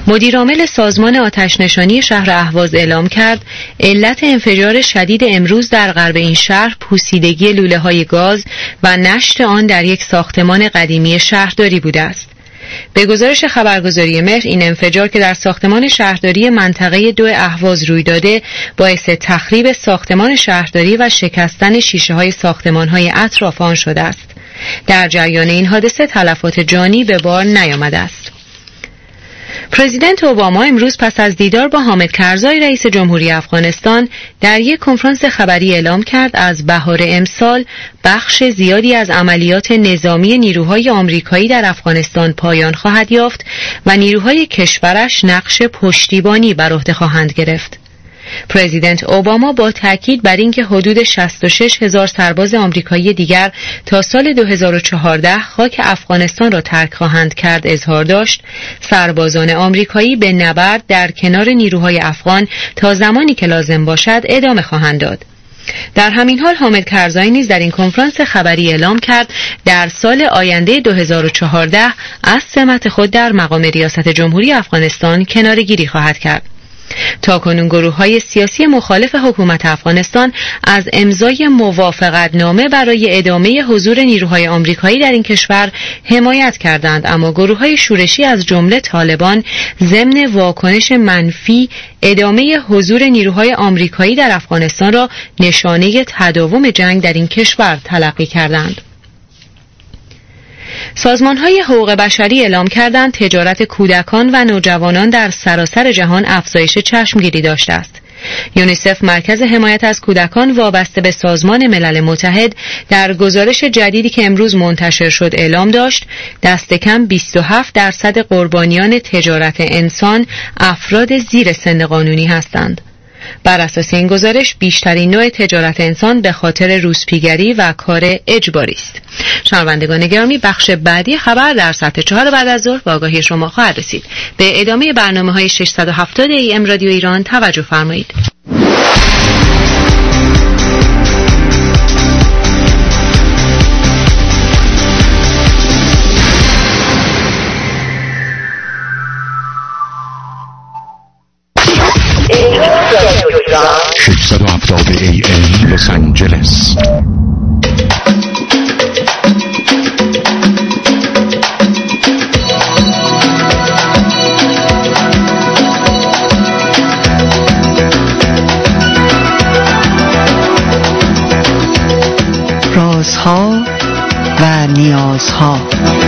مدیرعامل سازمان آتش‌نشانی شهر اهواز اعلام کرد علت انفجار شدید امروز در غرب این شهر پوسیدگی لوله‌های گاز و نشت آن در یک ساختمان قدیمی شهرداری بوده است. به گزارش خبرگزاری مهر، این انفجار که در ساختمان شهرداری منطقه 2 اهواز روی داده باعث تخریب ساختمان شهرداری و شکستن شیشه‌های ساختمان‌های اطراف آن شده است. در جریان این حادثه تلفات جانی به بار نیامده است. پرزیدنت اوباما امروز پس از دیدار با حامد کرزای رئیس جمهوری افغانستان در یک کنفرانس خبری اعلام کرد از بهار امسال بخش زیادی از عملیات نظامی نیروهای آمریکایی در افغانستان پایان خواهد یافت و نیروهای کشورش نقش پشتیبانی بر عهده خواهند گرفت. پرزیدنت اوباما با تاکید بر اینکه حدود 66,000 سرباز آمریکایی دیگر تا سال 2014 خاک افغانستان را ترک خواهند کرد اظهار داشت سربازان آمریکایی به نبرد در کنار نیروهای افغان تا زمانی که لازم باشد ادامه خواهند داد. در همین حال حامد کرزای نیز در این کنفرانس خبری اعلام کرد در سال آینده 2014 از سمت خود در مقام ریاست جمهوری افغانستان کناره‌گیری خواهد کرد. تاکنون گروه‌های سیاسی مخالف حکومت افغانستان از امضای موافقتنامه برای ادامه حضور نیروهای آمریکایی در این کشور حمایت کردند، اما گروه‌های شورشی از جمله طالبان ضمن واکنش منفی ادامه حضور نیروهای آمریکایی در افغانستان را نشانه تداوم جنگ در این کشور تلقی کردند. سازمان‌های حقوق بشری اعلام کردند تجارت کودکان و نوجوانان در سراسر جهان افزایش چشمگیری داشته است. یونیسف مرکز حمایت از کودکان وابسته به سازمان ملل متحد در گزارش جدیدی که امروز منتشر شد اعلام داشت دست کم 27% قربانیان تجارت انسان افراد زیر سن قانونی هستند. بر اساس این گزارش بیشترین نوع تجارت انسان به خاطر روسپیگری و کار اجباری است. شنوندگان گرامی، بخش بعدی خبر در ساعت 4 بعد از ظهر به آگاهی شما خواهد رسید. به ادامه برنامه‌های 670 AM رادیو ایران توجه فرمایید. AM لس آنجلس. رازها و نیازها.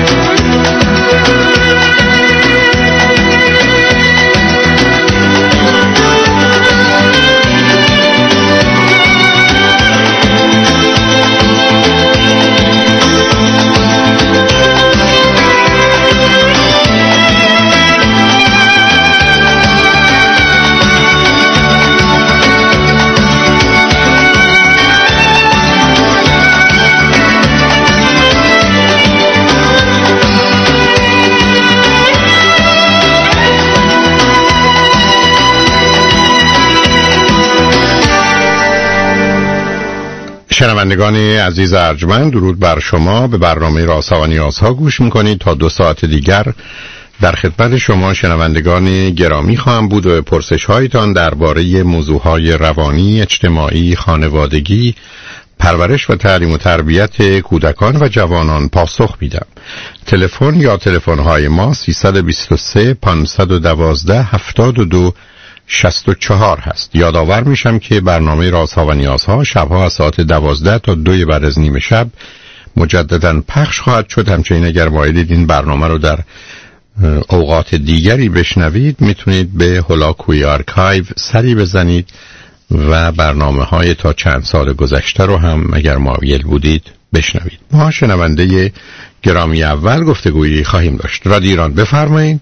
شنوندگان عزیز ارجمند، درود بر شما. به برنامه رازها و نیازها گوش میکنید. تا 2 ساعت دیگر در خدمت شما شنوندگان گرامی خواهم بود و پرسش هایتان درباره موضوعهای روانی، اجتماعی، خانوادگی، پرورش و تعلیم و تربیت کودکان و جوانان پاسخ میدم. تلفن یا تلفن‌های ما 323 512 72 64 هست. یادآور میشم که برنامه رازها و نیازها شبها از ساعت 12 تا 2 بعد از نیم شب مجددا پخش خواهد شد. همچنین اگر مایلید این برنامه رو در اوقات دیگری بشنوید میتونید به هولاکوی آرکایو سری بزنید و برنامه‌های تا چند سال گذشته رو هم اگر مایل بودید بشنوید. ما شنونده گرامی اول گفتگویی خواهیم داشت. رادیو ایران، بفرمایید.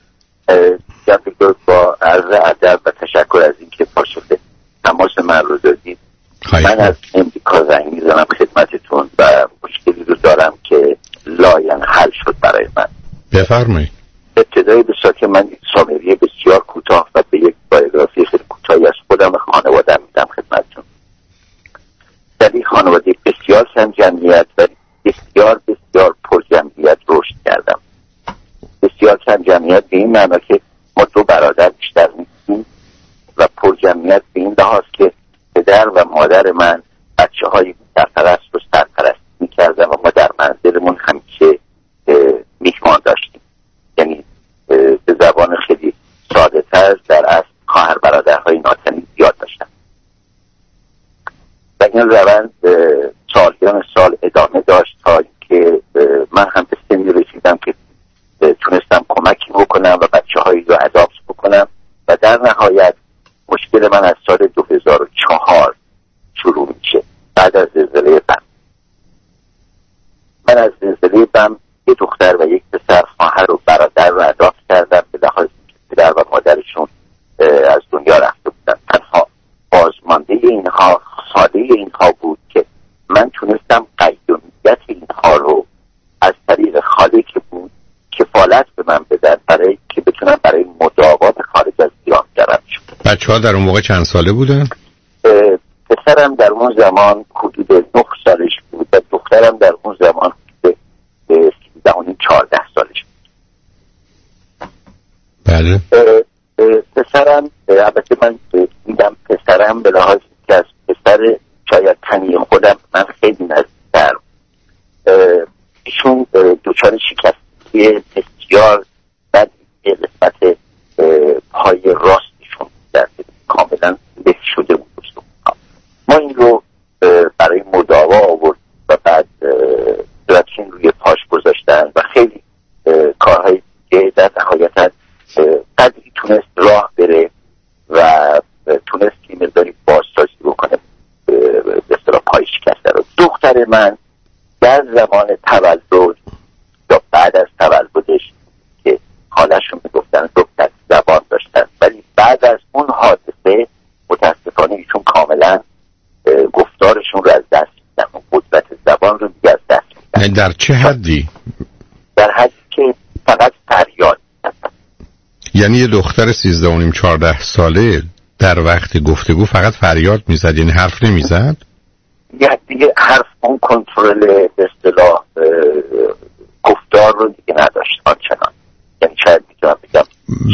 با عرض ادب و تشکر از اینکه پاسخ تماس من رو دادید. من از امریکا زنگ میزنم خدمتتون و مشکلی رو دارم که لاین حل شد برای من. بفرمایید. ابتدای به که من سامری بسیار کوتاه و به یک بایوگرافی خیلی کوتاهی از خودم و خانواده‌ام میدم خدمتتون. در این خانواده بسیار کم جمعیت و بسیار بسیار پر جمعیت رشد کردم. بسیار کم جمعیت به این معنی که ما مادر من بچه های سرپرست رو سرپرست میکردن و ما در منزلمون همیشه میهمان داشتیم. یعنی به زبان خیلی ساده تر در اصل خواهر برادرهای ناتنی زیاد داشتن و این روند سالیان سال ادامه داشت تا اینکه من هم به سنی رسیدم که تونستم کمکی بکنم و بچه هایی رو اداپت بکنم و در نهایت مشکل من از سال 2004 شروع میشه. بعد از زلزله بم من از زلزله بم یه دختر و یک پسر، خواهر و برادر رو اداپت کردم به لحاظ که پدر و مادرشون از دنیا رفته بودن. تنها بازمانده اینها خاله اینها بود که من تونستم قیومیت اینها رو از طریق خاله که بود کفالت به من بدن برای که بتونم برای مداوات خارج از ایران برم. بچه ها در اون موقع چند ساله بودن؟ پسرم در اون زمان حدود 9 سالش بود و دخترم در اون زمان حدود 13-14 سالش بود. بله. پسرم البته من میگم پسرم به لحاظ که از پسر شاید تنی خودم من خیلی نزدیک‌تر، ایشون دچار شکستی بسیار بدی قسمت پای راستشون در کاملا له شده بود. ما این رو برای مداوا آورد و بعد درچین روی پاش گذاشتن و خیلی کارهای دیگه. در نهایت قدری تونست راه بره و تونست که مقداری بازسازی بکنه به اصطلاح پای شکسته رو. دختر من در زمان تولد یا بعد از تولدش که خاله‌شون میگفتن دختر زبان داشتن، ولی بعد از اون حادثه متاسفانه ایشون کاملا گفتارشون رو از دست میدن و قدرت زبان رو دیگه از دست میدن. در چه حدی؟ در حدی که فقط فریاد میزنن. یعنی یه دختر 13-14 ساله در وقت گفتگو فقط فریاد میزد، یعنی حرف نمیزد؟ یعنی دیگه حرف اون کنترل به اصطلاح گفتار رو دیگه نداشت آنچنان. یعنی شاید میتونم بگم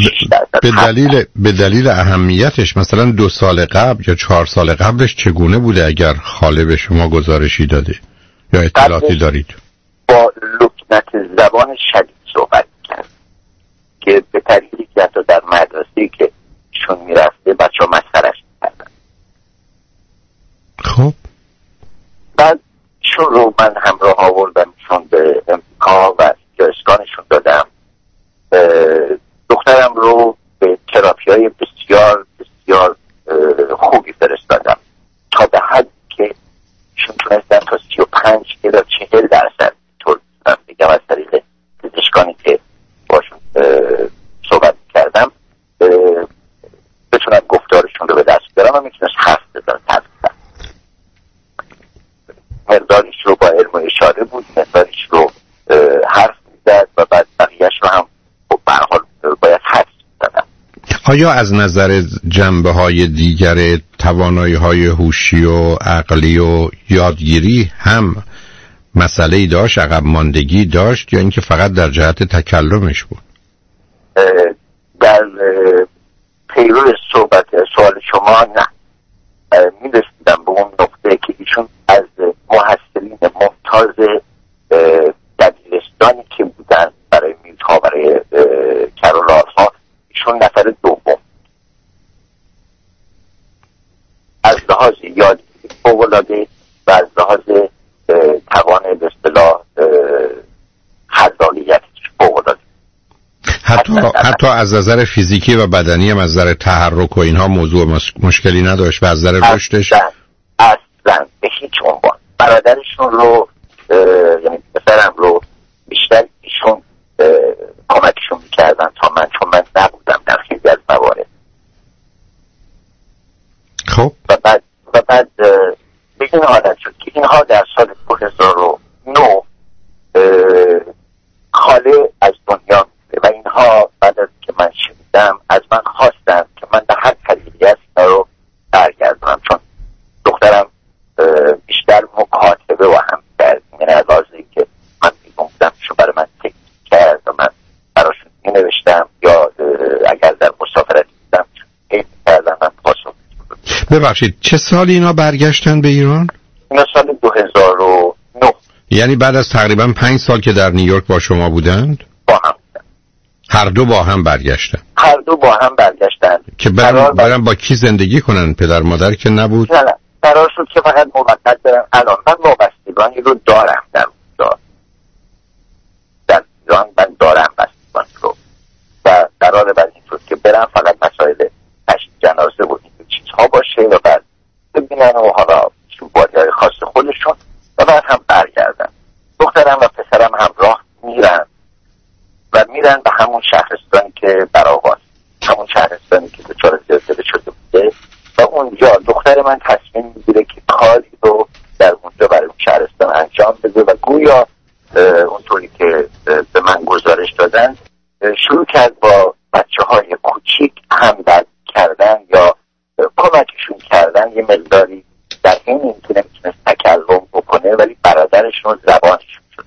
به دلیل اهمیتش مثلا 2 سال قبل یا 4 سال قبلش چگونه بوده اگر خاله به شما گزارشی داده یا اطلاعاتی دارید؟ با لکنت زبان شدید صحبت کرد که به طریقی که حتی در مدرسه‌ای که ایشون میرفته بچه ها مسخرش میکردن. خب بعد ایشون رو من همراه آوردم ایشون به امریکا و اسکانشون دادم. دخترم رو به تراپی‌های بسیار بسیار خوبی فرستادم تا به حدی که ایشون تونستن تا 35 الی 40% طور بگم از طریق پزشکانی که باشون صحبت کردم بتونم گفتارشون رو به دست بیارم و میتونست حرف بزن. مقداریش رو با علم و اشاره بود، مقداریش رو حرف میزد و بعد بقیهش رو هم به هر حال باید حدس میزدم. آیا از نظر جنبه‌های دیگر توانایی‌های هوشی و عقلی و یادگیری هم مسئله‌ای داشت، عقب ماندگی داشت، یا اینکه فقط در جهت تکلمش بود؟ در پیرو سوال شما نه، می‌رسیدم به اون نقطه که ایشون از محصلین ممتاز دبیرستانی که بودن برای میزها برای کرولارها ایشون نفر دوم. از لحاظ یادگیری فوق‌العاده و از لحاظ توان به اصطلاح خلاقیت فوق‌العاده. حتی از نظر فیزیکی و بدنی هم از نظر تحرک و اینها موضوع مشکلی نداشت و از نظر رشدش اصلا به هیچ عنوان. برادرشون رو یعنی پسرم رو بیشتر ایشون کمکشون میکردن تا من، چون من نبودم در خیلی از موارد. خب و بعد به این حالت شد که اینها در سال 2009 خاله از دنیا و اینها بعد از که من شنیدم از من خواستن که من به هر طریقی از اینا رو برگردونم، چون دخترم بیشتر مکاتبه و هم کرد. یعنی از لحاظی که من میگفتم شو برای من تکیه کرد و من براشون می نوشتم یا اگر در مسافرت بودم هی کردم من پاسخ. ببخشید چه سالی اینا برگشتن به ایران؟ اینا سال 2009. یعنی بعد از تقریبا 5 سال که در نیویورک با شما بودند؟ با هم بودن. هر دو با هم برگشتن؟ هر دو با هم برگشتن. که برن با کی زندگی کنن؟ پدر مادر که نبود؟ نه قرار شد که فقط موقت برن. الان من وابستگانی رو دارم در اونجا، در ایران من دارم بستگانی رو و قراره بعد این شد که برم فقط مسائل تشییع جنازه و این چیزها باشه و بعد ببینن و حالا بادیهای خاص خودشون و بعد هم برگردن. دخترم و پسرم همراه میرن و میرن به همون شهرستانی که برآورد، همون شهرستانی که دچار زلزله شده بوده و اونجا دختر من تصمیم میگیره که کاری رو در اونجا برای اون شهرستان انجام بده و گویا اونطوری که به من گزارش دادن شروع کرد با بچه‌های کوچیک همدرد کردن یا کمکشون کردن یه مقداری در این که نمیتونست تکلم بکنه ولی برادرشون زبانشون شد.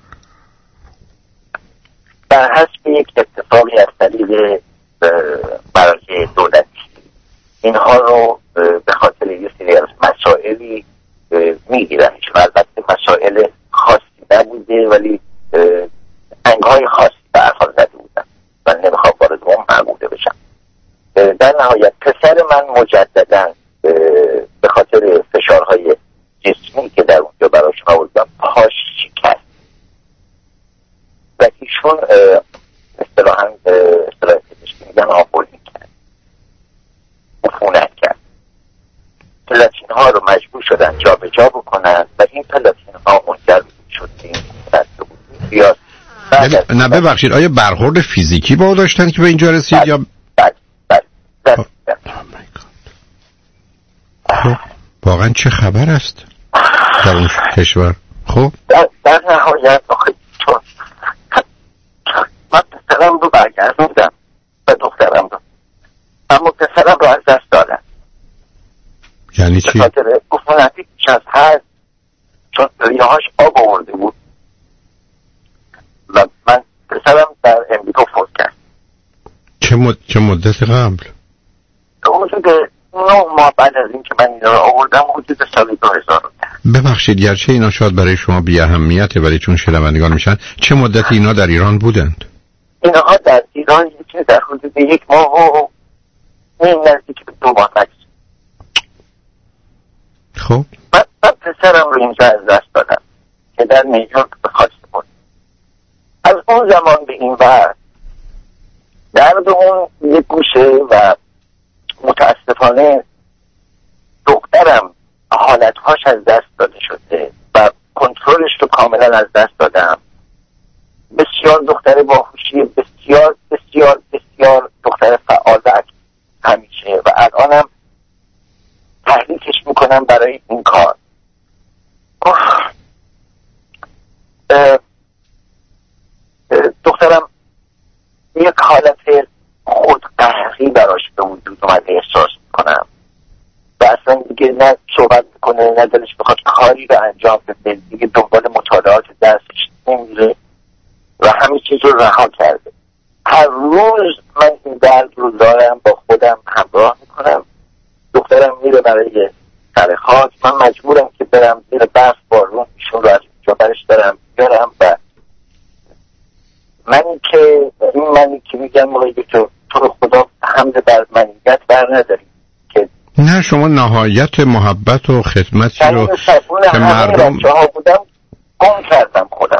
بر حسب یک اتفاقی از طریق برای دولتی اینها رو به خاطر یه سری از مسائلی میگیرنشون. البته مسائل خاصی نبوده ولی انگهای خاصی به افعال زده بودن و نمیخوام وارد اون معموله بشم. در نهایت پسر من مجدداً به خاطر فشارهای جسمی که در اونجا براشون آوردن پاش شکست و ایشون اصطلاحاً پزشکی میگن آبولی کرد، عفونت کرد. پلاتین ها رو مجبور شدن جا به جا بکنن و این پلاتین ها منجر شد که این عفونت رو بیاد. نه ببخشید آیا برخورد فیزیکی با او داشتن که به اینجا رسید یا بله. خب واقعا چه خبر است در اون کشور؟ خب در نهایت چون من پسرم رو برگردوندم و دخترم رو، اما پسرم رو از دست دادم. یعنی چی؟ به خاطر عفونتی پیش از حد، چون ریه‌هاش آب آورده بود و من پسرم در امریکا فوت کرد. چه مدت قبل؟ حدود 9 ماه بعد از این که من اینا رو آوردم، حدود سال 2000. ببخشید گرچه اینا شاید برای شما بی اهمیته ولی چون شنوندگان میشن، چه مدت اینا در ایران بودند؟ اینها در ایران در حدود 1 ماه و نیم، نزدیک به 2 ماه نگذشت. خب من پسرم رو اینجا از دست دادم که در نیویورک به خواست بود. از اون زمان به این ور درد اون یک گوشه و متاسفانه دخترم حالتهاش از دست داده شده و کنترلش رو کاملا از دست دادم. بسیار دختر باهوشی، بسیار بسیار بسیار دختر فعال همیشه و الانم تحریکش میکنم برای این کار. دخترم یک حالت خودقهری براش به وجود اومده احساس میکنم و اصلا دیگه نه صحبت میکنه نه دلش بخواد کاری رو انجام بده، دیگه دنبال مطالعات درسش نمیره و همه چیز رو رها کرده. هر روز من این درد رو دارم، با خودم همراه میکنم. دخترم میره برای سر خاک، من مجبورم که برم زیر برف بارون ایشون رو از اینجا برش دارم بیارم و منی که میگم موقعی تو رو خدا حمد بر منیت بر نداریم که نه شما نهایت محبت و خدمتی رو که مردم ها بودم گم کردم خودم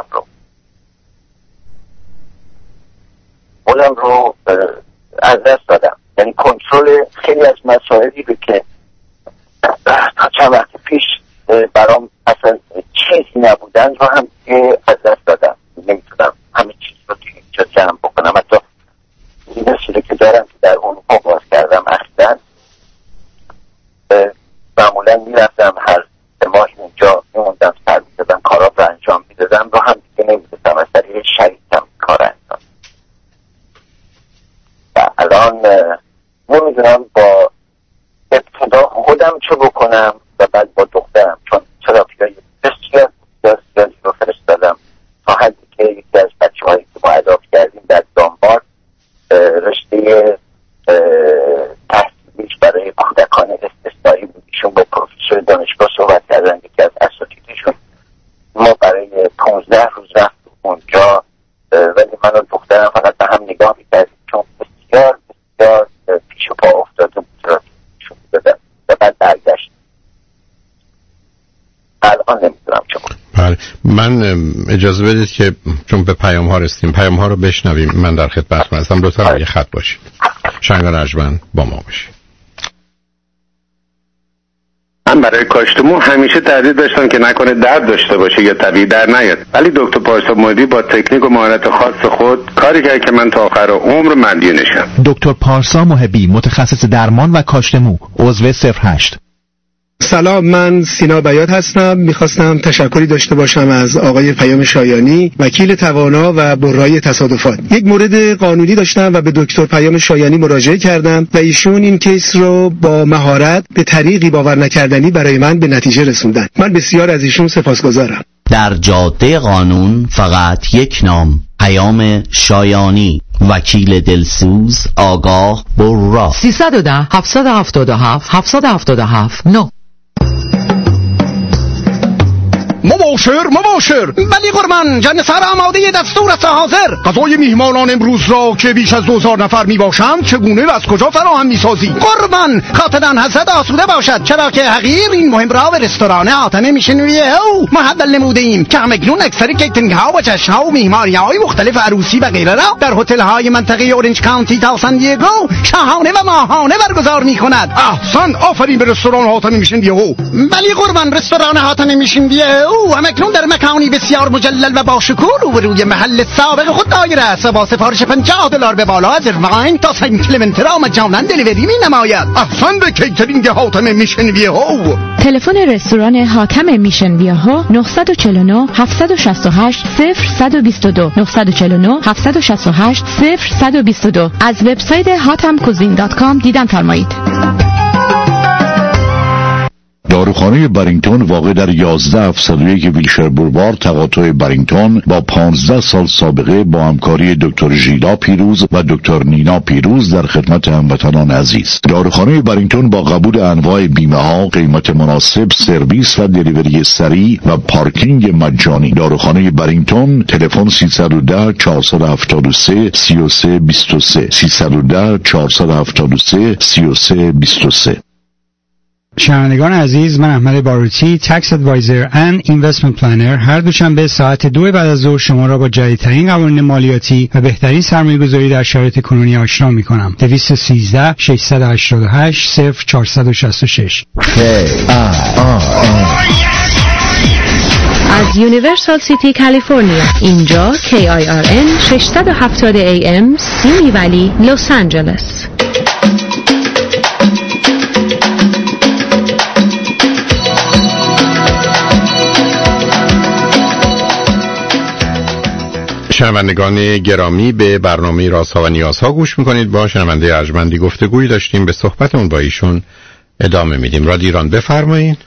رو از دست دادم. یعنی کنترل خیلی از مسائلی رو که تا چند وقت پیش برام اصلا چیزی نبودن رو هم از دست دادم. نمیتونم همه چیز رو که اینجا جمع بکنم. حتی بیزنسی رو که دارم که در اروپا باز کردم اخیراً، معمولا میرفتم هر ماه اونجا میموندم، سر میدادم، کارا رو انجام میدادم رو هم دیگه نمیدادم، از طریق شریکم کار انجام. و الان نمیدونم با ابتدا خودم چه بکنم و بعد با دخترم، چون تراپیای بسیار زیادی رو فرستادم تا حدی که یکی از بچه‌هایی که ما اداپت کردیم در دانمارک رشته تحصیلیش برای کودکان استثنایی من اجازه بدید که چون به پیام ها رسیدیم پیام ها رو بشنویم. من در خدمتتون هستم، لطفا روی خط باشید. شنگان ارجمند با ما باشید. من برای کاشت مو همیشه تردید داشتم که نکنه درد داشته باشه یا طبیعی در نیاد، ولی دکتر پارسا محبی با تکنیک و مهارت خاص خود کاری کرد که من تا آخر عمر مدیونشم. دکتر پارسا محبی، متخصص درمان و کاشت مو، عضو 08. سلام، من سینا بیات هستم. میخواستم تشکری داشته باشم از آقای پیام شایانی، وکیل توانا و برای تصادفات. یک مورد قانونی داشتم و به دکتر پیام شایانی مراجعه کردم و ایشون این کیس رو با مهارت به طریقی باور نکردنی برای من به نتیجه رسوندن. من بسیار از ایشون سپاسگزارم. در جاده قانون فقط یک نام: پیام شایانی، وکیل دلسوز، آگاه، برا. 310 777 777 9. مباشر ولی قربان جان سر آماده دستور است حاضر. غذای میهمانان امروز را که بیش از 2000 نفر میباشند چگونه و از کجا فراهم میسازی؟ قربان خاطران حضرت آسوده باشد، چرا که حقیر این مهم را به رستوران حاتم میشنویه او محول نموده ایم که همکنون اکثر کیترینگ ها و جشن ها و میهمانی های مختلف عروسی و غیره را در هتل های منطقه اورنج کانتی تا سان دیگو شاهانه و ماهانه برگزار میکند. احسن، آفرین به رستوران حاتم میشنویه او. ولی قربان رستوران حاتم میشنویه او همکنون در مکانی بسیار مجلل و با شکوه روبروی محل سابق خود دایر است و با سفارش $50 به بالا از ارواین تا سن کلمنت را مجانا دلیوری می نماید. احسن به کیترینگ حاتم میشن ویهو. تلفن رستوران حاتم میشن ویهو 949 768 0122 949 768 0122. از وبسایت hatamcuisine.com دیدن فرمایید. داروخانه برینگتون واقع در 11701 ویلشر بولوار تقاطع برینگتون با 15 سال سابقه با همکاری دکتر ژیلا پیروز و دکتر نینا پیروز در خدمت هموطنان عزیز. داروخانه برینگتون با قبول انواع بیمه ها، قیمت مناسب، سرویس و دلیوری سریع و پارکینگ مجانی. داروخانه برینگتون، تلفن 310 473 3323 310 473 3323. شنوندگان عزیز، من احمد باروتی، تکس ادوایزر اند اینوستمنت پلنر، هر دوشنبه ساعت 2 بعد از ظهر شما را با جدیدترین قوانین مالیاتی و بهترین سرمایه‌گذاری در شرایط کنونی آشنا می‌کنم. 213 688 0466. از یونیورسال سیتی کالیفرنیا، اینجا KIRN 670 AM سیمی ولی، لس آنجلس. شنوندگان گرامی، به برنامه رازها و نیازها گوش میکنید. با شنونده ارجمندی گفتگویی داشتیم، به صحبتمون با ایشون ادامه میدیم. رادیو ایران بفرمایید.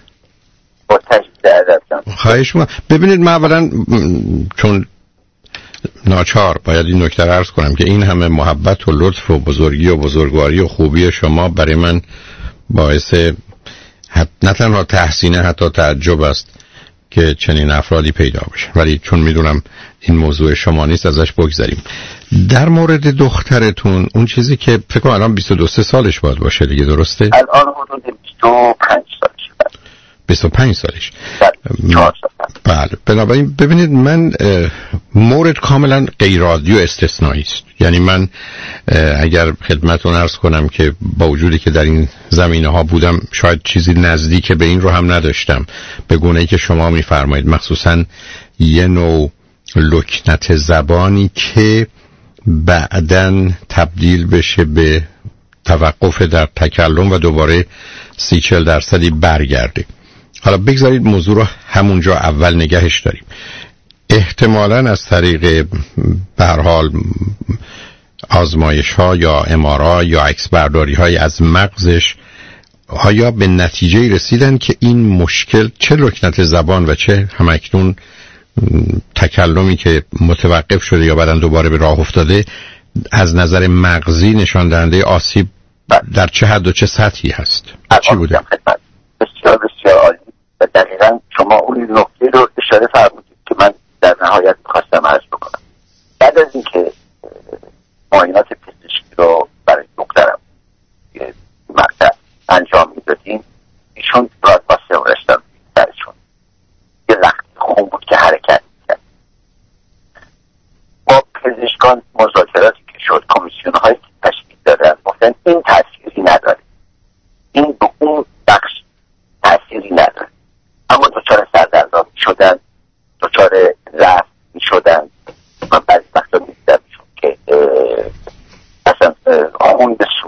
خواهش می‌کنم. ببینید، من اولا چون ناچار باید این نکته رو عرض کنم که این همه محبت و لطف و بزرگی و بزرگواری و خوبی شما برای من باعث نه تنها تحسین، حتی تعجب است که چنین افرادی پیدا بشه، ولی چون میدونم این موضوع شما نیست ازش بگذاریم. در مورد دخترتون، اون چیزی که فکر کنم الان 22 سالش باید باشه دیگه، درسته؟ الان حدود 25 سالش. 25 سالش. بله. بنابراین ببینید، من مورد کاملا غیر عادی و استثنایی است. یعنی من اگر خدمتتون عرض کنم که با وجودی که در این زمینه‌ها بودم، شاید چیزی نزدیک به این رو هم نداشتم، به گونه‌ای که شما می‌فرمایید، مخصوصاً یه نوع لکنت زبانی که بعداً تبدیل بشه به توقف در تکلم و دوباره 30-40% برگرده. حالا بگذارید موضوع رو همونجا اول نگهش داریم. احتمالاً از طریق به هر حال آزمایش‌ها یا MRI یا عکسبرداری‌های از مغزش آیا به نتیجه رسیدن که این مشکل، چه لکنت زبان و چه همکنون تکلمی که متوقف شده یا بعداً دوباره به راه افتاده، از نظر مغزی نشان دهنده آسیب در چه حد و چه سطحی هست؟ چی بوده؟ بسیار بسیار عالی و دقیقاً شما اون نکته رو اشاره فرمودید که من در نهایت می‌خواستم عرض بکنم. بعد از اینکه معاینات پزشکی رو برای دخترم یه مقطع انجام میدادیم، ایشون راد واسه رشتم درشون یه لخت خون بود که حرکت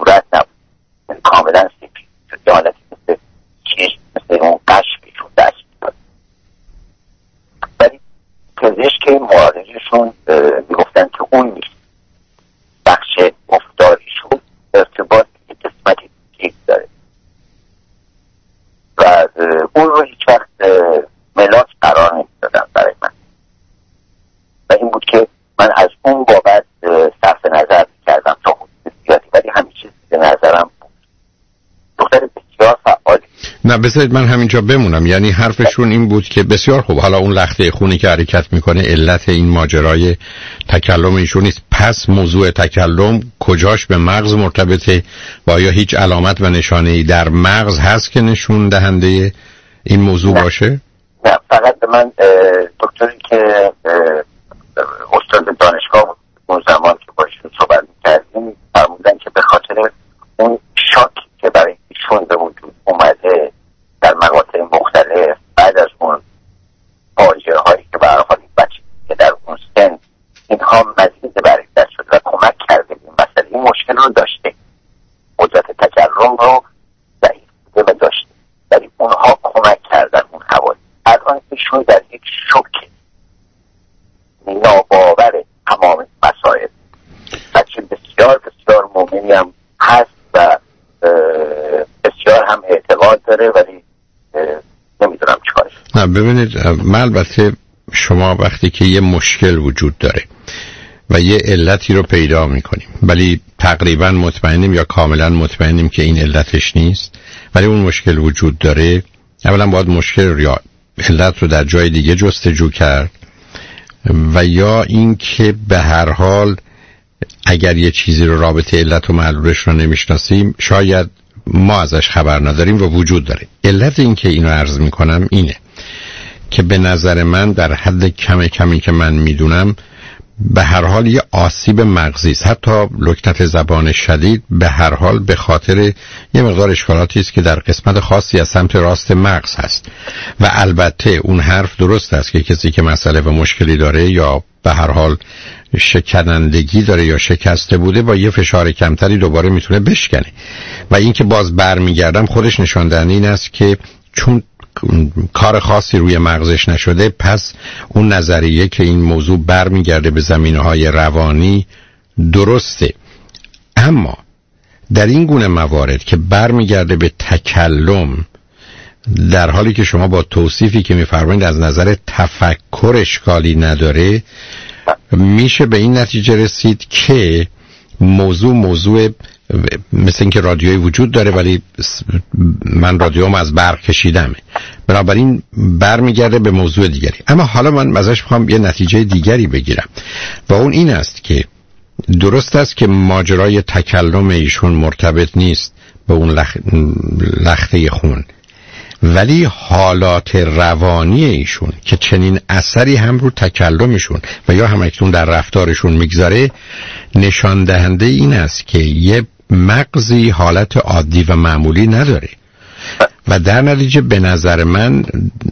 صورت نبود، کاملا سفید شد، یه حالتی مثل چشم، مثل اون قشبشون دست میداد. ولی پزشک معالجشون میگفتن که اون نیست، بخش گفتاریشون ارتباط به قسمتی دیگه داره و اون رو هیچ وقت ملاک قرار نمیدادن برای من و این بود که من از اون بابت صرف نظر کردم تا حدود زیادی، ولی همیشه زیر نظرم بود. دختر بسیار فعالی. نه بذارید من همینجا بمونم، یعنی حرفشون این بود که بسیار خوب، حالا اون لخته خونی که حرکت میکنه علت این ماجرای تکلم ایشون نیست، پس موضوع تکلم کجاش به مغز مرتبطه و آیا هیچ علامت و نشانه‌ای در مغز هست که نشون دهنده این موضوع باشه؟ نه، فقط به من دکتری که استاد دانشگاه بود اون زمان که باشون صحبت می‌کردیم فرمودن که به خاطر اون شاکی که برای ایشون به وجود اومده در مقاطع مختلف بعد از اون فاجعه هایی که به هر حال بچه که در اون سن اینها مزید برای دست شده و کمک کرده این مسئله، این مشکل رو داشته، قدرت تکرم رو ضعیف بوده و داشته، ولی اونها کمک کردن اون حوالی. الان ایشون در یک شوک ناباور تمام مسائل، بچه بسیار بسیار مؤمنی هم هست و بسیار هم اعتقاد داره، ولی نمیدونم چیکارش. نه ببینید، من البته شما وقتی که یه مشکل وجود داره و یه علتی رو پیدا میکنیم ولی تقریبا مطمئنیم یا کاملا مطمئنیم که این علتش نیست، ولی اون مشکل وجود داره، اولا باید مشکل یا علت رو در جای دیگه جستجو کرد و یا این که به هر حال اگر یه چیزی رو رابطه علت و معلولش رو نمیشناسیم شاید ما ازش خبر نداریم و وجود داره. علت این که اینو عرض میکنم اینه که به نظر من در حد کمی که من میدونم به هر حال یه آسیب مغزی است، حتی لکنت زبان شدید به هر حال به خاطر یه مقدار اشکالاتی است که در قسمت خاصی از سمت راست مغز هست و البته اون حرف درست است که کسی که مسئله و مشکلی داره یا به هر حال شکنندگی داره یا شکسته بوده با یه فشار کمتری دوباره میتونه بشکنه و این که باز برمیگردم خودش نشان دهنده این است که چون کار خاصی روی مغزش نشده پس اون نظریه که این موضوع برمیگرده به زمینه‌های روانی درسته. اما در این گونه موارد که برمیگرده به تکلم، در حالی که شما با توصیفی که می‌فرمایید از نظر تفکر اشکالی نداره، میشه به این نتیجه رسید که موضوع مثل اینکه رادیویی وجود داره ولی من رادیوم از برق کشیدمه، بنابراین برمیگرده به موضوع دیگری. اما حالا من ازش میخوام یه نتیجه دیگری بگیرم و اون این است که درست است که ماجرای تکلم ایشون مرتبط نیست به اون لخته خون، ولی حالات روانی ایشون که چنین اثری هم رو تکلمشون و یا همکنون در رفتارشون میگذاره نشان دهنده این است که یه مغزی حالت عادی و معمولی نداره و در نتیجه به نظر من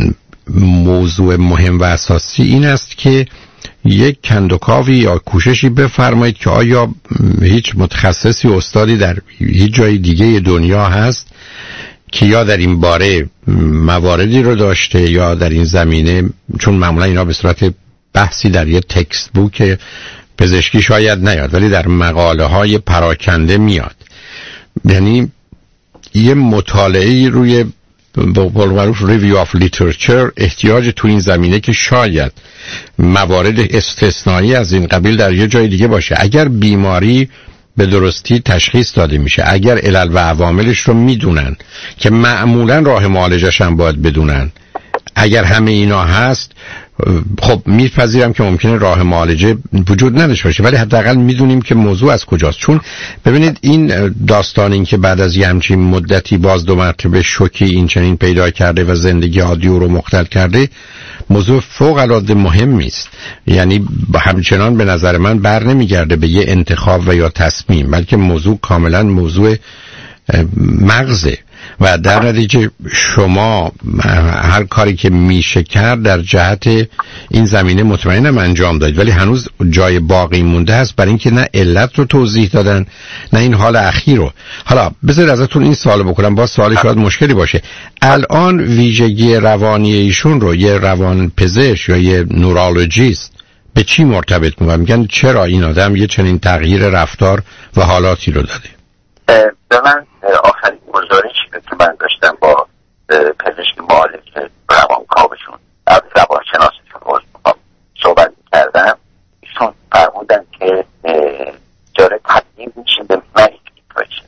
موضوع مهم و اساسی این است که یک کندوکاوی یا کوششی بفرمایید که آیا هیچ متخصصی استادی در هیچ جای دیگه دنیا هست که یا در این باره مواردی رو داشته یا در این زمینه، چون معمولا اینا به صورت بحثی در یه تکست بوک پزشکی شاید نیاد ولی در مقاله های پراکنده میاد، یعنی یه مطالعه روی قول معروف ریویو آف لیترچر احتیاج تو این زمینه که شاید موارد استثنایی از این قبیل در یه جای دیگه باشه. اگر بیماری به درستی تشخیص داده میشه، اگر علل و عواملش رو میدونن که معمولا راه معالجش هم باید بدونن، اگر همه اینا هست خب میپذیرم که ممکنه راه معالجه وجود نداشته باشه ولی حداقل میدونیم که موضوع از کجاست. چون ببینید این داستان این که بعد از یه همچین مدتی باز دو مرتبه شوکی این چنین پیدا کرده و زندگی عادی رو مختل کرده موضوع فوق العاده مهمی است، یعنی همچنان به نظر من بر نمیگرده به یه انتخاب و یا تصمیم، بلکه موضوع کاملا موضوع مغزه و در نتیجه شما هر کاری که میشه کرد در جهت این زمینه مطمئنم انجام دادید، ولی هنوز جای باقی مونده هست برای اینکه نه علت رو توضیح دادن نه این حال اخیر رو. حالا بذارید ازتون این سوال بکنم، با سوال شاید مشکلی باشه. الان ویژگی روانی ایشون رو یه روانپزشک یا یه نورولوژیست به چی مرتبط می‌کنن؟ میگن چرا این آدم یه چنین تغییر رفتار و حالاتی رو داده؟ به من آخرین گزارشی که من داشتم با پزشک معالج روانکاوشون از روانشناسشون صحبت کردم، ایشون فرمودن که جاره تبدیل میشین به منیک دیپرشن.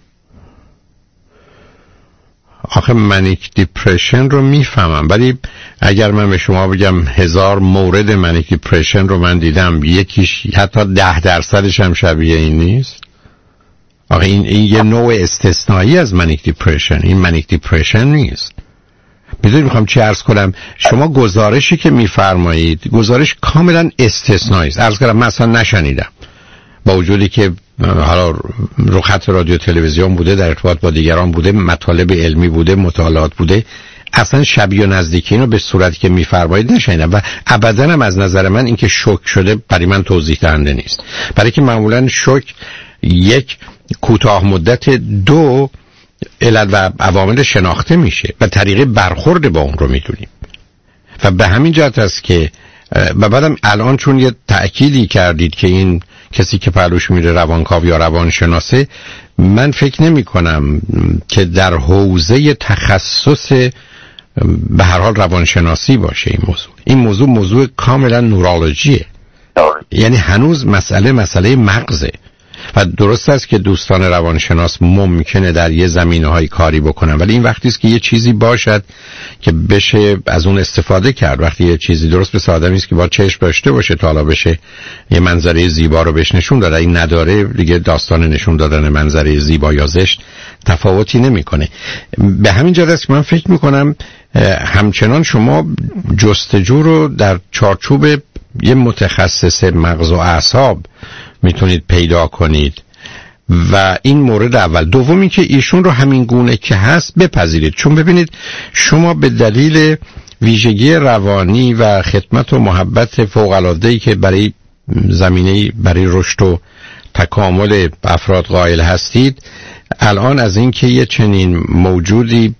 آخه منیک دیپرشن رو میفهمم، ولی اگر من به شما بگم 1000 مورد منیک دیپرشن رو من دیدم، یکیش حتی 10% هم شبیه این نیست. آخه این یه نوع استثنایی از منیک دیپرشن، این منیک دیپرشن نیست. میدونی میخوام چی عرض کنم؟ شما گزارشی که میفرمایید گزارش کاملا استثنایی است. عرض کردم من اصلا نشنیدم، با وجودی که حالا رو خط رادیو تلویزیون بوده، در ارتباط با دیگران بوده، مطالب علمی بوده، مطالعات بوده، اصلا شبیه و نزدیکی اینو به صورتی که میفرمایید نشنیدم و ابداً هم از نظر من اینکه شوک شده برای من توضیح دهنده نیست. برای که معمولاً شوک یک کوتاه مدت، دو علت و عوامل شناخته میشه و طریق برخورد با اون رو میدونیم و به همین جهت است که و بعدم الان چون یه تأکیدی کردید که این کسی که پهلوش میره روانکاو یا روانشناسه، من فکر نمی کنم که در حوزه تخصص به هر حال روانشناسی باشه این موضوع کاملا نورولوژیه، یعنی هنوز مسئله مغزه و درست است که دوستان روانشناس ممکنه در یه زمینه‌های کاری بکنن، ولی این وقتی است که یه چیزی باشد که بشه از اون استفاده کرد. وقتی یه چیزی درست به آدمی است که با چشم داشته باشه تا حالا بشه یه منظره زیبا رو بهش نشون داد، این نداره دیگه داستان نشون دادن منظره زیبا یا زشت تفاوتی نمیکنه. به همین جهت است من فکر میکنم همچنان شما جستجو رو در چارچوب یه متخصص مغز و اعصاب میتونید پیدا کنید و این مورد اول. دومی که ایشون رو همین گونه که هست بپذیرید، چون ببینید شما به دلیل ویژگی روانی و خدمت و محبت فوق‌العاده‌ای که برای زمینه برای رشد و تکامل افراد قائل هستید، الان از اینکه یه چنین موجودی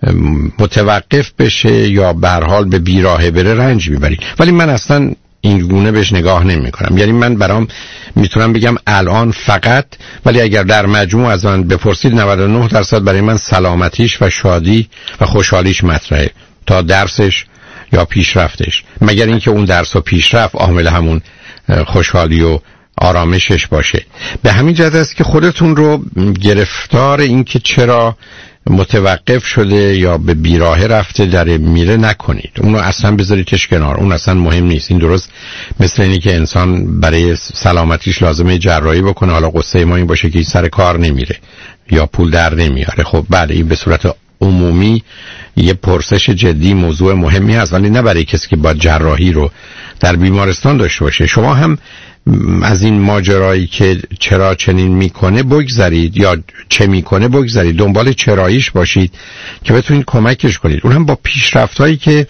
متوقف بشه یا به هر حال به بیراهه بره رنج میبرید. ولی من اصلا این گونه بهش نگاه نمی کنم. یعنی من برام میتونم بگم الان فقط، ولی اگر در مجموع از من بپرسید 99% برای من سلامتیش و شادی و خوشحالیش مطرحه تا درسش یا پیشرفتش، مگر اینکه اون درس و پیشرفت عامل همون خوشحالی و آرامشش باشه. به همین جهت است که خودتون رو گرفتار این که چرا متوقف شده یا به بیراهه رفته در میره نکنید. اونو اصلا بذاریدش کنار، اون اصلا مهم نیست. این درست مثل اینی که انسان برای سلامتیش لازمه جراحی بکنه، حالا قصه ما این باشه که سر کار نمیره یا پول در نمیاره. خب بله، این به صورت عمومی یه پرسش جدی موضوع مهمی هست، ولی نه برای کسی که با جراحی رو در بیمارستان داشته باشه. شما هم از این ماجرایی که چرا چنین میکنه بگذارید یا چه میکنه بگذارید، دنبال چراییش باشید که بتونید کمکش کنید. اون هم با پیشرفتایی که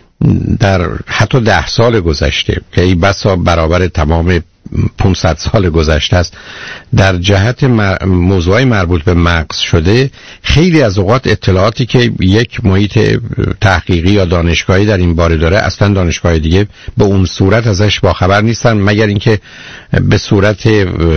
در حتی 10 سال گذشته که ای بسا برابر تمام 500 سال گذشته است در جهت موضوعی مربوط به مغز شده. خیلی از اوقات اطلاعاتی که یک محیط تحقیقی یا دانشگاهی در این باره داره، اصلا دانشگاه دیگه به اون صورت ازش باخبر نیستن، مگر اینکه به صورت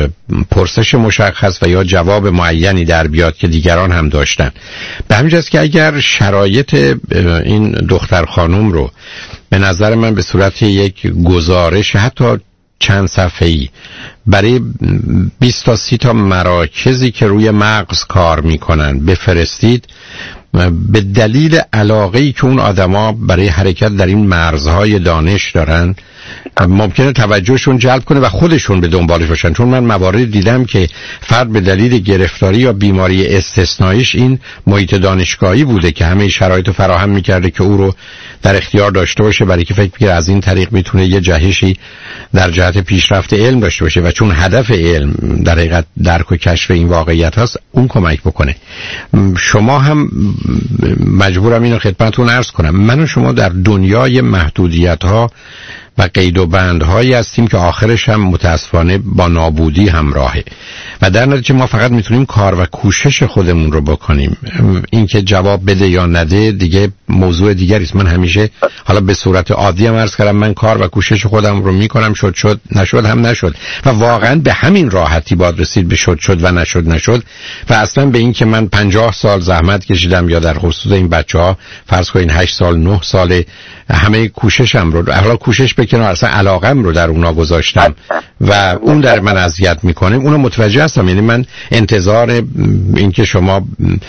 پرسش مشخص و یا جواب معینی در بیاد که دیگران هم داشتن. به همین جاست که اگر شرایط این دختر خانم رو به نظر من به صورت یک گزارش حتی چند صفحه‌ای برای 20 تا 30 تا مراکزی که روی مغز کار میکنن بفرستید، به دلیل علاقه‌ای که اون آدما برای حرکت در این مرزهای دانش دارن ممکنه توجهشون جلب کنه و خودشون به دنبالش باشن. چون من موارد دیدم که فرد به دلیل گرفتاری یا بیماری استثنائیش این محیط دانشگاهی بوده که همه شرایط رو فراهم میکرده که او رو در اختیار داشته باشه، برای که فکر می‌کنه از این طریق میتونه یه جهشی در جهت پیشرفت علم داشته باشه و چون هدف علم در حقیقت درک و کشف این واقعیت هست، اون کمک بکنه. شما هم مجبورم اینو خدمتتون عرض کنم. من و شما در دنیای محدودیت‌ها و قید و بندهایی هستیم که آخرش هم متاسفانه با نابودی همراهه و در نتیجه ما فقط میتونیم کار و کوشش خودمون رو بکنیم. این که جواب بده یا نده دیگه موضوع دیگری است. من همیشه حالا به صورت عادی هم عرض کردم من کار و کوشش خودم رو میکنم، شد نشد هم نشد و واقعا به همین راحتی باید رسید به شد و نشد و اصلا به این که من 50 سال زحمت کشیدم یا در خصوص این بچه‌ها فرض کنین 8 سال 9 سال همه کوششم رو حالا کوشش بکنم اصلا علاقم رو در اونا گذاشتم و اون در من اذیت میکنه اونو متوجه هستم. یعنی من انتظار این که شما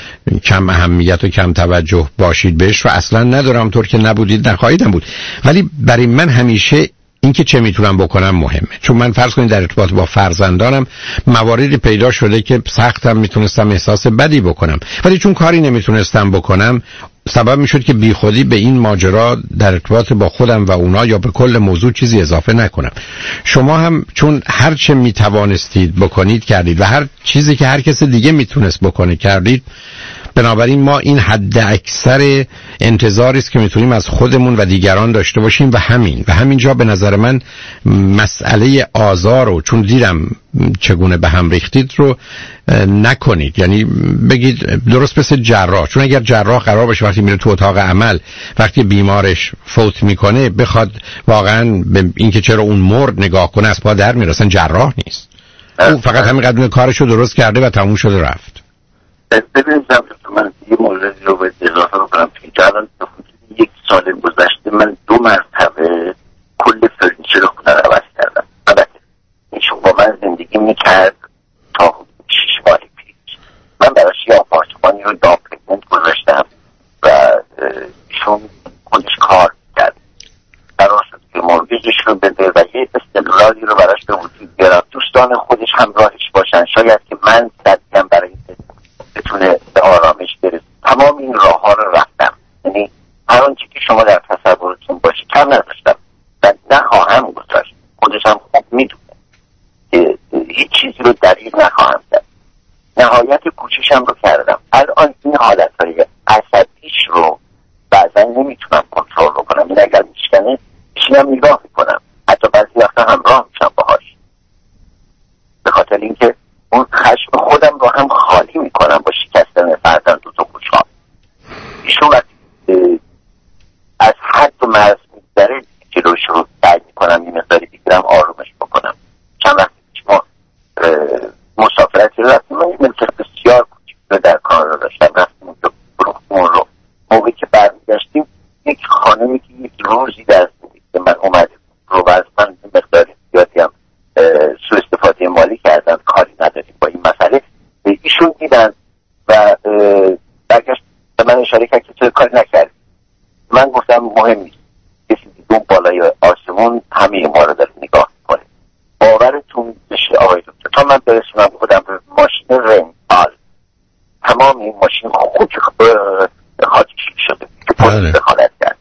کم اهمیت و کم توجه باشید بهش رو اصلا ندارم، طور که نبودید نخواهیدم بود، ولی برای من همیشه این که چه میتونم بکنم مهمه. چون من فرض کنید در ارتباط با فرزندانم مواردی پیدا شده که سختم میتونستم احساس بدی بکنم، ولی چون کاری نمیتونستم بکنم سبب میشد که بی خودی به این ماجرا در ارتباط با خودم و اونا یا به کل موضوع چیزی اضافه نکنم. شما هم چون هر چه میتوانستید بکنید کردید و هر چیزی که هر کس دیگه میتونست بکنه کردید، بنابراین ما این حد اکثر انتظاری است که میتونیم از خودمون و دیگران داشته باشیم و همینجا به نظر من مسئله آزار رو چون دیدم چگونه به هم ریختید رو نکنید. یعنی بگید درست مثل جراح، چون اگر جراح قرار باشه وقتی میره تو اتاق عمل وقتی بیمارش فوت میکنه بخواد واقعا به اینکه چرا اون مرد نگاه کنه از پا در میره، اصلا جراح نیست، او فقط همینقدر کارشو درست کرده و تموم شده رفت. ببینید من یه موردی رو به اضافه بکنم که الان یک سال گذشته من 2 مرتبه کل فرنیچر خونه رو عوض کردم. البته ایشون با من زندگی میکرد تا 6 ماه پیش. من براش یه آپارتمانی رو داپلمنت گذاشتم و ایشون خودش کار کرد، قرار شد که مورگیجش رو بده و یه استقلالی رو براش به وجود بیارم، دوستان خودش همراهش باشن، شاید که من صدیم برای بتونه به آرامش برسه. تمام این راه ها رو رفتم، یعنی هر آنچه که شما در تصورتون باشه کم نداشتم و نخواهم گذاشت. خودش هم خوب میدونه که هیچ چیزی رو دریغ نخواهم کرد. نهایت کوششم رو کردم. الان این حالت های عصبیش رو بعضا نمیتونم کنترل بکنم. این اگر میشکنه میشینم نگاه میکنم، حتی بعضی وقتا همراه میشم باهاش، به خاطر اینکه اون خشم خودم رو هم خالی میکنم با شکستن فرزند و گوشها. ایشون وقتی از حد و مرز میگذره جلوش رو سعی میکنم یه مقداری بگیرم آرومش بکنم. چند وقتی که ما مسافرتی رو رفتیم، من یه ملکت بسیار کوچیک رو در کار رو داشتم، رفتیم اونجا فروختمون رو. موقعی که برمیگشتیم یک خانمی که یک روزی در زندگی که من اومده رو از من مقداری زیادی هم سوء استفاده مالی کردن، کاری نداریم با این مسئله، ایشون دیدن و برگشت به من اشاره کرد که چرا کاری نکردی. من گفتم مهم نیست، کسی دیگه بالای آسمون همه ما رو داره نگاه میکنه. باورتون بشه آقای دکتر تا من برسونم خودم به ماشین رنتال، تمام این ماشین خوب خاطی شده که پلیس دخالت کرد،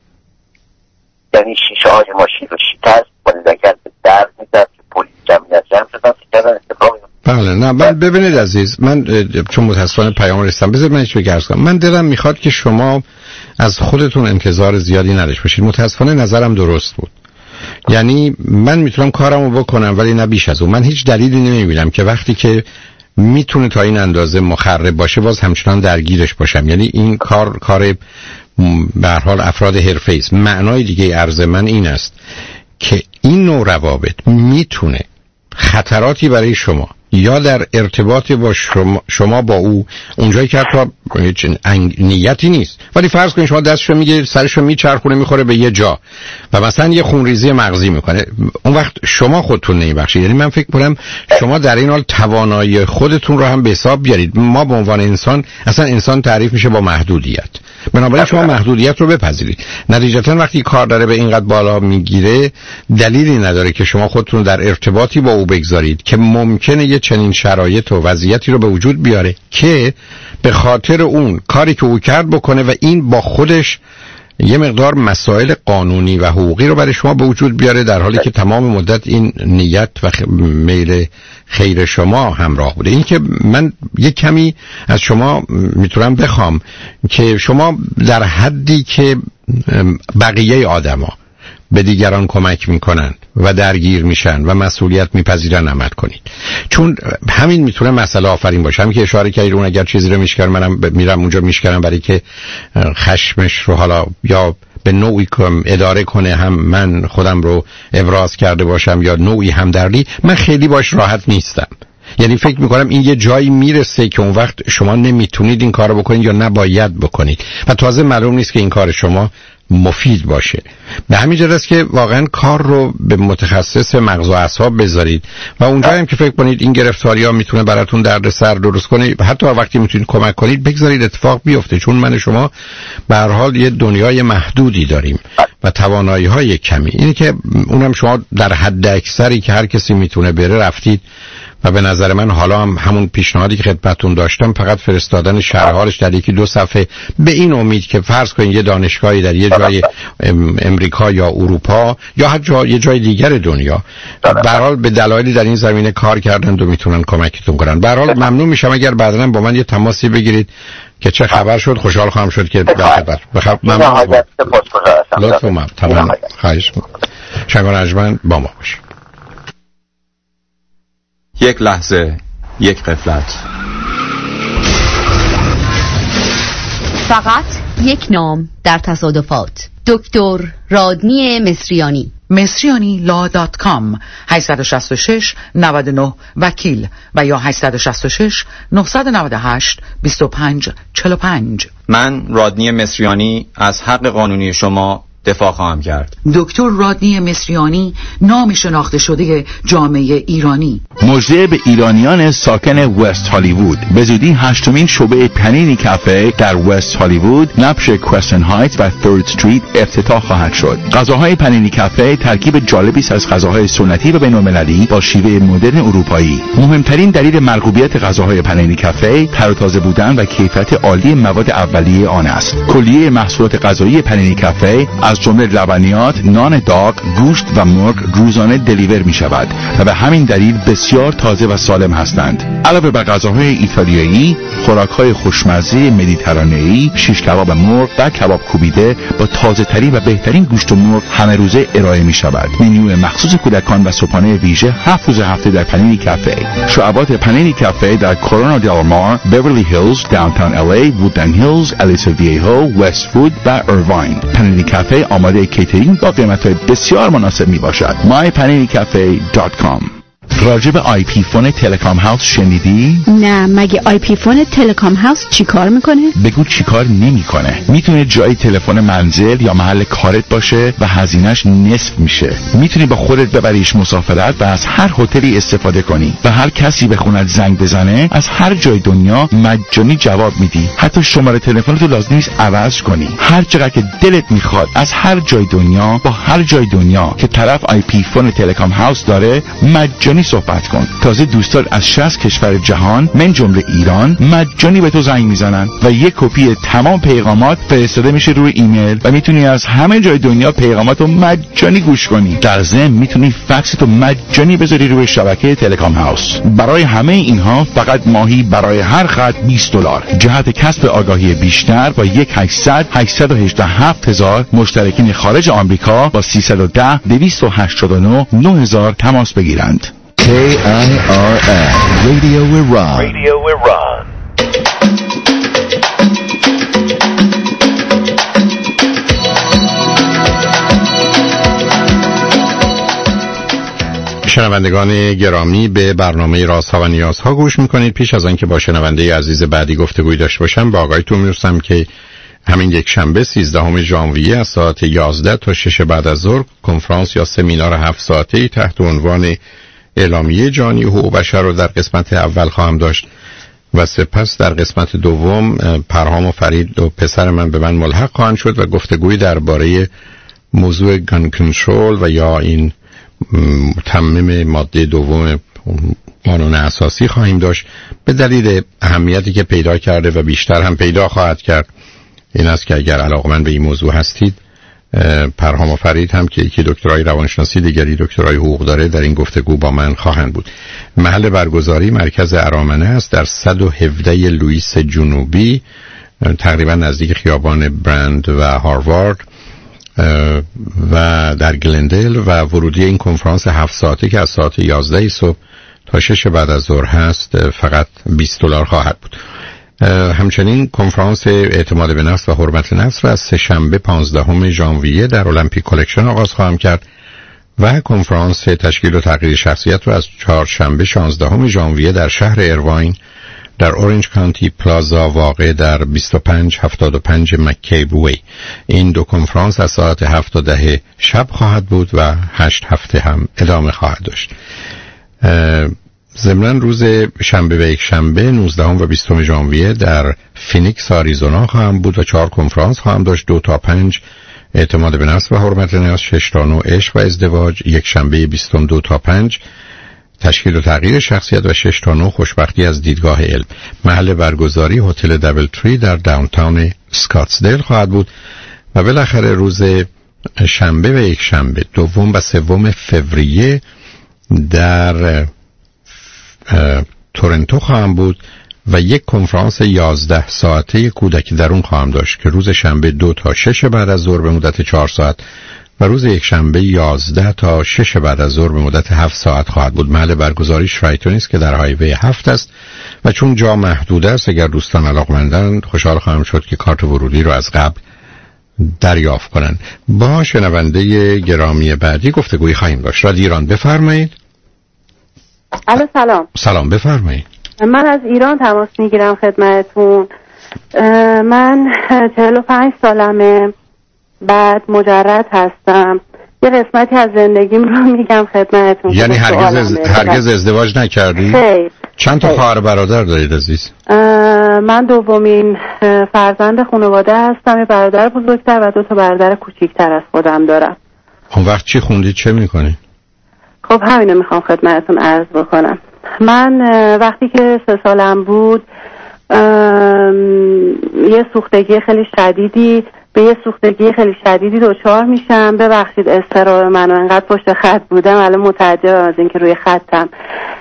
یعنی شیشه های ماشین رو شکست، پلیس اگر به در میدد که پلیس جمعیت جمع شدن فکرن اتفاقی. بله نه من ببینید عزیز، من چون متاسفانه پیام رسیدم بذار من چه بگم. من دلم میخواد که شما از خودتون انتظار زیادی نداشته باشید. متاسفانه نظرم درست بود، یعنی من میتونم کارمو بکنم ولی نه بیش از اون. من هیچ دلیلی نمیبینم که وقتی که میتونه تا این اندازه مخرب باشه باز همچنان درگیرش باشم. یعنی این کار به هر حال افراد حرفه‌ای است. معنای دیگه عرض من این است که این نوع روابط میتونه خطراتی برای شما یا در ارتباط با شما با او اونجایی که حتی هیچ نیتی نیست، ولی فرض کنید شما دستشو میگیرید سرشو میچرخونه میخوره به یه جا و مثلا یه خونریزی مغزی میکنه، اون وقت شما خودتون نمیبخشید. یعنی من فکر کنم شما در این حال توانایی خودتون رو هم به حساب بیارید. ما به عنوان انسان، اصلا انسان تعریف میشه با محدودیت، بنابراین شما محدودیت رو بپذیرید. نتیجتا وقتی کار داره به اینقدر بالا میگیره دلیلی نداره که شما خودتون در ارتباطی با او بگذارید که ممکنه یه چنین شرایط و وضعیتی رو به وجود بیاره که به خاطر اون کاری که او کرد بکنه و این با خودش یه مقدار مسائل قانونی و حقوقی رو برای شما به وجود بیاره، در حالی که تمام مدت این نیت و میل خیر شما همراه بوده. این که من یک کمی از شما میتونم بخوام که شما در حدی که بقیه آدما به دیگران کمک میکنن و درگیر میشن و مسئولیت میپذیرن عمل کنید، چون همین میتونه مسئله آفرین باشه. همین که اشاره کردید اون اگر چیزی رو میشکنم منم میرم اونجا میشکنم برای که خشمش رو حالا یا به نوعی اداره کنه، هم من خودم رو ابراز کرده باشم یا نوعی همدردی، من خیلی باش راحت نیستم. یعنی فکر میکنم این یه جایی میرسه که اون وقت شما نمیتونید این کارو بکنید یا نباید بکنید و تازه معلوم نیست که این کار شما مفید باشه. به همین جهت است که واقعا کار رو به متخصص مغز و اعصاب بذارید و اونجا هم که فکر کنید این گرفتاری‌ها میتونه براتون دردسر درست کنه، حتی وقتی میتونید کمک کنید بگذارید اتفاق بیفته، چون من شما به هر حال یه دنیای محدودی داریم و توانایی‌های کمی. اینه که اونم شما در حد اکثری که هر کسی میتونه بره رفتید و به نظر من حالا هم همون پیشنهادی که خدمتتون داشتم فقط فرستادن شرح حالش در یکی دو صفحه، به این امید که فرض کنید یه دانشگاهی در یه جای امریکا یا اروپا یا هر یه جای دیگر دنیا به هر حال به دلایلی در این زمینه کار کردن و میتونن کمکتون کنن. به هر حال ممنون میشم اگر بعداً با من یه تماسی بگیرید که چه خبر شد. خوشحال خواهم شد که در خدمت. ممنون. لطفاً تمام. خواهش می‌کنم. شنگان ارجمند با ما باشید. یک لحظه، یک غفلت. فقط یک نام در تصادفات. دکتر رادنی مصریانی. مصریانی.com 866 99 وکیل و یا 866 998 25 45. من رادنی مصریانی از حق قانونی شما دفاع خواهم کرد. دکتر رادنی مصریانی، نام شناخته شده جامعه ایرانی. مژده به ایرانیان ساکن وست هالیوود. به زودی 8مین شعبه پنینی کافه در وست هالیوود نبش کوستن هایتس و 3rd استریت افتتاح خواهد شد. غذاهای پنینی کافه ترکیب جالبی است از غذاهای سنتی و بین‌المللی با شیوه مدرن اروپایی. مهمترین دلیل مرغوبیت غذاهای پنینی کافه تر و تازه بودن و کیفیت عالی مواد اولیه آن است. کلیه محصولات غذایی پنینی کافه از جمله لبنیات، نان داغ، گوشت و مرغ روزانه دلیور می شود و به همین دلیل بسیار تازه و سالم هستند. علاوه بر غذاهای ایتالیایی، خوراک‌های خوشمزه مدیترانه‌ای، شیش کباب مرغ و کباب کوبیده با تازه‌ترین و بهترین گوشت مرغ همه روزه ارائه می شود. منیو مخصوص کودکان و صبحانه ویژه 7 روز هفته در پنینی کافه. شعبات پنینی کافه در کورونا دل مار، بیورلی هیلز، داونتاون ال وودلند هیلز، الیسا ویهو، وست‌وود و ایرواین. پنینی کافه آماده کیترینگ با قیمت‌های بسیار مناسب می باشد. mypaninicafe.com. راجب آی پی فون تلکام هاوس شنیدی؟ نه، مگه آی پی فون تلکام هاوس چی کار میکنه؟ بگو چی کار نمیکنه. میتونه جای تلفن منزل یا محل کارت باشه و هزینهش نصف میشه. میتونی با خودت ببریش مسافرت و از هر هتلی استفاده کنی و هر کسی به خونت زنگ بزنه از هر جای دنیا مجانی جواب میدی. حتی شماره تلفنتو لازم نیست عوض کنی. هر چقدر که دلت میخواد از هر جای دنیا با هر جای دنیا که طرف آی پی فون تلکام هاوس داره مجانی صحبت کن. تازه دوستان از 60 کشور جهان من جمله ایران مجانی به تو زنگ میزنن و یک کپی تمام پیغامات فرستاده میشه روی ایمیل و میتونی از همه جای دنیا پیغاماتو مجانی گوش کنی. در ضمن میتونی فکستو مجانی بذاری روی شبکه تلکام هاوس. برای همه اینها فقط ماهی برای هر خط $20. جهت کسب آگاهی بیشتر با 1-800-818-7000 مشترکین خارج آمریکا با 310-289-9000 تماس بگیرند. KIRN Radio Iran. Radio Iran. شنوندگان گرامی، به برنامه رازها و نیازها گوش میکنید. پیش از آنکه با شنونده عزیز بعدی گفتگوی داشته باشم، با آقایتون میرسم که همین یک شنبه 13 ژانویه از ساعت 11 تا 6 بعد از ظهر کنفرانس یا سمینار 7 ساعته‌ای تحت عنوان اعلامیه جهانی حقوق بشر رو در قسمت اول خواهم داشت و سپس در قسمت دوم پرهام و فرید و پسر من به من ملحق خواهند شد و گفتگوی درباره موضوع گان کنترل و یا این متمم ماده دوم قانون اساسی خواهیم داشت، به دلیل اهمیتی که پیدا کرده و بیشتر هم پیدا خواهد کرد این است که اگر علاقمند به این موضوع هستید، پرهام و فرید هم که یکی دکترای روانشناسی، دیگری دکترای حقوق داره، در این گفتگو با من خواهند بود. محل برگزاری مرکز ارامنه است در 117 لوئیس جنوبی، تقریبا نزدیک خیابان برند و هاروارد و در گلندل، و ورودی این کنفرانس 7 ساعته که از ساعت 11 صبح تا 6 بعد از ظهر هست فقط $20 خواهد بود. همچنین کنفرانس اعتماد به نفس و حرمت نفس را از سه‌شنبه 15 ژانویه در المپیک کلکشن آغاز خواهم کرد و کنفرانس تشکیل و تغییر شخصیت را از چهارشنبه 16 ژانویه در شهر ایرواین در اورنج کانتی پلازا واقع در 2575 مکیب وی. این دو کنفرانس از ساعت 7 تا 10 شب خواهد بود و 8 هفته هم ادامه خواهد داشت. ضمن روز شنبه و یک شنبه 19 و 20 ژانویه در فینیکس آریزونا خواهم بود و 4 کنفرانس خواهم داشت. 2 تا 5 اعتماد به نفس و حرمت نفس، 6 تا 9 عشق و ازدواج، یک شنبه 22 تا 5 تشکیل و تغییر شخصیت و 6 تا 9 خوشبختی از دیدگاه علم. محل برگزاری هتل دبل تری در داونتاون اسکاتسدیل خواهد بود و بالاخره روز شنبه و یک شنبه 2 و 3 فوریه در تورنتو خواهم بود و یک کنفرانس 11 ساعته کودکی درون خواهم داشت که روز شنبه 2 تا 6 بعد از ظهر به مدت 4 ساعت و روز یک شنبه 11 تا 6 بعد از ظهر به مدت 7 ساعت خواهد بود. محل برگزاری شرایتون است که در هایوی 7 است و چون جا محدود است، اگر دوستان علاقمندند خوشحال خواهم شد که کارت ورودی رو از قبل دریافت کنند. با شنونده گرامی بعدی گفتگویی خواهیم داشت. رادیو ایران، بفرمایید. الو سلام. سلام، بفرمایید. من از ایران تماس میگیرم خدمتتون. من 45 سالمه، بعد مجرد هستم. یه قسمتی از زندگیم رو میگم خدمتتون. یعنی هرگز ازدواج نکردی؟ خیر. چند تا خواهر برادر دارید عزیز؟ من دومین فرزند خانواده هستم. یه برادر بزرگتر و 2 تا برادر کوچیکتر از خودم دارم. اون وقت چی خوندید، چه میکنید؟ خب همینو میخوام خدمتتون عرض بکنم. من وقتی که 3 سالم بود یه سوختگی خیلی شدیدی دچار میشم. ببخشید اضطراب منو، انقدر پشت خط بودم الان متعجبم از اینکه روی خطم.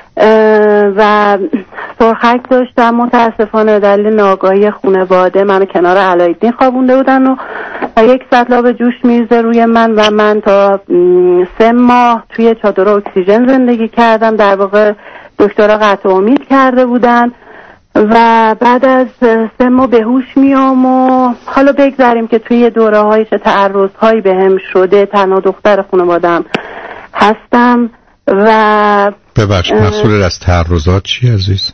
و سرخک داشتم. متاسفانه دلیل ناآگاهی خانواده منو کنار علایالدین خوابونده بودن و 1 سطل جوش میریزه روی من و من تا 3 ماه توی چادر اکسیژن زندگی کردم. در واقع دکترها قطع امید کرده بودن و بعد از 3 ماه به هوش میام و حالا بگذاریم که توی دوره‌های چه تعرض‌هایی بهم شده. تنها دختر خانواده‌ام هستم و ببخشید مسئول از تعرضات چی عزیز؟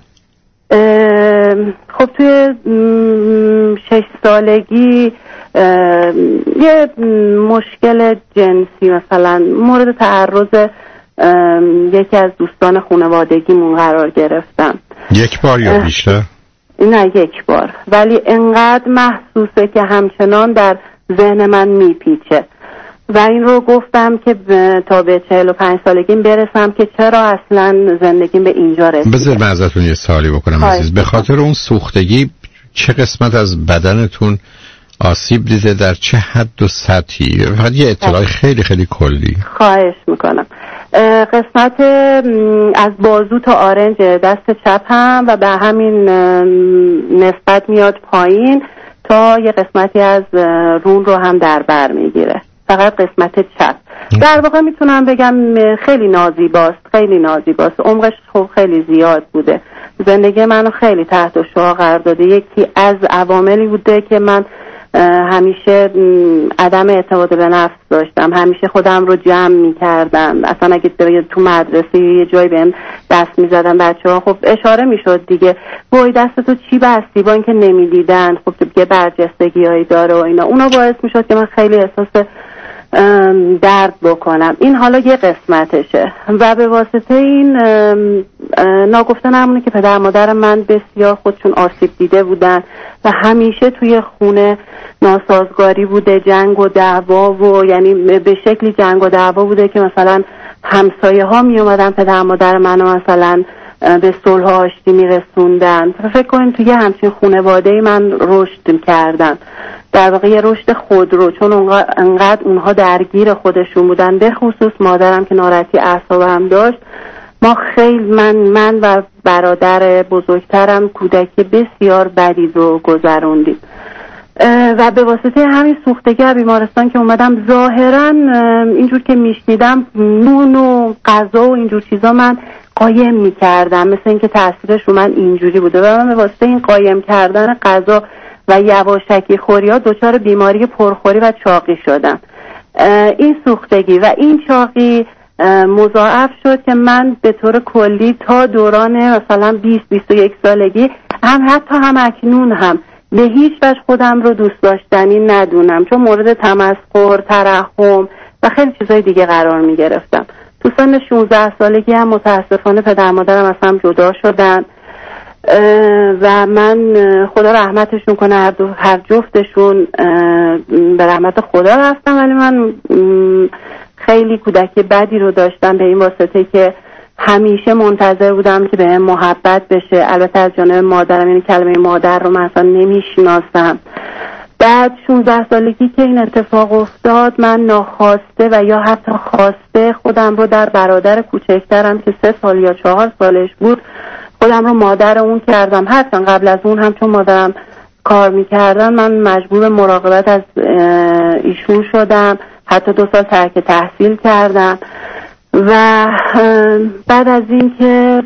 خب توی 6 سالگی یه مشکل جنسی مثلا مورد تعرض یکی از دوستان خانوادگیمون قرار گرفتم. یک بار یا بیشتر؟ نه 1 بار، ولی انقدر محسوسه که همچنان در ذهن من میپیچه و این رو گفتم که تا به 45 سالگیم برسم که چرا اصلا زندگیم به اینجا رسید. بذار من ازتون یه سوالی بکنم عزیز. به خاطر اون سوختگی چه قسمت از بدنتون آسیب دیده، در چه حد و سطحی؟ فقط یه اطلاع خیلی خیلی کلی. خواهش میکنم. قسمت از بازو تا آرنج دست چپم و به همین نسبت میاد پایین تا یه قسمتی از رون رو هم در بر میگیره. فقط قسمت چپ. در واقع میتونم بگم خیلی نازیباست. عمقش خیلی زیاد بوده. زندگی منو خیلی تحت شعاع قرار داده. یکی از عواملی بوده که من همیشه عدم اعتماد به نفس داشتم. همیشه خودم رو جمع میکردم. اصلا اگه تو مدرسه یه جایی بهم دست میزدن بچه‌ها، خب اشاره میشد دیگه، وای دستتو چی بستی، با اینکه نمیدیدن خب دیگه برجستگیایی داره و اینا. اونا باعث میشد که من خیلی احساس درد بکنم. این حالا یه قسمتشه و به واسطه این ناگفته نمونه که پدر مادر من بسیار خودشون آسیب دیده بودن و همیشه توی خونه ناسازگاری بوده، جنگ و دعوا و یعنی به شکلی جنگ و دعوا بوده که مثلا همسایه ها می اومدن پدر مادر منو مثلا به صلح و آشتی میرسوندن. فکر کنیم توی همچین خانواده‌ای من رشد کردم، در واقع یه رشد خودرو، چون انقدر اونها درگیر خودشون بودن، به خصوص مادرم که ناراحتی اعصاب هم داشت. ما خیلی من و برادر بزرگترم کودکی بسیار بدی رو گذروندیم و به واسطه همین سوختگی بیمارستان که اومدم ظاهرا اینجور که میشنیدم نون و غذا و اینجور چیزا من قایم میکردم، مثل اینکه تاثیرش رو من اینجوری بوده و من به واسطه این قایم کردن غذا و یواشکی خوری ها دچار بیماری پرخوری و چاقی شدم. این سوختگی و این چاقی مضاعف شد که من به طور کلی تا دوران مثلا 20-21 سالگی حتی اکنون هم به هیچ وجه خودم رو دوست داشتنی ندونم، چون مورد تمسخر، ترحم و خیلی چیزای دیگه قرار می گرفتم. تو سن 16 سالگی هم متاسفانه پدر مادرم از هم جدا شدن و من خدا رحمتشون کنه هر جفتشون به رحمت خدا رفتم، ولی من خیلی کودکی بدی رو داشتم به این واسطه که همیشه منتظر بودم که به محبت بشه. البته از جانب مادرم، یعنی کلمه مادر رو من اصلا نمیشناسم. بعد 16 سالگی که این اتفاق افتاد، من ناخواسته و یا حتی خواسته خودم رو در برادر کوچکترم که 3 سال یا 4 سالش بود خودم رو مادر اون کردم. هرچند قبل از اون هم چون مادرم کار میکردن من مجبور مراقبت از ایشون شدم، حتی 2 سال ترک تحصیل کردم و بعد از این که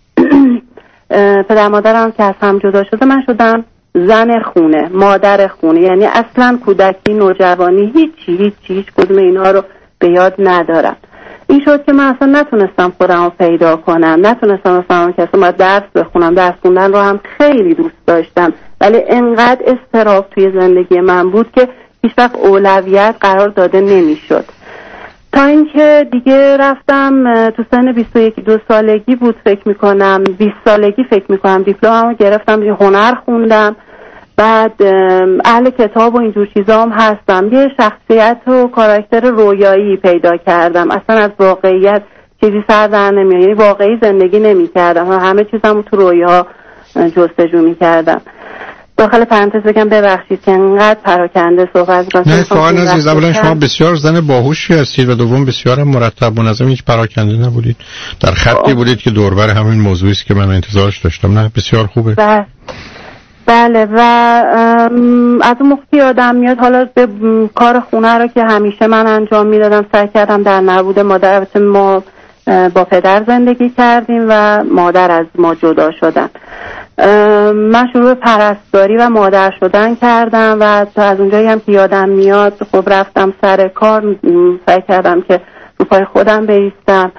پدر مادرم که از هم جدا شده من شدم زن خونه، مادر خونه، یعنی اصلا کودکی، نوجوانی، هیچ کدوم اینا رو به یاد ندارم. این شد که من اصلا نتونستم خودم رو پیدا کنم، نتونستم مثلا که اصلا درس بخونم. درس خوندن رو هم خیلی دوست داشتم، ولی انقدر اضطراب توی زندگی من بود که هیچ وقت اولویت قرار داده نمیشد. تا اینکه دیگه رفتم تو سن 21-22 سالگی بود فکر میکنم، 20 سالگی فکر میکنم دیپلممو گرفتم، هنر خوندم. بعد اهل کتاب و اینجور چیزا هم هستم. یه شخصیت و کاراکتر رویایی پیدا کردم، اصلا از واقعیت چیزی سر در نمیاد، یعنی واقعی زندگی نمیکردم و همه چیزمو تو رویا جستجو میکردم. داخل پرانتز بگم ببخشید که انقدر پراکنده صحبت کنم. نه فقط عزیز، اولا شما بسیار زن باهوشی هستید و دوم بسیار مرتب و منظم، هیچ پراکنده نبودید، در خطی بودید که دوربر همین موضوعی است که من انتظارش داشتم. نه بسیار خوبه. بله و از اون موقع یادم میاد حالا به کار خونه رو که همیشه من انجام میدادم سعی کردم در نبود مادر. البته ما با پدر زندگی کردیم و مادر از ما جدا شدن. من شروع به پرستاری و مادر شدن کردم و تا از اونجایی هم که یادم میاد خب رفتم سر کار، سعی کردم که رو پای خودم بایستم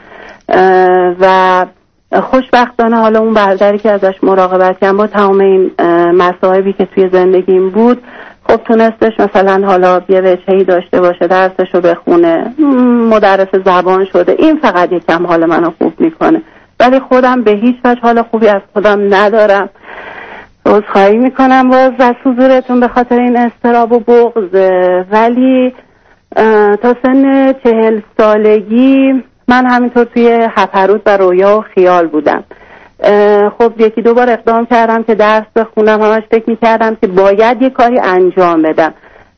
و خوشبختانه حالا اون برادری که ازش مراقبت کردم با تمام این مصائبی که توی زندگیم بود خب تونستش مثلا حالا یه وجهی داشته باشه، درسشو بخونه، مدرس زبان شده. این فقط یکم حال منو خوب میکنه، ولی خودم به هیچ وجه حال خوبی از خودم ندارم. عذرخواهی میکنم باز از حضورتون به خاطر این اضطراب و بغض. ولی تا سن 40 سالگی من همینطور توی هپروت و رویا و خیال بودم. خب 1-2 بار اقدام کردم که درس بخونم، همش فکر میکردم که باید یه کاری انجام بدم.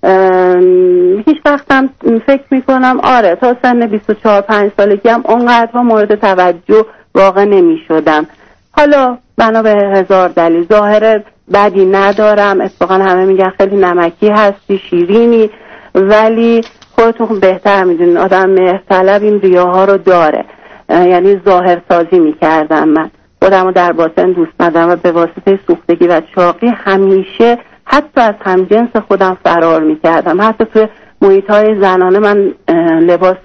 هیچ وقتم فکر میکنم آره تا سن 24-25 سالگی هم اونقدرها مورد توجه واقع نمیشدم. حالا بنا به هزار دلیل، ظاهر بدی ندارم، اتفاقا همه میگن خیلی نمکی هستی، شیرینی، ولی خودتون بهتر میدونین آدم مهرطلب این ریاها رو داره. یعنی ظاهر سازی میکردم، من خودم رو در باطن دوست ندارم و به واسطه سوختگی و چاقی همیشه حتی از همجنس خودم فرار میکردم. حتی توی محیط‌های زنانه من لباس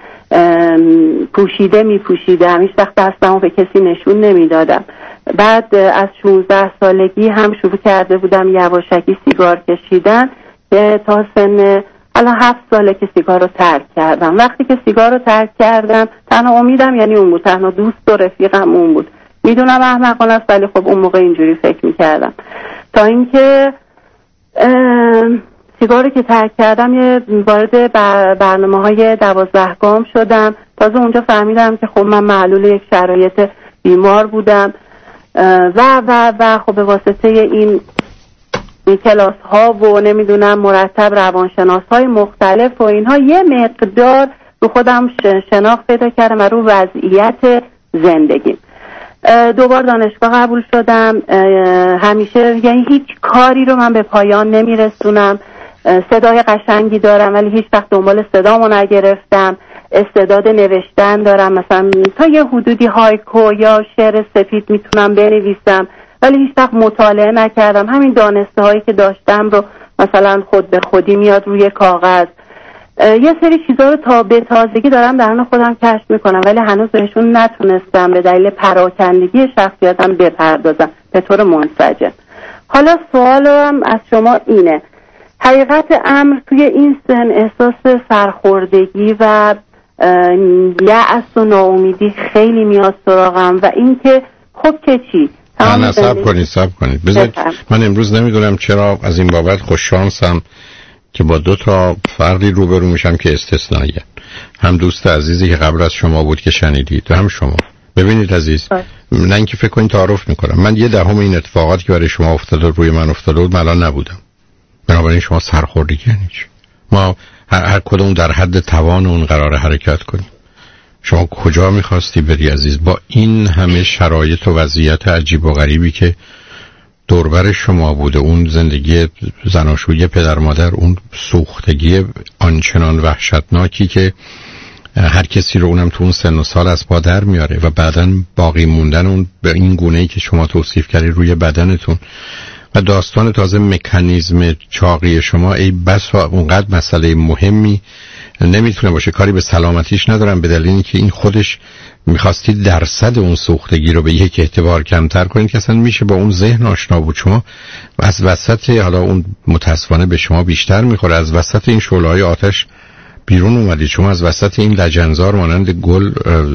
پوشیده میپوشیدم، هیچ وقت دستمو به کسی نشون نمیدادم. بعد از 16 سالگی هم شروع کرده بودم یواشکی سیگار کشیدن که تا سن الان 7 ساله که سیگار رو ترک کردم. وقتی که سیگار رو ترک کردم تنها امیدم یعنی اون بود، تنها دوست و رفیقم اون بود. میدونم احمقانه است ولی خب اون موقع اینجوری فکر میکردم. تا اینکه سیگار که ترک کردم یه وارد برنامه‌های 12 گام شدم. تازه اونجا فهمیدم که خب من معلول یک شرایط بیمار بودم و خب به واسطه این کلاس ها و نمیدونم مرتب روانشناس های مختلف و اینها یه مقدار رو خودم شناخت پیدا کردم و رو وضعیت زندگیم. دوبار دانشگاه قبول شدم. همیشه یعنی هیچ کاری رو من به پایان نمیرسونم. صدای قشنگی دارم ولی هیچ وقت دنبال صدامو نگرفتم. استعداد نوشتن دارم، مثلا تا یه حدودی هایکو یا شعر سفید میتونم بنویسم ولی هیچ وقت مطالعه نکردم. همین دانسته هایی که داشتم رو مثلا خود به خودی میاد روی کاغذ. یه سری چیزا رو تا به تازگی دارم درون خودم کشف میکنم ولی هنوز بهشون نتونستم به دلیل پراکندگی شخصیتم بپردازم به طور منسجم. حالا سوالم از شما اینه، حقیقت امر توی این سن احساس سرخوردگی و یأس و ناامیدی خیلی میاد سراغم و اینکه خب که چی؟ نه صبر کنید بذارید. من امروز نمیدونم چرا از این بابت خوششانسم که با 2 فردی روبرو میشم که استثنائیه. هم دوست عزیزی که قبل از شما بود که شنیدید و هم شما. ببینید عزیز، نه اینکه فکر کنید تعارف میکنم، من 1/10 این اتفاقاتی که برای شما افتاده روی من افتاده بود من الان نبودم. بنابراین شما سرخوردگی یعنی چی؟ ما هر کدوم در حد توان اون قرار حرکت کنیم. شما کجا میخواستی بری عزیز با این همه شرایط و وضعیت عجیب و غریبی که دوربر شما بوده، اون زندگی زناشویی پدر مادر، اون سوختگی آنچنان وحشتناکی که هر کسی رو اونم تو اون سن و سال از پا در میاره و بعداً باقی موندن اون به این گونه‌ای که شما توصیف کردی روی بدنتون و داستان تازه مکانیزم چاقی شما ای بس اونقدر مسئله مهمی نمیتونه باشه. کاری به سلامتیش ندارم به دلیل اینکه این خودش میخواستید درصد اون سوختگی رو به یک اعتبار کمتر کنید که اصلا میشه با اون ذهن آشنا بود. شما از وسط، حالا اون متاسفانه به شما بیشتر میخوره، از وسط این شعله‌های آتش بیرون اومدید. شما از وسط این لجنزار مانند گل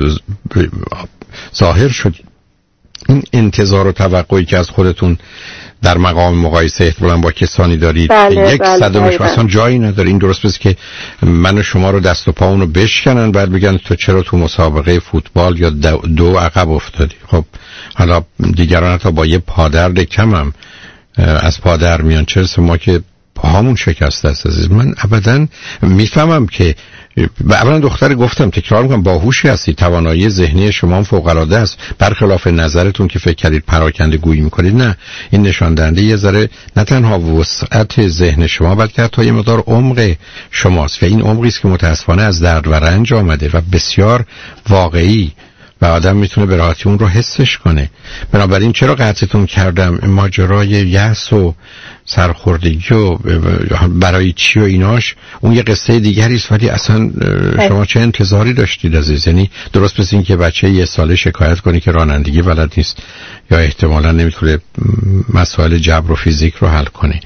ظاهر شدید. این انتظار و توقعی که از خودتون در مقام مقایسه احتمالاً با کسانی دارید یک صدمش اصلا جایی نداره. این درست بس که من و شما رو دست و پا اونو بشکنن بعد بگن تو چرا تو مسابقه فوتبال یا 2 عقب افتادی. خب حالا دیگران تا با یه پادرد کمم از پادر میان، چرا ما که پاهامون شکسته است عزیز. من ابدا میفهمم که اولا دختر گفتم تکرار میکنم باهوشی هستی، توانایی ذهنی شما فوق العاده است، برخلاف نظرتون که فکر کردید پراکنده گویی میکنید. نه، این نشان دهنده یه ذره نه تنها وسعت ذهن شما بلکه حتی یه مقدار عمق شماست و این عمقی است که متاسفانه از درد و رنج آمده و بسیار واقعی و آدم میتونه به راحتی اون رو حسش کنه. بنابراین چرا قطعتون کردم ماجرای یأس و سرخوردگی و برای چی و ایناش اون یه قصه دیگری است، ولی اصلا شما چه انتظاری داشتید عزیز؟ یعنی درست مثل این که بچه 1 ساله شکایت کنی که رانندگی بلد نیست یا احتمالاً نمیتونه مسائل جبر و فیزیک رو حل کنه.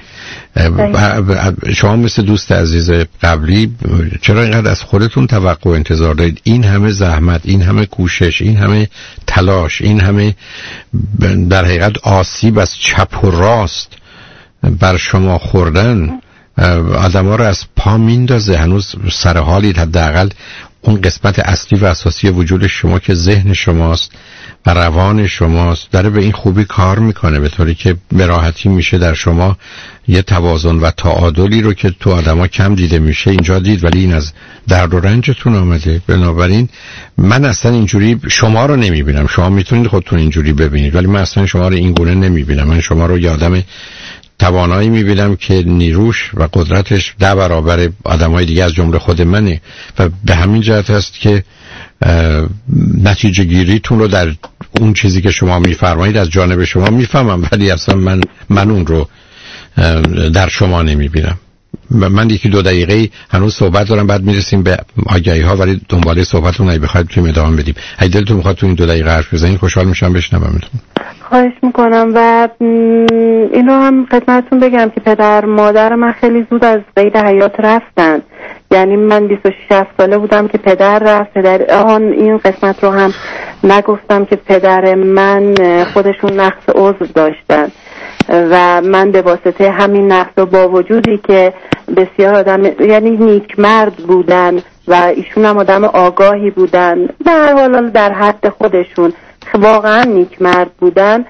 شما مثل دوست عزیز قبلی چرا اینقدر از خودتون توقع و انتظار دارید؟ این همه زحمت، این همه کوشش، این همه تلاش، این همه در حقیقت آسیب از چپ و راست بر شما خوردن آدم ها رو از پا میندازه. هنوز سر حالید، حداقل اون قسمت اصلی و اساسی وجود شما که ذهن شماست و روان شماست داره به این خوبی کار میکنه، به طوری که به راحتی میشه در شما یه توازن و تعادلی رو که تو آدما کم دیده میشه اینجا دید، ولی این از درد و رنجتون آمده. بنابراین من اصلا اینجوری شما رو نمیبینم. شما میتونید خودتون اینجوری ببینید ولی من اصلا شما رو این گونه نمیبینم. من شما رو یه آدم توانایی میبینم که نیروش و قدرتش 10 برابر آدمای دیگه از جمله خود منه و به همین جهت است که نتیجه گیریتون رو در اون چیزی که شما میفرمایید از جانب شما میفهمم، ولی اصلا من اون رو در شما نمیبینم. من 1-2 دقیقه هنوز صحبت دارم بعد میرسیم به آگهی ها، ولی دنباله صحبتون اگه بخواید تو ادامه بدیم. اگه دلتون میخواد تو این 2 دقیقه حرف بزنید خوشحال میشم بشنومتون. خواهش میکنم. و اینو هم خدمتتون بگم که پدر مادر من خیلی زود از قید حیات رفتن. یعنی من 26 ساله بودم که پدر رفت. این قسمت رو هم نگفتم که پدر من خودشون نقص عضو داشتن و من به واسطه همین نقص و با وجودی که بسیار آدم یعنی نیک مرد بودن و ایشون هم آدم آگاهی بودن، در حال در حد خودشون واقعا نیکمرد بودن،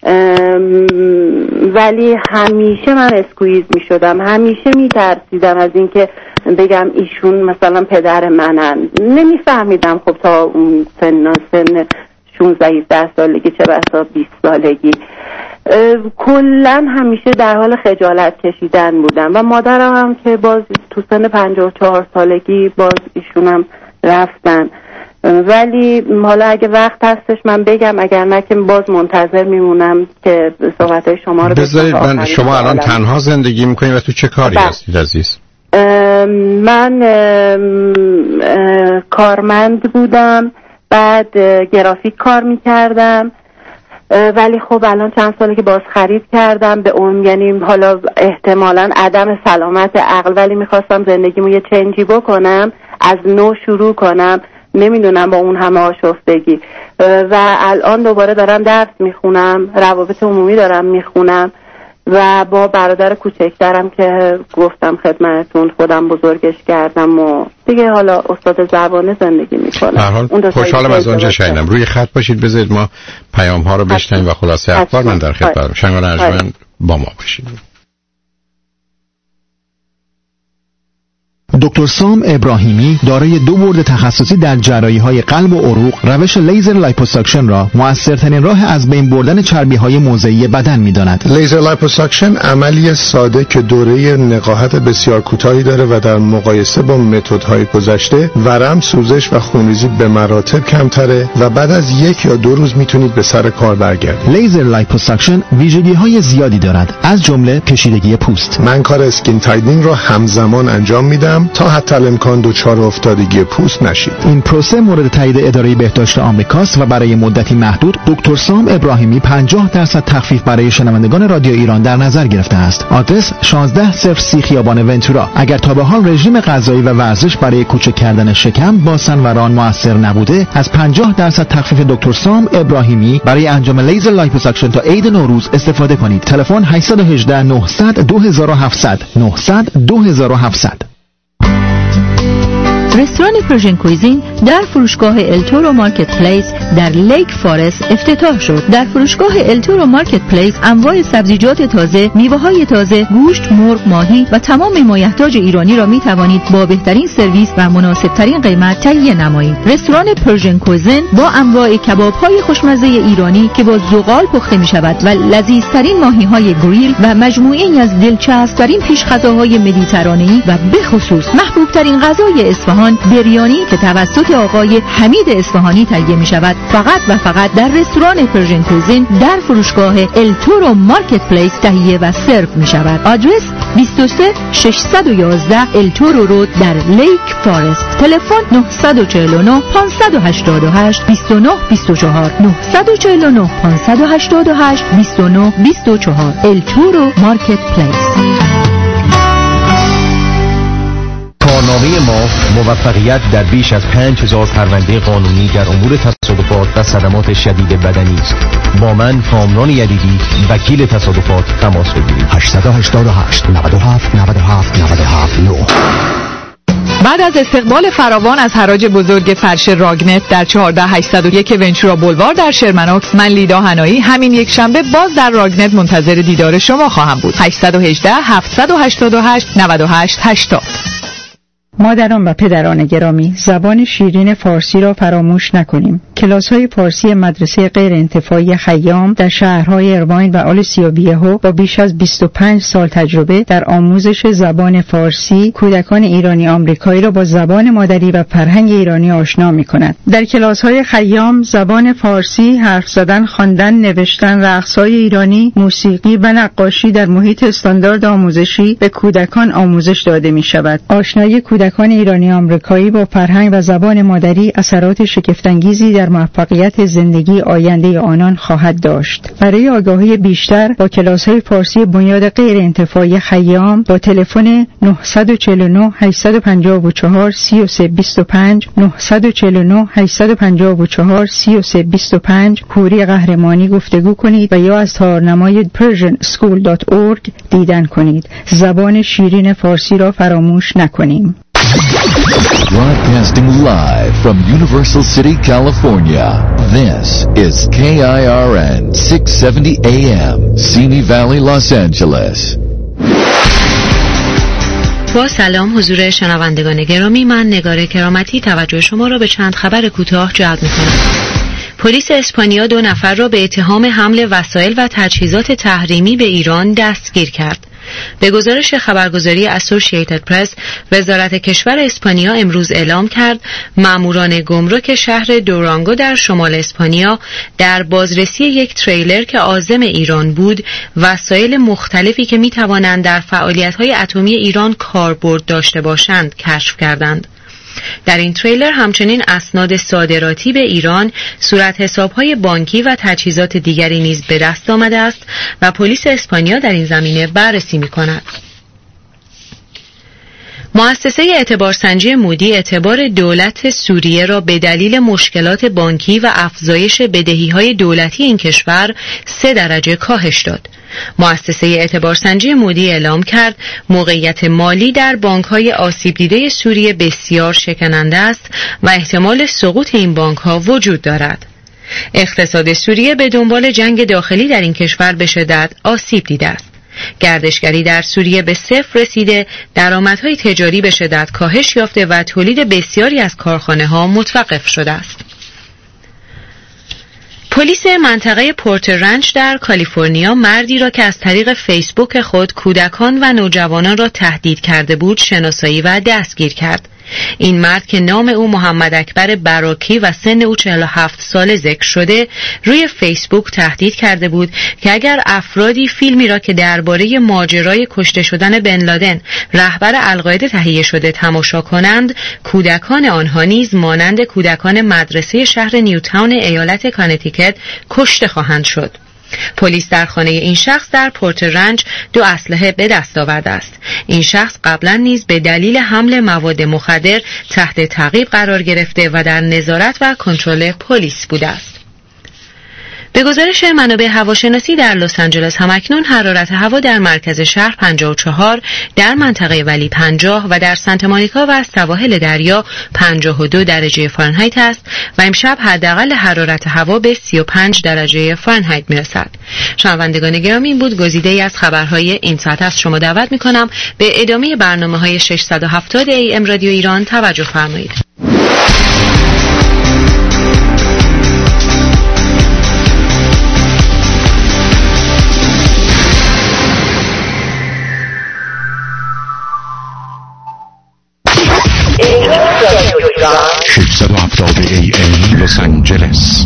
ولی همیشه من اسکویز می شدم، همیشه می ترسیدم از اینکه بگم ایشون مثلا پدر منن. نمی فهمیدم خب تا اون سن 16-17 سالگی چه بسا 20 سالگی کلا همیشه در حال خجالت کشیدن بودم و مادرم هم که باز تو سن 54 سالگی باز ایشونم رفتن. ولی حالا اگه وقت هستش من بگم، اگر نه که باز منتظر میمونم که صحبتهای شما رو بذارید. من شما الان تنها زندگی میکنید و تو چه کاری هستید عزیز؟ من کارمند بودم، بعد گرافیک کار میکردم، ولی خب الان چند ساله که باز خرید کردم به اون، یعنی حالا احتمالاً عدم سلامت عقل، ولی میخواستم زندگیمو یه چنجی بکنم، از نو شروع کنم، نمیدونم با اون همه آشفتگی. و الان دوباره دارم درس میخونم، روابط عمومی دارم میخونم و با برادر کوچکترم که گفتم خدمتتون خودم بزرگش کردم و دیگه حالا استاد زبانه زندگی میکنم. به هر حال خوشحالم از اونجا شنیدم. روی خط باشید، بذارید ما پیام ها رو بشنویم و خلاصه اخبار من در خدمتم. شنگان ارجمند با ما باشید. دکتر سام ابراهیمی دارای 2 بورد تخصصی در جراحی‌های قلب و عروق، روش لیزر لایپوساکشن را مؤثرترین راه از بین بردن چربی‌های موضعی بدن می‌داند. لیزر لایپوساکشن عملی ساده که دوره نقاهت بسیار کوتاهی داره و در مقایسه با متدهای گذشته ورم، سوزش و خونریزی به مراتب کمتره و بعد از 1 یا 2 روز میتونید به سر کار برگردید. لیزر لایپوساکشن ویژگی‌های زیادی دارد، از جمله کشیدگی پوست. من کار اسکین تایدینگ را همزمان انجام میدم تا حتی الامکان دچار افتادگی پوست نشید. این پروسه مورد تایید اداره بهداشت آمریکاست و برای مدتی محدود دکتر سام ابراهیمی 50% تخفیف برای شنوندگان رادیو ایران در نظر گرفته است. آدرس 1603 خیابان ونتورا. اگر تا به حال رژیم غذایی و ورزش برای کوچک کردن شکم با سنوران موثر نبوده، از 50% تخفیف دکتر سام ابراهیمی برای انجام لیزر لایپوساکشن تا عید نوروز استفاده کنید. تلفن 818 900 2700 900 2700. رستوران پرژن کویزین در فروشگاه التورو مارکت پلیس در لیک فارست افتتاح شد. در فروشگاه التورو مارکت پلیس انواع سبزیجات تازه، میوه‌های تازه، گوشت، مرغ، ماهی و تمام مایحتاج ایرانی را می توانید با بهترین سرویس و مناسبترین قیمت تهیه نمایید. رستوران پرژن کویزین با انواع کباب‌های خوشمزه ایرانی که با زغال پخته می شود و لذیذترین ماهی‌های گریل و مجموعه‌ای از دلچسب‌ترین پیش‌غذاهای مدیترانه‌ای و به خصوص محبوب‌ترین غذای اصفهان بریانی که توسط آقای حمید اصفهانی تهیه می شود فقط و فقط در رستوران پرژن کوزین در فروشگاه التورو مارکت پلیس تهیه و سرو می شود. آدرس 23 611 التورو رود در لیک فارست. تلفن 949 588 29 24 949 588 29 24 التورو مارکت پلیس. کارنامه ما موفقیت در بیش از 5000 پرونده قانونی در امور تصادفات و صدمات شدید بدنی است. با من کامران یدیدی وکیل تصادفات تماس بگیرید. 888 97 97 97 9. بعد از استقبال فراوان از حراج بزرگ فرش راگنت در 14801 ونچورا بولوار در شرمنوکس، من لیدا هنایی همین یک شنبه باز در راگنت منتظر دیدار شما خواهم بود. 818 788 98 80. مادران و پدران گرامی، زبان شیرین فارسی را فراموش نکنیم. کلاس‌های فارسی مدرسه غیر انتفاعی خیام در شهرهای ارواین و آل سیابیهو با بیش از 25 سال تجربه در آموزش زبان فارسی کودکان ایرانی آمریکایی را با زبان مادری و فرهنگ ایرانی آشنا می‌کند. در کلاس‌های خیام زبان فارسی، حرف زدن، خواندن، نوشتن، رقص‌های ایرانی، موسیقی و نقاشی در محیط استاندارد آموزشی به کودکان آموزش داده می‌شود. آشنایی کودکان ایرانی آمریکایی با فرهنگ و زبان مادری اثرات شگفت‌انگیزی در موفقیت زندگی آینده آنان خواهد داشت. برای آگاهی بیشتر با کلاس‌های فارسی بنیاد غیر انتفاعی خیام با تلفن 949 854 3325 949 854 3325 کوری قهرمانی گفتگو کنید و یا از تارنمای persianschool.org دیدن کنید. زبان شیرین فارسی را فراموش نکنیم. Broadcasting live from Universal City, California. This is KIRN 670 AM, Simi Valley, Los Angeles. با سلام حضور شنوندگان گرامی، من نگار کرامتی توجه شما را به چند خبر کوتاه جلب می‌کنم. پلیس اسپانیا 2 نفر را به اتهام حمل وسایل و تجهیزات تحریمی به ایران دستگیر کرد. به گزارش خبرگزاری اسوسییتد پرس، وزارت کشور اسپانیا امروز اعلام کرد ماموران گمرک شهر دورانگو در شمال اسپانیا در بازرسی یک تریلر که عازم ایران بود، وسایل مختلفی که می توانند در فعالیت‌های اتمی ایران کاربرد داشته باشند کشف کردند. در این تریلر همچنین اسناد صادراتی به ایران، صورت حساب‌های بانکی و تجهیزات دیگری نیز به دست آمده است و پلیس اسپانیا در این زمینه بررسی می‌کند. مؤسسه اعتبارسنجی مودی اعتبار دولت سوریه را به دلیل مشکلات بانکی و افزایش بدهی‌های دولتی این کشور 3 درجه کاهش داد. مؤسسه اعتبارسنجی مودی اعلام کرد موقعیت مالی در بانک‌های آسیب دیده سوریه بسیار شکننده است و احتمال سقوط این بانک‌ها وجود دارد. اقتصاد سوریه به دنبال جنگ داخلی در این کشور به شدت آسیب دیده است. گردشگری در سوریه به 0 رسیده، درآمدهای تجاری به شدت کاهش یافته و تولید بسیاری از کارخانه‌ها متوقف شده است. پلیس منطقه پورت رنچ در کالیفرنیا مردی را که از طریق فیسبوک خود کودکان و نوجوانان را تهدید کرده بود شناسایی و دستگیر کرد. این مرد که نام او محمد اکبر براکی و سن او 47 ساله ذکر شده، روی فیسبوک تهدید کرده بود که اگر افرادی فیلمی را که درباره ماجرای کشته شدن بن لادن رهبر القاعده تهیه شده تماشا کنند، کودکان آنها نیز مانند کودکان مدرسه شهر نیوتاون ایالت کانتیکت کشته خواهند شد. پلیس در خانه این شخص در پورت رنچ 2 اسلحه به دست آورده است. این شخص قبلا نیز به دلیل حمل مواد مخدر تحت تعقیب قرار گرفته و در نظارت و کنترل پلیس بوده است. به گزارش منابع هواشناسی در لس آنجلس همکنون حرارت هوا در مرکز شهر 54، در منطقه ولی 50 و در سانتا مونیکا و سواحل دریا 52 درجه فارنهایت است و امشب حداقل حرارت هوا به 35 درجه فارنهایت میرسد. شنوندگان گرامی، این بود گزیده‌ای از خبرهای این ساعت. از شما دعوت می‌کنم به ادامه برنامه‌های 670 AM رادیو ایران توجه فرمایید. AM لس آنجلس.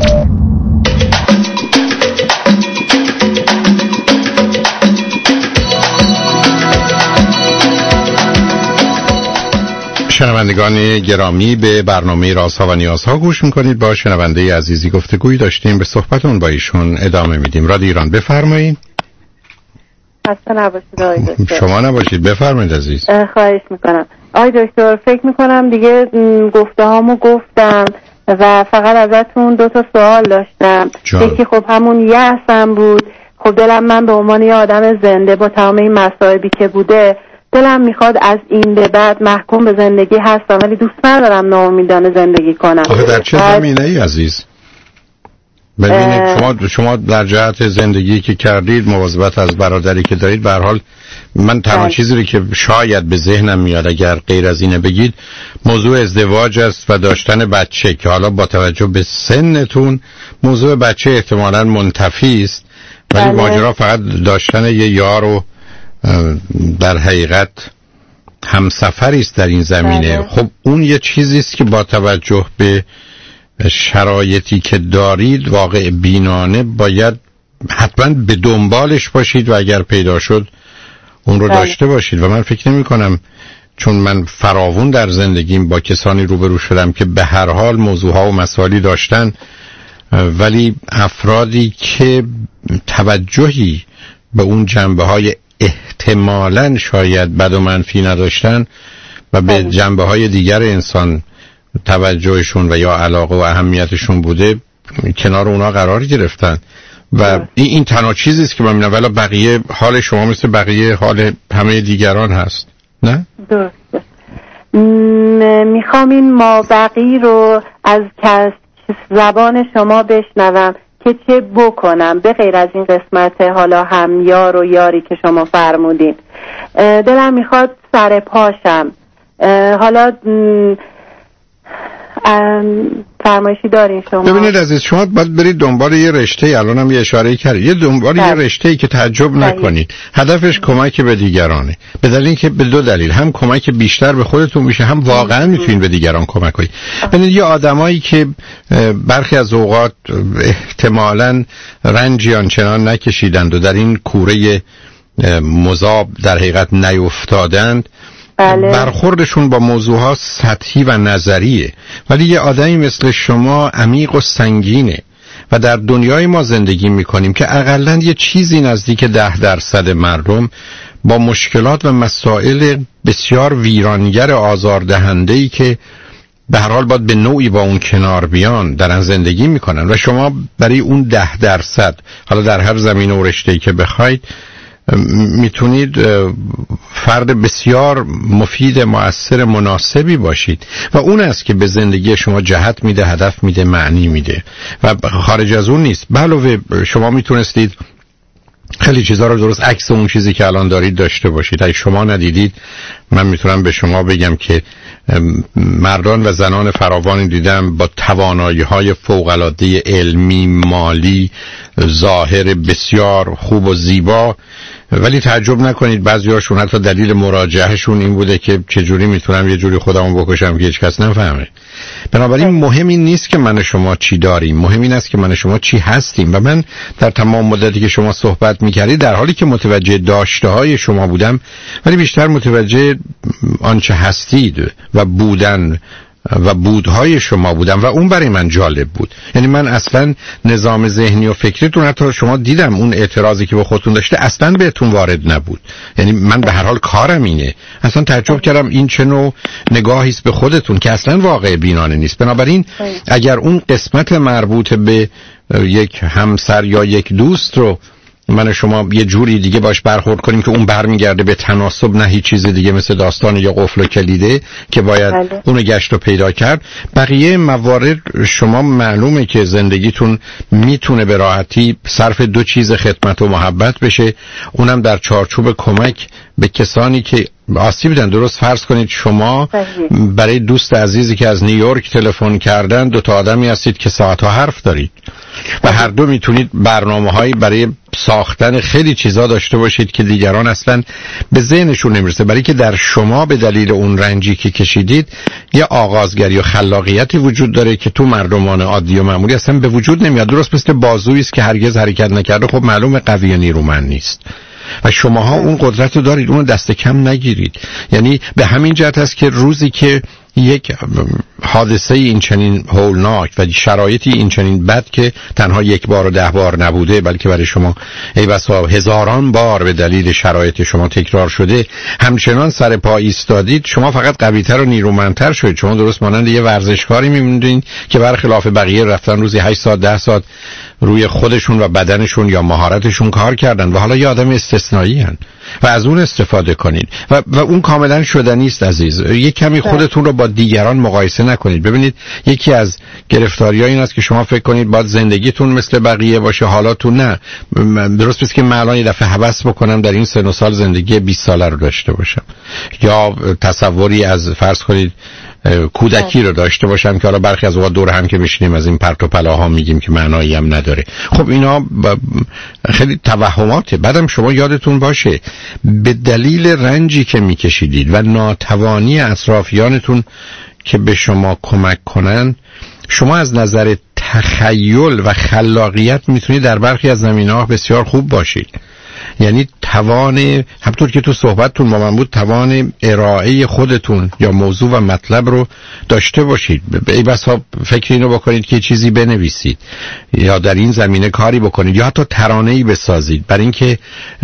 شنوندگان گرامی، به برنامه رازها و نیازها گوش میکنید. با شنونده عزیزی گفتگویی داشتیم، به صحبتون با ایشون ادامه میدیم. رادیو ایران، بفرمایید. خسته نباشید آقای دکتر. شما نباشید، بفرمایید عزیز. خواهش میکنم آقای دکتر. فکر میکنم دیگه گفته هامو گفتم و فقط ازتون 2 تا سوال داشتم. یکی خب همون یأسم بود. خب دلم من به عنوان یه آدم زنده با تمام این مصائبی که بوده، دلم میخواد از این به بعد محکوم به زندگی هستم ولی دوست ندارم ناامیدانه زندگی کنم. آخه در چه زمینه ای عزیز؟ ببینید شما در جهت زندگی که کردید، مواظبت از برادری که دارید، به هر حال من تنها چیزی که شاید به ذهنم میاد اگر غیر از اینه بگید، موضوع ازدواج است و داشتن بچه، که حالا با توجه به سنتون موضوع بچه احتمالاً منتفی است، ولی ماجرا فقط داشتن یه یار و در حقیقت همسفری است در این زمینه. خب اون یه چیزی است که با توجه به شرایطی که دارید واقع بینانه باید حتما به دنبالش باشید و اگر پیدا شد اون رو داشته باشید. و من فکر نمی کنم، چون من فراوون در زندگیم با کسانی روبرو شدم که به هر حال موضوعها و مسائلی داشتن، ولی افرادی که توجهی به اون جنبه‌های احتمالاً شاید بد و منفی نداشتن و به جنبه‌های دیگر انسان توجهشون و یا علاقه و اهمیتشون بوده، کنار اونا قرار گرفتن و این تنها چیزی است که من می‌بینم. ولی بقیه حال شما مثل بقیه حال همه دیگران هست، نه؟ درسته. میخوام این مابقی رو از زبان شما بشنوم که چه بکنم به غیر از این قسمت حالا هم یار و یاری که شما فرمودین. دلم میخواد سر پاشم. حالا فرمایشی دارین شما؟ ببینید عزیز، شما باید برید دنبال یه رشته، الان هم یه اشاره کردید، یه دنبال یه رشته‌ای که تعجب نکنید هدفش کمک به دیگرانه، به دلیل اینکه به دو دلیل، هم کمک بیشتر به خودتون میشه، هم واقعا میتونید به دیگران کمک کنید. ببینید یه آدمایی که برخی از اوقات احتمالاً رنجی آنچنان نکشیدند و در این کوره مذاب در حقیقت نیفتادند، برخوردشون با موضوعها سطحی و نظریه، ولی یه آدمی مثل شما عمیق و سنگینه و در دنیای ما زندگی میکنیم که اقلاً یه چیزی نزدیک 10% مردم با مشکلات و مسائل بسیار ویرانگر آزاردهنده‌ای که به هر حال باید به نوعی با اون کنار بیان درن زندگی میکنن و شما برای اون 10% حالا در هر زمینه و رشته‌ای که بخواید میتونید فرد بسیار مفید، مؤثر، مناسبی باشید و اون است که به زندگی شما جهت میده، هدف میده، معنی میده و خارج از اون نیست. علاوه شما میتونستید خیلی چیزا رو درست عکس اون چیزی که الان دارید داشته باشید. اگه شما ندیدید، من میتونم به شما بگم که مردان و زنان فراوانی دیدم با توانایی‌های فوق‌العاده علمی، مالی، ظاهر بسیار خوب و زیبا، ولی تعجب نکنید بعضی‌هاشون حتی دلیل مراجعهشون این بوده که چجوری میتونم یه جوری خودمو بکشم که هیچ کس نفهمه. بنابراین مهم این نیست که من و شما چی داریم، مهم این است که من و شما چی هستیم. و من در تمام مدتی که شما صحبت می‌کردید در حالی که متوجه داشته‌های شما بودم، ولی بیشتر متوجه آنچه هستید و بودن و بودهای شما بودم و اون برای من جالب بود. یعنی من اصلا نظام ذهنی و فکریتون، حتی شما دیدم اون اعتراضی که به خودتون داشته اصلا بهتون وارد نبود. یعنی من به هر حال کارم اینه. اصلا تعجب کردم این چه نوع نگاهی است به خودتون که اصلا واقع بینانه نیست. بنابراین اگر اون قسمت مربوط به یک همسر یا یک دوست رو من و شما یه جوری دیگه باش برخورد کنیم که اون برمیگرده به تناسب، نه هیچ چیز دیگه مثل داستان یا قفل و کلیده که باید اونو گشت و پیدا کرد، بقیه موارد شما معلومه که زندگیتون میتونه به راحتی صرف دو چیز خدمت و محبت بشه، اونم در چارچوب کمک به کسانی که آسیب دیدن. درست فرض کنید شما برای دوست عزیزی که از نیویورک تلفن کردن 2 آدمی هستید که ساعتها حرف دارید و هر دو میتونید برنامه‌هایی برای ساختن خیلی چیزا داشته باشید که دیگران اصلا به ذهنشون نمیرسه، برای که در شما به دلیل اون رنجی که کشیدید یه آغازگری و خلاقیتی وجود داره که تو مردمان عادی و معمولی اصلا به وجود نمیاد. درست مثل بازویی است که هرگز حرکت نکرده، خب معلومه قوی و نیرومند نیست و شماها اون قدرت رو دارید، اون دست کم نگیرید. یعنی به همین جهت است که روزی که یک حادثه این چنین هولناک و شرایطی این چنین بد که تنها 1 بار و 10 بار نبوده بلکه برای شما ای بسا هزاران بار به دلیل شرایط شما تکرار شده، همچنان سر پا ایستادید، شما فقط قوی‌تر و نیرومندتر شدید. شما درست مانند یه ورزشکاری می‌مونید که برخلاف بقیه رفتن روزی 8 ساعت 10 ساعت روی خودشون و بدنشون یا مهارتشون کار کردن و حالا یه آدم استثنایی هن و از اون استفاده کنید و اون کاملا شدنی است عزیز. یک کمی خودتون رو با دیگران مقایسه نکنید. ببینید یکی از گرفتاری‌ها این است که شما فکر کنید باید زندگیتون مثل بقیه باشه، حالاتون نه. درست است که من الان یه دفعه هوس بکنم در این سن و سال زندگی 20 ساله رو داشته باشم یا تصوری از فرض کنید کودکی رو داشته باشم که حالا برخی از اوقات دور هم که میشینیم از این پرت و پلاها میگیم که معنایی هم نداره. خب اینا خیلی توهماته. بعدم شما یادتون باشه به دلیل رنجی که میکشیدید و ناتوانی اطرافیانتون که به شما کمک کنن، شما از نظر تخیل و خلاقیت میتونید در برخی از زمینه‌ها بسیار خوب باشید. یعنی توان، همطور که تو صحبتتون با من بود، توان ارائه خودتون یا موضوع و مطلب رو داشته باشید. ای بسا فکر اینو بکنید که چیزی بنویسید یا در این زمینه کاری بکنید یا حتی ترانه‌ای بسازید، برای اینکه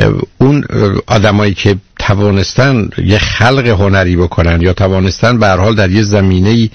اون آدمایی که توانستن یه خلق هنری بکنن یا توانستن به هر حال در یه زمینه‌ای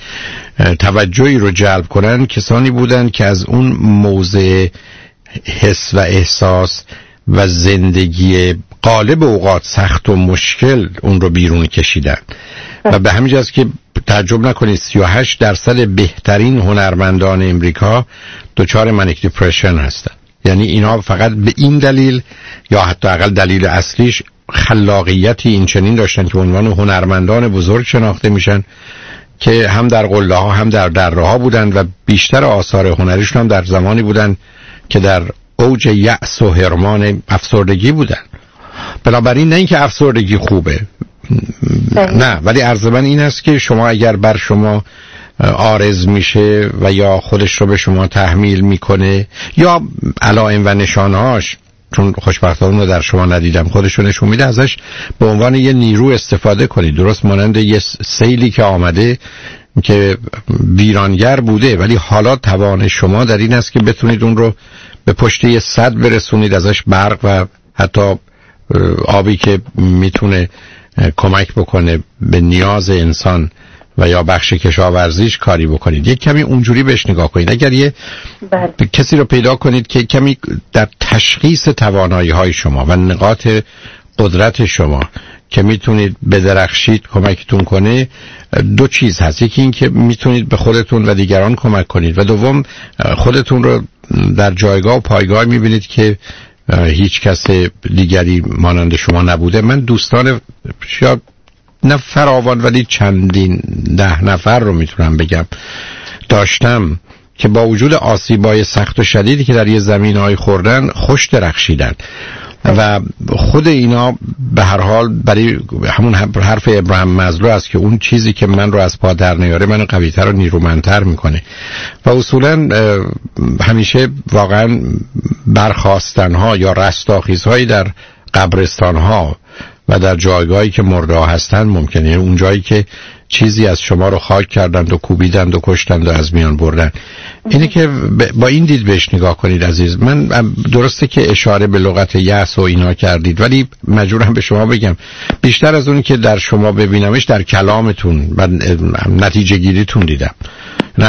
توجهی رو جلب کنن، کسانی بودن که از اون موضع حس و احساس و زندگی غالب اوقات سخت و مشکل اون رو بیرون کشیدن و به همین جاست که تعجب نکنید 38% بهترین هنرمندان امریکا دچار منیک دیپرشن هستن. یعنی اینا فقط به این دلیل یا حتی اقل دلیل اصلیش خلاقیتی این چنین داشتن که عنوان هنرمندان بزرگ شناخته میشن که هم در قله ها هم در دره ها بودن و بیشتر آثار هنریشون هم در زمانی بودن که در اوج یأس و حرمان افسردگی بودن. بنابراین نه اینکه افسردگی خوبه نه، ولی عرض من این است که شما اگر بر شما عارض میشه و یا خودش رو به شما تحمیل میکنه یا علائم و نشانهاش، چون خوشبختانه رو در شما ندیدم، خودش رو نشون میده، ازش به عنوان یه نیرو استفاده کنید. درست مانند یه سیلی که آمده که ویرانگر بوده ولی حالا توان شما در این است که بتونید اون رو به پشت یه سد برسونید، ازش برق و حتی آبی که میتونه کمک بکنه به نیاز انسان و یا بخش کشاورزیش کاری بکنید. یک کمی اونجوری بهش نگاه کنید. اگر یه کسی رو پیدا کنید که کمی در تشخیص توانایی های شما و نقاط قدرت شما که میتونید بدرخشید کمکتون کنه، دو چیز هست. یکی این که میتونید به خودتون و دیگران کمک کنید و دوم خودتون رو در جایگاه و پایگاه میبینید که هیچ کس دیگری مانند شما نبوده. من دوستان شاید نه فراوان ولی چندین 10 نفر رو میتونم بگم داشتم که با وجود آسیبای سخت و شدیدی که در یه زمینهای خوردن خوش درخشیدن و خود اینا به هر حال برای همون حرف ابراهیم مازلو است که اون چیزی که من رو از پا در نیاره منو قوی‌تر و نیرومندتر میکنه و اصولا همیشه واقعا برخاستنها یا رستاخیزهایی در قبرستانها و در جایگاهی که مرده ها هستن ممکنه، اون جایی که چیزی از شما رو خاک کردند و کوبیدند و کشتند و از میان بردن. اینه که با این دید بهش نگاه کنید عزیز. من درسته که اشاره به لغت یأس و اینا کردید ولی مجبورم به شما بگم بیشتر از اون که در شما ببینمش در کلامتون و نتیجه گیریتون دیدم. نه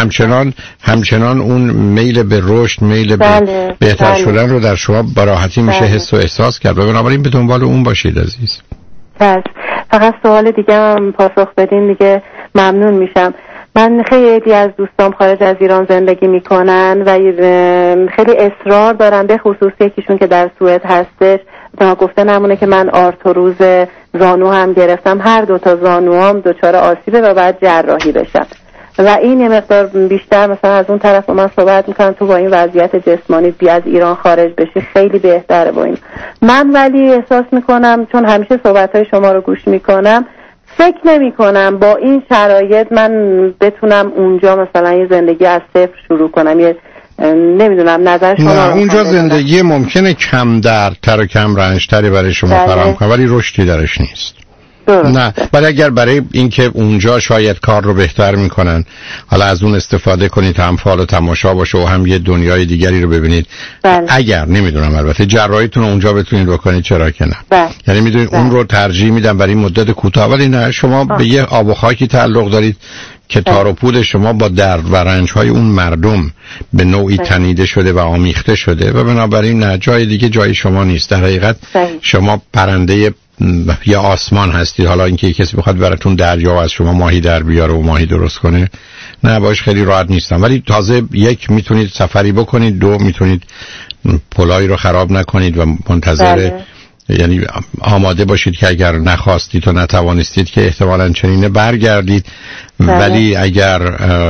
همچنان اون میل به رشد، میل به بهتر شدن رو در شما با راحتی میشه حس و احساس کرد و بنابراین به دنبال اون باشید عزیز. فقط سوال دیگه هم پاسخ بدین دیگه ممنون میشم. من خیلی از دوستام خارج از ایران زندگی میکنن و خیلی اصرار دارن، به خصوص یکیشون که در سوئد هستش تا گفته نمونه که من آرتروز زانو هم گرفتم، هر 2 تا زانوام دچار آسیبه و بعد جراحی بشم و این یه مقدار بیشتر مثلا از اون طرف با من صحبت میکنن تو با این وضعیت جسمانی بیا از ایران خارج بشی خیلی بهتره با این. من ولی احساس میکنم چون همیشه صحبتهای شما رو گوش میکنم فکر نمیکنم با این شرایط من بتونم اونجا مثلا یه زندگی از صفر شروع کنم. یه نمیدونم نظر شما. نه اونجا زندگی ممکنه کم دردتر و کم رنجتری برای شما فراهم کنه ولی رشدی درش نیست. نه ولی اگر برای اینکه اونجا شاید کار رو بهتر میکنن حالا از اون استفاده کنید، هم فال و تماشا باشه و هم یه دنیای دیگری رو ببینید. اگر نمیدونم البته جراحیتون رو اونجا بتونید بکنید چرا که نه. یعنی میدونید اون رو ترجیح میدم برای مدت کوتاه ولی نه شما به یه آب و خاکی تعلق دارید که تار و پود شما با درد و رنج‌های اون مردم به نوعی تنیده شده و آمیخته شده و بنابراین نه جای دیگه جای شما نیست. در حقیقت شما پرنده یا آسمان هستید. حالا اینکه کسی بخواد براتون دریا و از شما ماهی در بیاره و ماهی درست کنه نه باش خیلی راحت نیستم ولی تازه یک میتونید سفری بکنید، 2 میتونید پلایی رو خراب نکنید و منتظر یعنی آماده باشید که اگر نخواستید و نتوانستید که احتمالاً چنینه برگردید. ولی اگر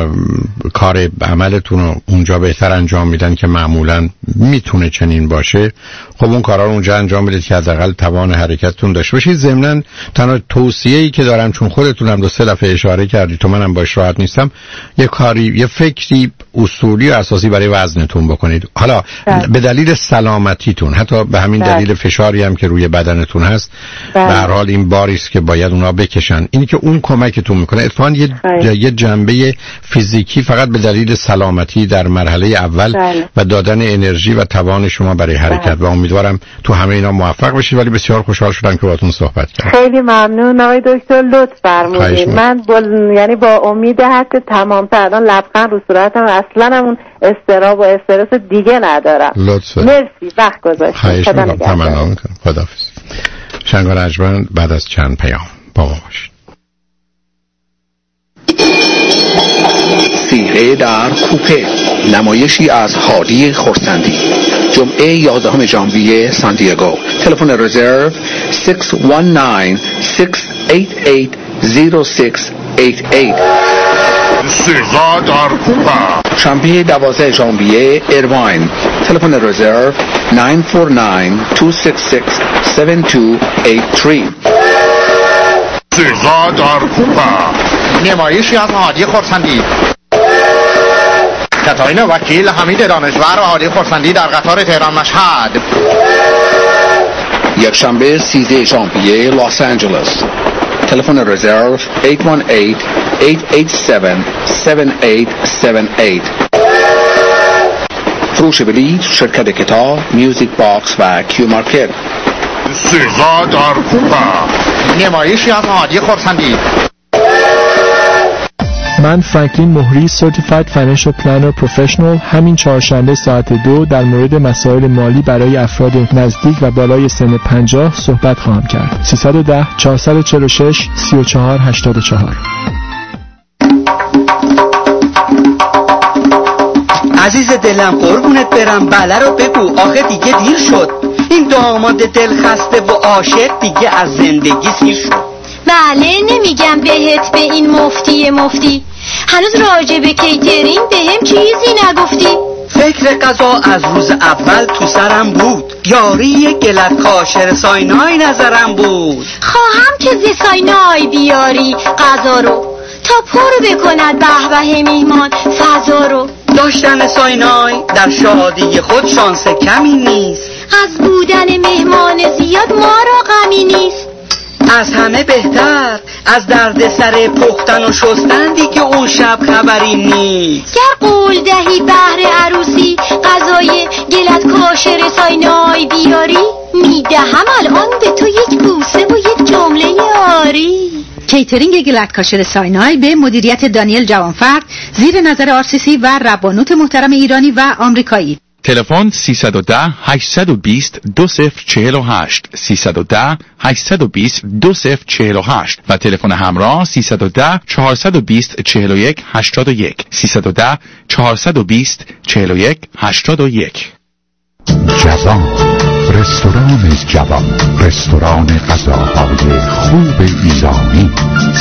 کار عملتون رو اونجا بهتر انجام میدن که معمولاً میتونه چنین باشه خب اون کارا رو اونجا انجام بدید که حداقل توان حرکتتون داشته باشید. ضمناً تنها توصیه‌ای که دارم چون خودتونم 2-3 دفعه اشاره کردید تو منم باش راحت نیستم یه کاری یه فکری اصولی و اساسی برای وزنتون بکنید. حالا به دلیل سلامتیتون حتی به همین دلیل فشاری هم که روی بدنتون هست به هر حال این باری است که باید اونا بکشن. اینی که اون کمکتون میکنه. اتفاقاً یه جنبه فیزیکی فقط به دلیل سلامتی در مرحله اول و دادن انرژی و توان شما برای حرکت و امیدوارم تو همه اینا موفق بشید. ولی بسیار خوشحال شدم که باهاتون صحبت کردم. خیلی ممنون آقای دکتر، لطف فرمودید. من یعنی با امید حتی تمام الان لبخند رو صورتم از اصلا اون استراب و استرس دیگه ندارم. لطفا. مرسی وقت گذاشتید. خدا نگهدار. تمنا میکنم. خداحافظ. شنگار ارجمند بعد از چند پیام با ما باشید. صیغه در کوپه، نمایشی از هادی خرسندی، جمعه 11 ژانویه سان دیگو. تلفن رزرو 619-688-0688. صیغه در کوپه. شنبه 12 ژانویه ایرواین. تلفن رزرو 949-266-7283. صیغه در کوپه. نمایشی از هادی خرسندی. کاترین وکیل، حمید دانشور و هادی خرسندی در قطار تهران مشهد. یک شنبه 13 ژانویه لس آنجلس. تلفن رزرو 818-887-7878. فروش بلیط شرکت کتاب، میوزیک باکس و کیو مارکت. صیغه در کوپه. نمایشی از هادی خرسندی. من فرانکلین مهری Certified Financial Planner Professional همین چهارشنبه ساعت 2 در مورد مسائل مالی برای افراد نزدیک و بالای سن 50 صحبت خواهم کرد. 310-446-3484. عزیز دلم قربونت برم، بله رو بگو، آخه دیگه دیر شد. این داماد دلخسته و عاشق دیگه از زندگی سیر شد. بله نمیگم بهت به این مفتی هنوز راجع به کیترینگ بهم چیزی نگفتی. فکر غذا از روز اول تو سرم بود، یاری گلت کاشر ساینای نظرم بود. خواهم که ز ساینای بیاری غذا رو تا پر بکند به به میهمان فضا رو. داشتن ساینای در شادی خود شانس کمی نیست، از بودن مهمان زیاد ما را غمی نیست. از همه بهتر از درد سر پختن و شستندی که اون شب خبری نیست. گر قول دهی بهر عروسی غذای گلت کاشر ساینای بیاری، میدهم الان به تو یک بوسه و یک جمله آری. کیترینگ گلت کاشر ساینای به مدیریت دانیل جوانفرد زیر نظر RCC و ربانوت محترم ایرانی و آمریکایی. تلفن 310-820-2048 310-820-2048 و تلفن همراه 310-420-4181 310-420-4181. جوان، رستوران جوان، رستوران غذاهای خوب ایرانی.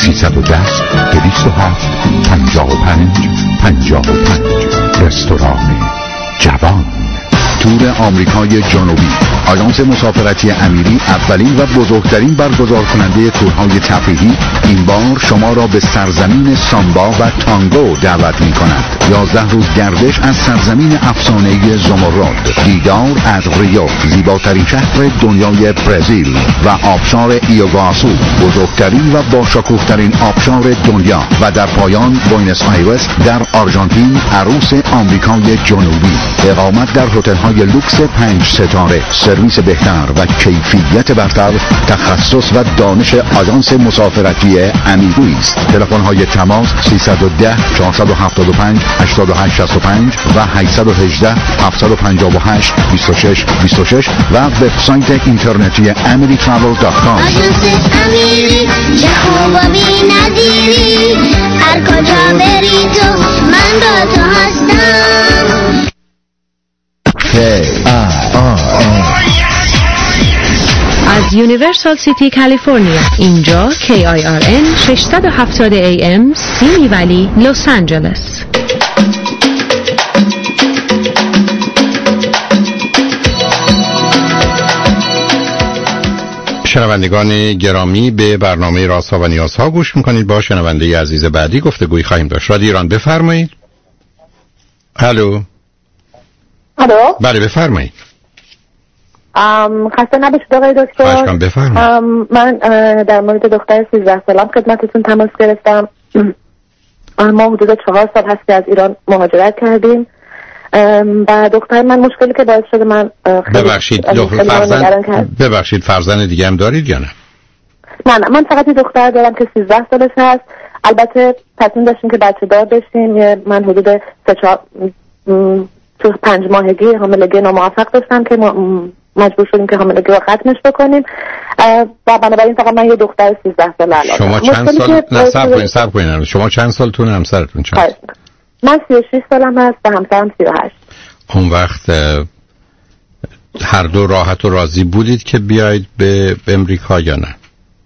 310-207-55-55 رستوران جوان. تور آمریکای جنوبی. آژانس مسافرتی امیری اولین و بزرگترین برگزار کننده تورهای تفریحی این بار شما را به سرزمین سامبا و تانگو دعوت می کند. 11 روز گردش از سرزمین افسانه‌ای زمرد، دیدار از ریو، زیباترین شهر دنیای برزیل و آبشار ایوگاسو، بزرگترین و باشکوه‌ترین آبشار دنیا و در پایان بوینس آیرس در آرژانتین، عروس آمریکای جنوبی. اقامت در هتل‌های لوکس 5 ستاره، سرویس بهتر و کیفیت برتر، تخصص و دانش آژانس مسافرتی امیری است. تلفن‌های تماس 310-475-8865 و 818-758-2626 و وبسایت اینترنتی amiritravel.com. امیری جهان و بی‌نظیری، هر کجا بری تو من با تو هستم. از یونیورسال سیتی کالیفرنیا، اینجا KIRN 670 AM سیمی ولی لس آنجلس. شنوندگان گرامی، به برنامه رازها و نیازها گوش میکنید. با شنونده عزیز بعدی گفتگوی خواهیم داشت. رادیو ایران بفرمایید. الو. الو. بله بفرمایید. خسته نباشید آقای دکتر. بفرمایید. من در مورد دختر 13 سالم خدمتتون تماس گرفتم. ما حدود 4 سال هست که از ایران مهاجرت کردیم و دختر من مشکلی که باعث شده من ببخشید فرزند دیگه هم دارید یا نه؟ نه من فقط دختر دارم که 13 سالش هست. البته تصمیم داشتیم که بچه دار بشیم. من حدود 5 ماهگی حاملگی ناموفق داشتم که مجبور شدیم که حاملگی رو ختمش بکنیم و بنابراین فقط من یه دختر 13 ساله الان. شما چند سال؟ نه صبر کنین. شما چند سالتون؟ همسرتون چند؟ من 36 سالم هست و همسرم 38. اون وقت هر دو راحت و راضی بودید که بیایید به امریکا یا نه؟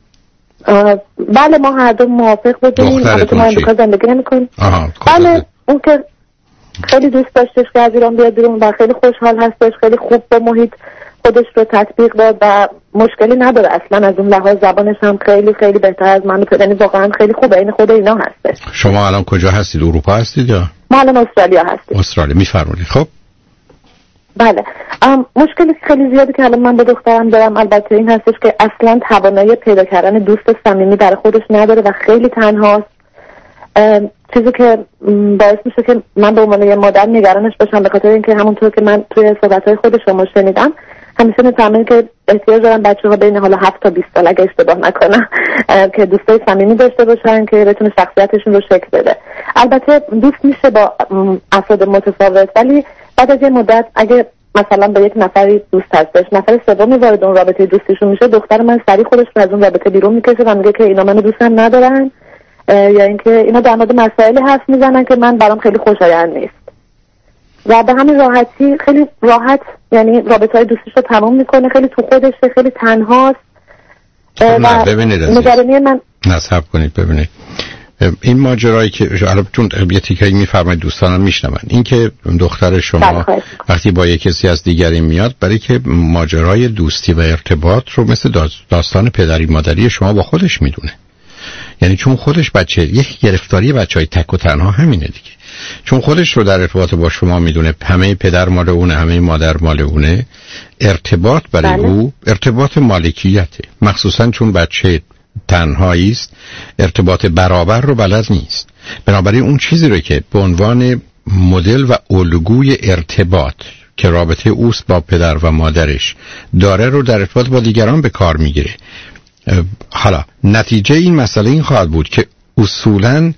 بله ما هر دو موافق بودیم. دخترتون ما امریکا زندگی نمی‌کنیم. بله اون که خیلی دوست داشتش که از ایران بیاد بیرون و خیلی خوشحال هستش، خیلی خوب به محیط خودش رو تطبیق داد و مشکلی نداره اصلا. از اون لحاظ زبانش هم خیلی خیلی بهتر از من، یعنی واقعا خیلی خوبه. این خود اینا هستش. شما الان کجا هستید؟ اروپا هستید یا؟ ما الان استرالیا هستیم. استرالیا میفرمایید. خب بله مشکلی خیلی زیادی که الان من با دخترم دارم البته این هستش که اصلا توانایی پیدا کردن دوست صمیمی برای خودش نداره و خیلی تنهاست. چیزی که باعث میشه که من به عنوان یه مادر نگرانش باشم، به خاطر اینکه همونطور که من توی صحبت‌های خود شما شنیدم همیشه میفهمم که احتیاج دارن بچه‌ها بین حالا 7 تا 20 سال اگه اشتباه نکنم که دوستای صمیمی داشته باشن که بتونه شخصیتشون رو شکل بده. البته دوست میشه با افراد متفاوت، ولی بعد از یه مدت اگه مثلا با یک نفری دوست هستش، نفر سومی وارد اون رابطه دوستیشون میشه، دختر من سریع خودش رو از اون رابطه بیرون میکشه و میگه که اینا منو دوستم ندارن یا اینکه اینا در مورد مسائلی حرف میزنن که من برام خیلی خوشایند نیست و به همین راحتی خیلی راحت یعنی رابطه‌های دوستیش رو تمام میکنه. خیلی تو خودشه، خیلی تنهاست. نه ببینید نگرانی من نصب کنید. ببینید این ماجرایی که حالا چون یه تیکایی میفرمایید دوستانم میشنون، این که دختر شما وقتی با یک کسی از دیگری میاد برای که ماجرای دوستی و ارتباط رو مثل داستان پدری مادری شما با خودش میدونه، یعنی چون خودش بچه یک گرفتاری بچهای تک و تنها همینه دیگه، چون خودش رو در ارتباط با شما میدونه، همه پدر مال اونه، همه مادر مال اونه، ارتباط برای او ارتباط مالکیته، مخصوصا چون بچه تنهایی است ارتباط برابر رو بلد نیست. بنابراین اون چیزی رو که به عنوان مدل و الگوی ارتباط که رابطه اوست با پدر و مادرش داره رو در ارتباط با دیگران به کار میگیره. حالا نتیجه این مسئله این خواهد بود که اصولاً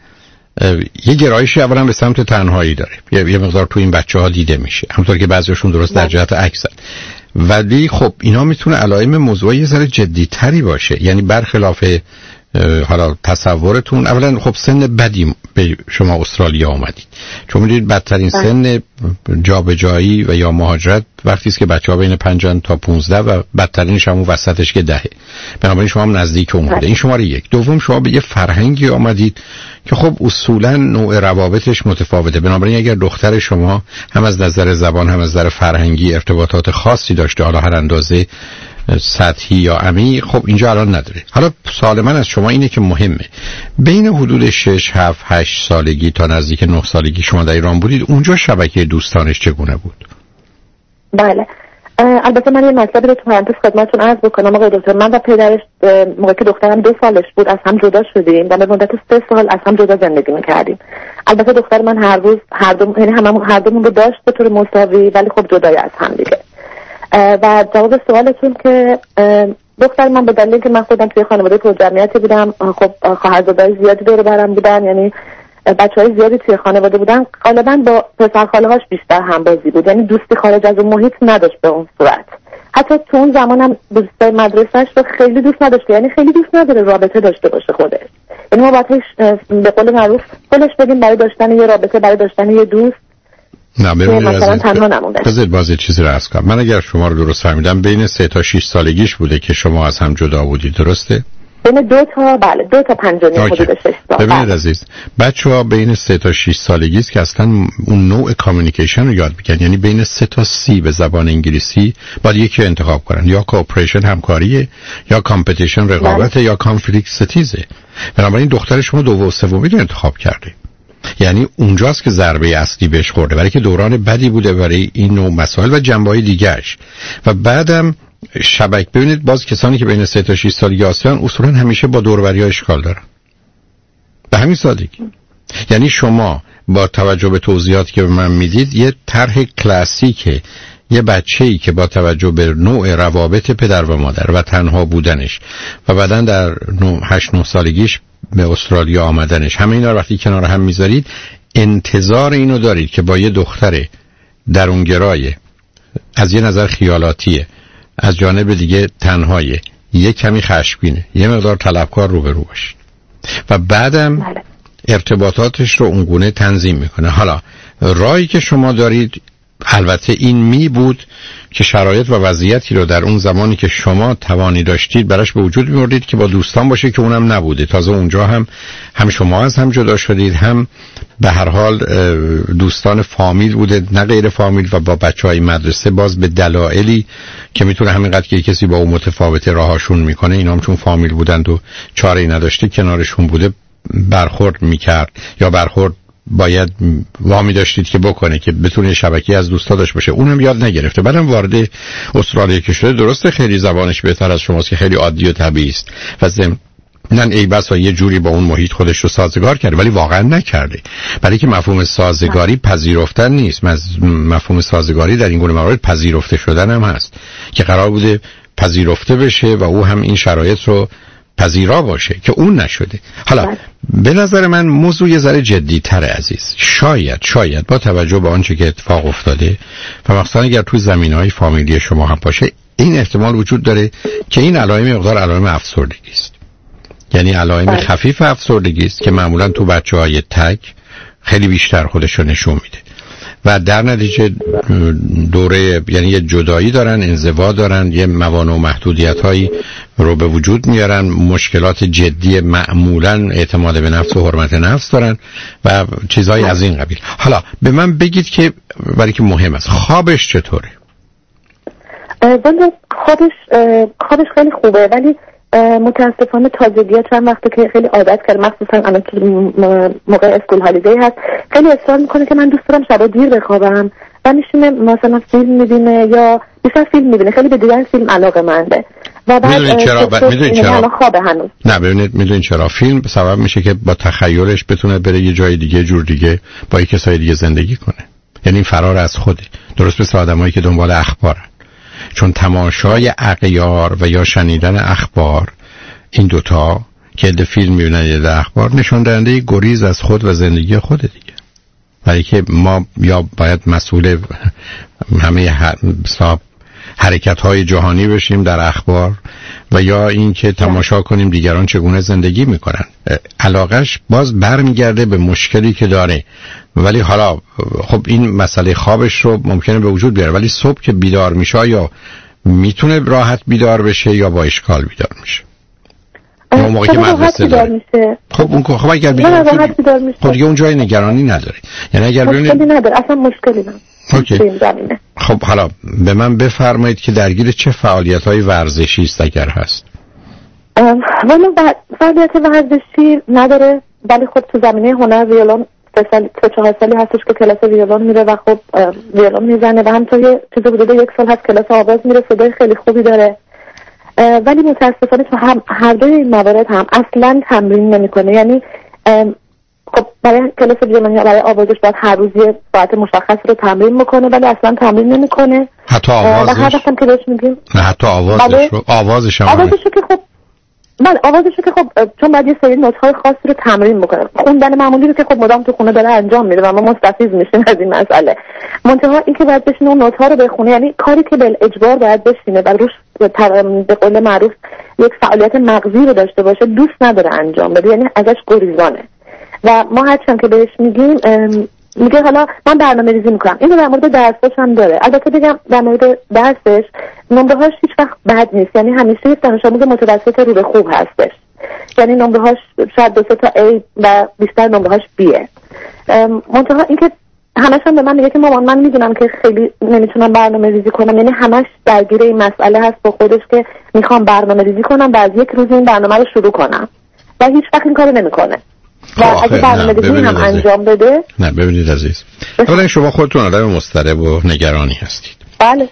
یه گرایشی اولا به سمت تنهایی داره، یه مقدار تو این بچه‌ها دیده میشه، همونطور که بعضیشون درست در جهت عکسن، ولی خب اینا میتونه علائم موضوعی یه ذره جدی‌تری باشه. یعنی برخلاف حالا تصورتون، اولا خب سن بدی به شما استرالیا آمدید، چون میدونید بدترین سن جابجایی و یا مهاجرت وقتی است که بچه‌ها بین 5 تا 15 و بدترینش همون وسطش که 10. بنابراین شما هم نزدیک اون بوده. این شماره یک. دوم شما به یه فرهنگی آمدید که خب اصولا نوع روابطش متفاوته. بنابراین اگر دختر شما هم از نظر زبان هم از نظر فرهنگی ارتباطات خاصی داشته، حالا هر اندازه سطحی یا عمیق، خب اینجا الان نداره. حالا سوال من از شما اینه که مهمه، بین حدود 6 7 8 سالگی تا نزدیک 9 سالگی شما در ایران بودید، اونجا شبکه دوستانش چگونه بود؟ بله البته من یه مطلبی رو تو پرانتز خدمتتون عرض بکنم آقای دکتر. من و پدرش موقعی که دخترم 2 سالش بود از هم جدا شدیم و به مدت 3 سال از هم جدا زندگی می‌کردیم. البته دختر من هر روز هر دومون رو داشت به طور مساوی، ولی خب جدای از هم دیگه. و جواب سوالتون که دختر من به دلیلی که من خودم توی خانواده پرجمعیتی بودم، خب خواهرزاده‌های زیادی دور برم بودن، یعنی بچه‌های زیادی توی خانواده بودن، غالبا با پسر خاله‌هاش بیشتر همبازی بود، یعنی دوستی خارج از اون محیط نداشت به اون صورت. حتی تو اون زمانم دوستای مدرسه‌اش رو خیلی دوست نداشت، یعنی خیلی دوست نداره رابطه داشته باشه خودش. یعنی ما باید به قول معروف خودش بدیم برای داشتن یه رابطه، برای داشتن یه دوست. نه مثلا تنها نمونده. بذارید بازی چیزی رو عرض کنم. من اگر شما رو درست فهمیدم بین 3 تا 6 سالگیش بوده که شما از هم جدا بودید، درسته؟ بین 2 تا 5 حدود 6 سال. ببینید عزیز، بچه‌ها بین 3 تا 6 سالگی است که اصلا اون نوع کامیونیکیشن رو یاد می‌گیرن. یعنی بین 3 تا 30 به زبان انگلیسی باید یکی انتخاب کنن، یا کوآپریشن همکاریه، یا کامپتیشن رقابت، یا کانفلیکت ستیزه. بنابراین دختر شما 2 و 3 رو انتخاب کرده. یعنی اونجاست که ضربه اصلی بهش خورده، برای که دوران بدی بوده برای این نوع مسائل و جنبه‌های دیگه‌اش. و بعدم شبکه، ببینید باز کسانی که بین 3 تا 6 سالگی هستن اصولا همیشه با دوروبری‌ها اشکال دارن، به همین سادگی. یعنی شما با توجه به توضیحاتی که به من میدید یه طرح کلاسیکه یه بچه‌ای که با توجه به نوع روابط پدر و مادر و تنها بودنش و بعدن در 8 9 سالگیش به استرالیا آمدنش، همه اینا رو وقتی کنار هم میذارید انتظار اینو دارید که با یه دختر درونگرای از یه نظر خیالاتیه، از جانب دیگه تنهایه، یه کمی خشمگینه، یه مقدار طلبکار روبرو باشید و بعدم ارتباطاتش رو اونگونه تنظیم میکنه. حالا راهی که شما دارید البته این می بود که شرایط و وضعیتی رو در اون زمانی که شما توانی داشتید براش به وجود میوردید که با دوستان باشه که اونم نبوده. تازه اونجا هم شما از هم جدا شدید، هم به هر حال دوستان فامیل بوده نه غیر فامیل، و با بچهای مدرسه باز به دلایلی که میتونه همینقدر که کسی با اون متفاوت راهاشون میکنه، اینا هم چون فامیل بودند و چاره‌ای نداشته کنارشون بوده برخورد میکرد، یا برخورد باید وامی داشتید که بکنه که بتونه شبکه از دوستا داشته باشه، اونم یاد نگرفته. بعدم وارد استرالیا که شده، درسته خیلی زبانش بهتر از شماست که خیلی عادی و طبیعی است و ضمناً ای بسا یه جوری با اون محیط خودش رو سازگار کرده، ولی واقعا نکرده، برای که مفهوم سازگاری پذیرفتن نیست. مفهوم سازگاری در این گونه موارد پذیرفته شدن هم هست که قرار بوده پذیرفته بشه و او هم این شرایط رو پذیرا باشه که اون نشده. حالا به نظر من موضوع یه ذره جدی‌تره عزیز. شاید با توجه به آنچه که اتفاق افتاده و مخصوصا اگر توی زمینه‌های فامیلی شما هم باشه، این احتمال وجود داره که این علائم مقدار علائم افسردگی است. یعنی علائم خفیف افسردگی است که معمولا تو بچه‌های تک خیلی بیشتر خودش رو نشون میده و در نتیجه دوره، یعنی یه جدایی دارن، انزوا دارن، یه موانع و محدودیت‌هایی رو به وجود میارن، مشکلات جدی معمولاً اعتماد به نفس و حرمت نفس دارن و چیزهای از این قبیل. حالا به من بگید که برای که مهم است، خوابش چطوره؟ خوابش خیلی خوبه، ولی متاسفانه تازگی چند وقته که خیلی عادت کرد، مخصوصا الان که موقع اسکول هالیدی هست، خیلی اصرار میکنه که من دوست دارم شبا دیر بخوابم و میشینه مثلا فیلم میبینه یا بیشتر فیلم میبینه، خیلی به دیدن فیلم علاقه‌منده و بعد میدونید چرا خوابه هنوز. نه ببینید، میدونید چرا فیلم سبب میشه که با تخیلش بتونه بره یه جای دیگه، جور دیگه، با یک کسای دیگه زندگی کنه، یعنی فرار از خوده. درست مثل آدمایی که دنبال اخبارن، چون تماشای اغیار و یا شنیدن اخبار، این دوتا که ده فیلم میبینن یا ده اخبار، نشون دهنده گریز از خود و زندگی خود دیگه. برای که ما یا باید مسئول همه حرکت‌های جهانی بشیم در اخبار و یا این که تماشا کنیم دیگران چگونه زندگی میکنن. علاقش باز برمیگرده به مشکلی که داره. ولی حالا خب این مسئله خوابش رو ممکنه به وجود بیاره، ولی صبح که بیدار میشه یا میتونه راحت بیدار بشه یا با اشکال بیدار میشه. اون موقعی که مدرسه داره، خب اون خب اگر بیدار میشه خب دیگه اون جای نگرانی نداره. یعنی اگر مشکلی نداره، اصلا مشکلی نداره. اوکی. خب حالا به من بفرمایید که درگیر چه فعالیت‌های ورزشی است اگر هست؟ والا فعالیت ورزشی نداره، ولی خب تو زمینه هنر ویولون 3-4 سالی هستش که کلاس ویولون میره و خب ویولون میزنه و هم توی چیز حدود 1 سال هست کلاس آواز میره، صدای خیلی خوبی داره. ولی متاسفانه تو هر دوی این موارد هم اصلا تمرین نمیکنه. یعنی خب برای کلاس ویولون یا برای آوازش باید هر روز یه ساعت مشخص رو تمرین میکنه، ولی اصلا تمرین نمیکنه. حتی آوازش؟ هر وقتم که بهش میگیم نه حتی آوازش رو، آوازش که خب من آوازش که خب چون باید یه سری نوت‌های خاصی رو تمرین بکنه. خوندن معمولی رو که خب مدام تو خونه داره انجام میده و ما مستفیض میشیم از این مسئله. منتها این که باید بشینه اون نوت‌ها رو بخونه، یعنی کاری که به اجبار باید بشینه و روش به قول معروف یک فعالیت مغزی رو داشته باشه، دوست نداره انجام بده، یعنی ازش گریزانه. و ما هرچند که بهش میگیم میگه حالا من برنامه‌ریزی میکنم. اینو در مورد درسش هم داره. البته بگم در مورد درسش نمره‌هاش هیچ وقت بد نیست، یعنی همیشه یک دانش آموز متوسط رو به خوب هستش. یعنی نمره‌هاش شاید 2 تا A و بیشتر نمره‌هاش B'ه. منتها اینکه همش هم به من میگه که مامان من میدونم که خیلی نمیتونم برنامه‌ریزی کنم، یعنی همش درگیر این مسئله هست با خودش که میخوام برنامه‌ریزی کنم و از یک روز این برنامه رو شروع کنم و هیچ وقت این کارو نمیکنه. و اگه برنامه‌ریزی هم انجام بده. نه ببینید عزیز، اولا شما خودتون آدم مضطرب و نگرانی هستید. بله.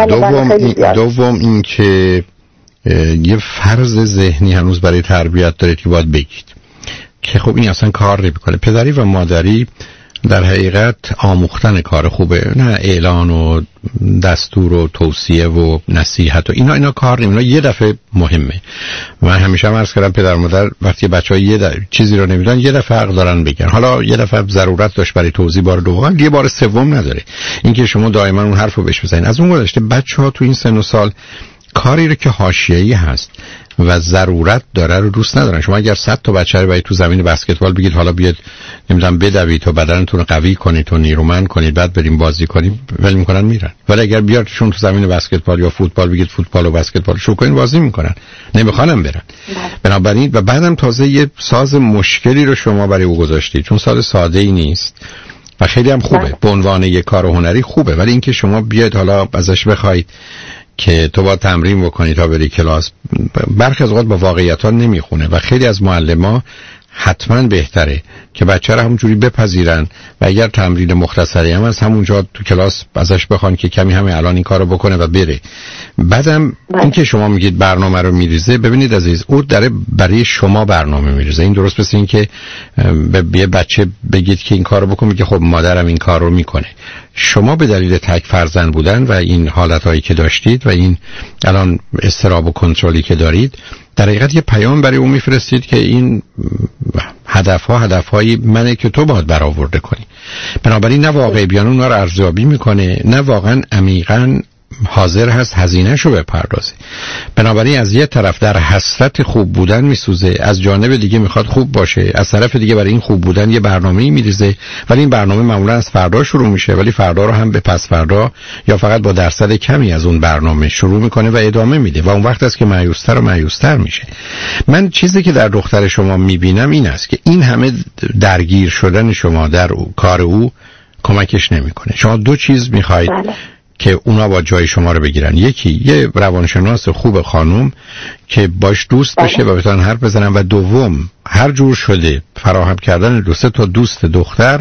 دوم این که یه فرض ذهنی هنوز برای تربیت دارید که باید بگید که خب این اصلا کار نمی‌کنه. پدری و مادری در حقیقت آموختن کار خوبه، نه اعلان و دستور و توصیه و نصیحت و اینا کار اینا یه دفعه مهمه. من همیشه عرض کردم پدر مادر وقتی بچه‌ها چیزی رو نمیدونن یه دفعه حق دارن بگن. حالا یه دفعه ضرورت داشت برای توضیح بار دوم، یه بار سوم نداره. اینکه شما دائما اون حرفو بهش بزنید. از اون گذشته بچه‌ها تو این سن و سال کاری رو که حاشیه‌ای هست و ضرورت داره رو دوست ندارن. شما اگر 100 تا بچه رو برید تو زمین بسکتبال بگید حالا بیاد نمیدونم بدوید تا بدنتون رو قوی کنید تا نیرومند کنید بعد بریم بازی کنیم، ول میکنن میرن. ولی اگر بیارتشون تو زمین بسکتبال یا فوتبال بگید فوتبال و بسکتبال شروع کنید بازی میکنن، نمیخوانم برن. بنابراین و بعدم تازه یه ساز مشکلی رو شما برای او گذاشتید، چون ساز ساده ای نیست و خیلی هم خوبه به عنوان یک کار هنری خوبه، ولی اینکه شما بیاید حالا ازش بخواید که تو با تمرین بکنی تا بری کلاس، برخی از اوقات با واقعیت ها نمیخونه و خیلی از معلم‌ها حتما بهتره که بچه رو همونجوری بپذیرن و اگر تمرین مختصری هم از همونجا تو کلاس ازش بخوان که کمی همین الان این کارو بکنه و بره. بعدم این که شما میگید برنامه رو میریزه، ببینید عزیز او داره برای شما برنامه میریزه. این درست مثل این که به یه بچه بگید که این کارو بکن، میگه خب مادرم این کار رو میکنه. شما به دلیل تک فرزند بودن و این حالتهایی که داشتید و این الان اضطراب و کنترلی که دارید، در حقیقت یه پیام برای اون میفرستید که این هدفهای منه که تو باید برآورده کنی. بنابراین نه واقعی بیان اونها رو ارزیابی میکنه، نه واقعا عمیقاً حاضر هست هزینه‌شو بپردازه. بنابراین از یه طرف در حسرت خوب بودن میسوزه، از جانب دیگه میخواد خوب باشه، از طرف دیگه برای این خوب بودن یه برنامه‌ای میریزه، ولی این برنامه معمولا از فردا شروع میشه، ولی فردا رو هم به پس فردا یا فقط با درصد کمی از اون برنامه شروع میکنه و ادامه میده و اون وقت است که مایوس‌تر و مایوس‌تر میشه. من چیزی که در دختر شما میبینم این است که این همه درگیر شدن شما در کار او کمکش نمیکنه. شما دو چیز میخواید که اونا با جای شما رو بگیرن. یکی یه روانشناس خوب خانم که باش دوست بشه و بتونن حرف بزنن، و دوم هر جور شده فراهم کردن 2-3 تا دوست دختر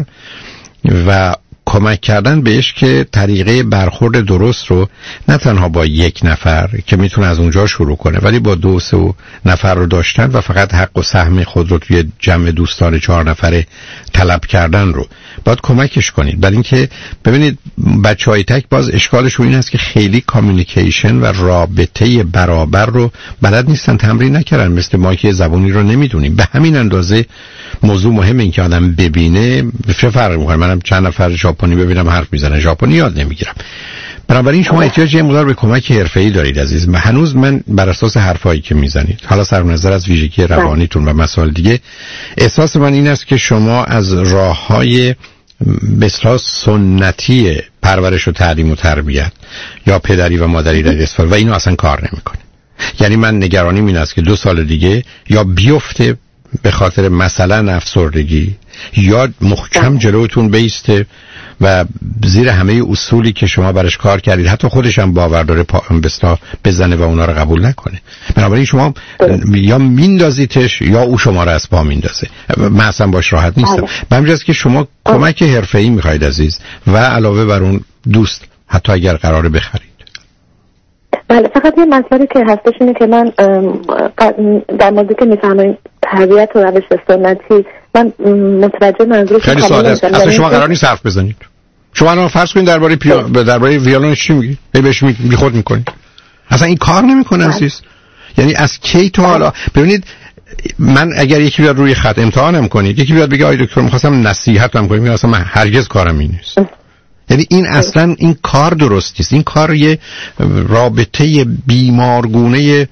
و کمک کردن بهش که طریقه برخورد درست رو نه تنها با یک نفر که میتونه از اونجا شروع کنه، ولی با 2-3 نفر رو داشتن و فقط حق و سهم خود رو توی جمع دوستان 4 نفره طلب کردن رو باید کمکش کنید. برای اینکه ببینید بچهای تک باز اشکالشون این است که خیلی کامیونیکیشن و رابطه برابر رو بلد نیستن، تمرین نکردن، مثل ما که زبونی رو نمیدونیم. به همین اندازه موضوع مهمه این که آدم ببینه چه فرقی میکنه. منم چند نفر ژاپنی ببینم حرف میزنن، ژاپنی یاد نمیگیرم. بنابراین شما احتیاج یه مقدار به کمک حرفه‌ای دارید عزیز. هنوز من بر اساس حرفایی که میزنید، حالا صرف نظر از ویژگی روانیتون و مسائل دیگه، احساس من این است که شما از راههای به اصطلاح سنتی پرورش و تعلیم و تربیت یا پدری و مادری در استفاده و اینو اصلا کار نمیکنه. یعنی من نگرانیم این است که 2 سال دیگه یا بیفته به خاطر مثلا افسردگی یا محکم جلوتون بیسته و زیر همه اصولی که شما برش کار کردید حتی خودش هم باور داره بزنه و اونا رو قبول نکنه. بنابراین شما یا میندازیتش یا او شما رو از پا میندازه. من اصلا باش راحت نیستم. به همین جاست که شما کمک حرفه‌ای میخواید عزیز و علاوه بر اون دوست، حتی اگر قراره بخرید. بله، فقط یه مسئله که هستش اینه که من در موردی که میفهمم تربیت و روش سنتی، من متوجه منظورش خیلی ساده است. اصلا شما قرار نیست حرف بزنید. شما الان فرض کنید درباره ویولون چی میگی؟ بهش خود میکنید. اصلا این کار نمیکنه عزیز. یعنی از کی تا حالا ببینید، من اگر یکی بیاد روی خط امتحانم کنید، یکی بیاد بگه آی دکتر می‌خواستم نصیحتم کنید، میگم اصلا من هرگز کارم این نیست. یعنی این اصلا این کار درست نیست. این کار یه رابطه بیمارگونه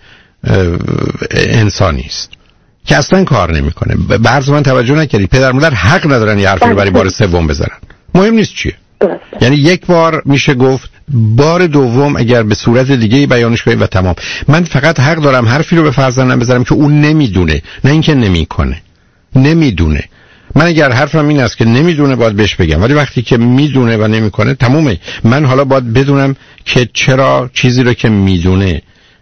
انسانی است که اصلا کار نمیکنه. به عرض من توجه نکردید. پدر مادر حق ندارن یه حرفی رو برای بار سوم بزنن. مهم نیست چیه. یعنی یک بار میشه گفت، بار دوم اگر به صورت دیگه بیانش کنید و تمام. من فقط حق دارم حرفی رو به فرزندم بزنم که اون نمیدونه، نه اینکه نمیکنه. نمیدونه. من اگر حرفم این است که نمیدونه باید بهش بگم، ولی وقتی که میدونه و نمیکنه تمومه. من حالا باید بدونم که چرا چیزی رو که میدونه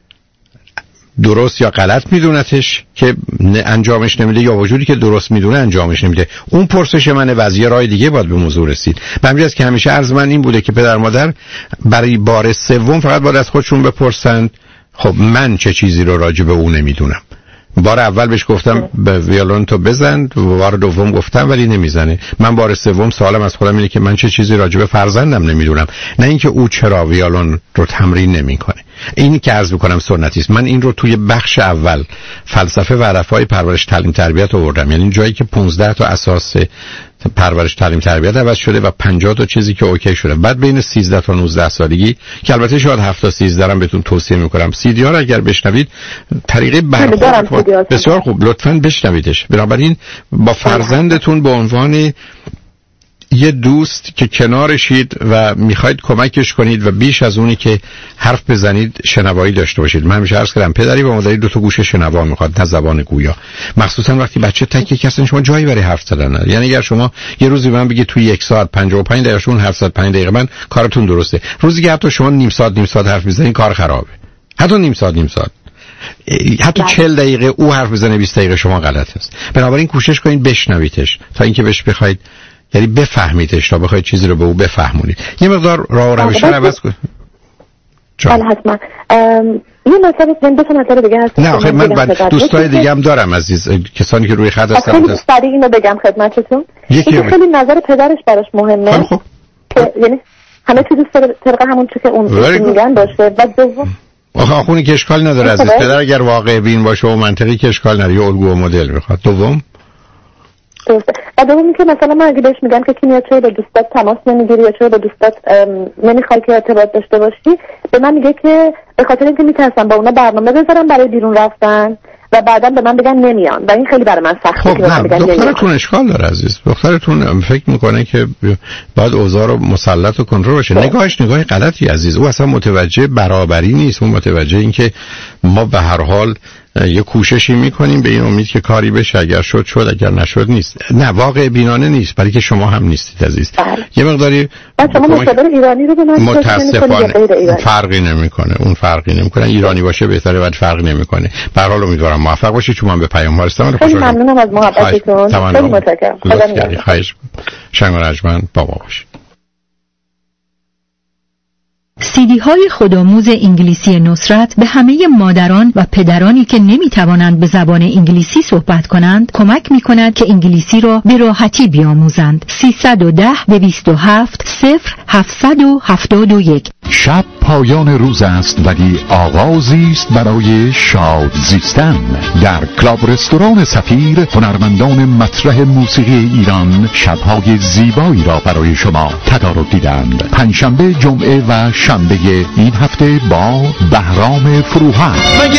درست یا غلط میدونتش که انجامش نمیده، یا وجودی که درست میدونه انجامش نمیده. اون پرسش منه و از یه راه دیگه باید به موضوع رسید. به همین جاست که همیشه عرض من این بوده که پدر مادر برای بار سوم فقط باید از خودشون بپرسند خب من چه چیزی رو راجع به اون نمیدونم. بار اول بهش گفتم به ویولون تو بزن، بار دوم گفتم ولی نمیزنه. من بار سوم سوالم از خودم اینه که من چه چیزی راجع به فرزندم نمیدونم، نه اینکه او چرا ویولون رو تمرین نمیکنه. اینی که عرض میکنم سنتی است. من این رو توی بخش اول فلسفه و هدفهای پرورش تعلیم تربیت آوردم، یعنی جایی که 15 تا اساس پرورش تعلیم تربیت عوض شده و 50 تا چیزی که اوکی شده. بعد بین 13 تا 19 سالگی که البته شاید 7 تا 13 هم بهتون توصیه میکنم، CD ها رو اگر بشنوید طریقه برخورد بسیار خوب، لطفاً بشنویدش. بنابراین با فرزندتون به عنوان یه دوست که کنارشید و میخواید کمکش کنید و بیش از اونی که حرف بزنید شنوایی داشته باشید. من همیشه عرض کردم پدری و مادری 2 تا گوش شنوا میخواد، نه زبان گویا، مخصوصا وقتی بچه تک کسی شما جایی برای حرف زدن نداره. یعنی اگر شما یه روزی من بگید توی 1 ساعت 55 دقیقه شون 705 دقیقه من کارتون درسته، روزی که حتی شما نیم ساعت حرف بزنید کار خرابه. حتی نیم ساعت حتی 40 دقیقه او حرف بزنه 20 دقیقه شما غلط است. بنابراین کوشش کنید بشنویدش تا اینکه بهش بخواید، یعنی بفهمیدش تا بخواید چیزی رو به او بفهمونید. یه مقدار راه و روش رو عوض کنید. بله حتما. یه مسئله من 2 تا مسئله دیگه هست. نه خب من دوستای دیگه هم دارم عزیز، کسانی که روی خط هستن. خیلی سریع اینو بگم خدمتتون. خیلی نظر پدرش براش مهمه. خب. یعنی همه چیز طبق همون چیزی که اون میگن باشه. و دوم آخونی که اشکال نداره عزیز. پدر اگر واقع بین باشه و منطقی که اشکال نداره، یه الگو و مدل میخواد. دوم درسته. و دومی که مثلا من اگه بهش میگم که کیمیا چرا با دوستات تماس نمیگیری یا چرا با دوستات نمیخوای که ارتباط داشته باشی، به من میگه که به خاطر اینکه میترسم با اونا برنامه بذارم برای بیرون رفتن و بعدا به من بگن نمیان و این خیلی برای من سخته. خب نه دخترتون اشکال داره عزیز. دخترتون فکر میکنه که باید اوضاع رو مسلط و کنترل باشه. نگاهش نگاه غلطی عزیز. او اصلا متوجه برابری نیست، اون متوجه این که ما به هر حال یه کوششی میکنیم به این امید که کاری بشه، اگر شد اگر نشد نیست. نه واقع بینانه نیست، برای که شما هم نیستید عزیز. یه مقداری شما مشاور ایرانی رو به من متاسفانه فرقی نمیکنه. اون فرقی نمیکنه، ایرانی باشه بهتره، ولی فرقی نمیکنه. به هر حال امیدوارم موفق باشید. چون من به پیام ها رسیدم. خیلی ممنونم از محبتتون. خیلی متشکرم. خدا نگهدار. خواهش می‌کنم. شنگ و رجمند بابا باشید. CD های خودآموز انگلیسی نصرت به همه مادران و پدرانی که نمی توانند به زبان انگلیسی صحبت کنند کمک می کند که انگلیسی را به راحتی بیاموزند. 310-207-0771. شب پایان روز است ولی آغازی است برای شاد زیستن. در کلاب رستوران سفیر هنرمندان مطرح موسیقی ایران شب‌های زیبایی را برای شما تدارک دیدند. پنجشنبه، جمعه و شنبه این هفته با بهرام فروهر،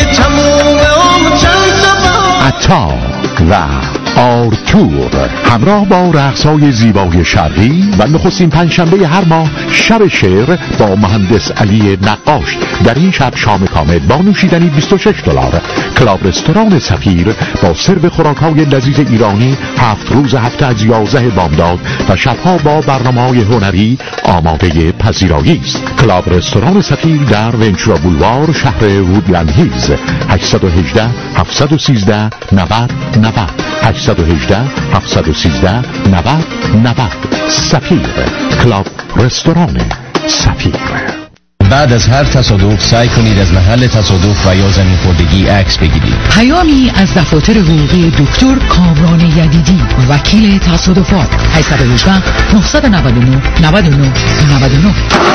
عطا و آرتور همراه با رقص‌های زیبای شرقی و نخستین پنجشنبه هر ماه شب شعر با مهندس علی نقاش. در این شب شام کامل با نوشیدنی $26. کلاب رستوران سفیر با سرو خوراک‌های لذیذ ایرانی 7 روز هفته از 11 بامداد و شبها با برنامه‌های هنری آماده پذیرایی است. کلاب رستوران سفیر در ونچورا بولوار شهر وودلند هیلز. 818 713 90 90 818 713 90 90. سفیر، کلاب رستوران سفیر. بعد از هر تصادف سعی کنید از محل تصادف و یا زمین خوردگی عکس بگیرید. پیامی از دفاتر حقوقی دکتر کامران یدیدی، وکیل تصادفات. 818 999 99 99.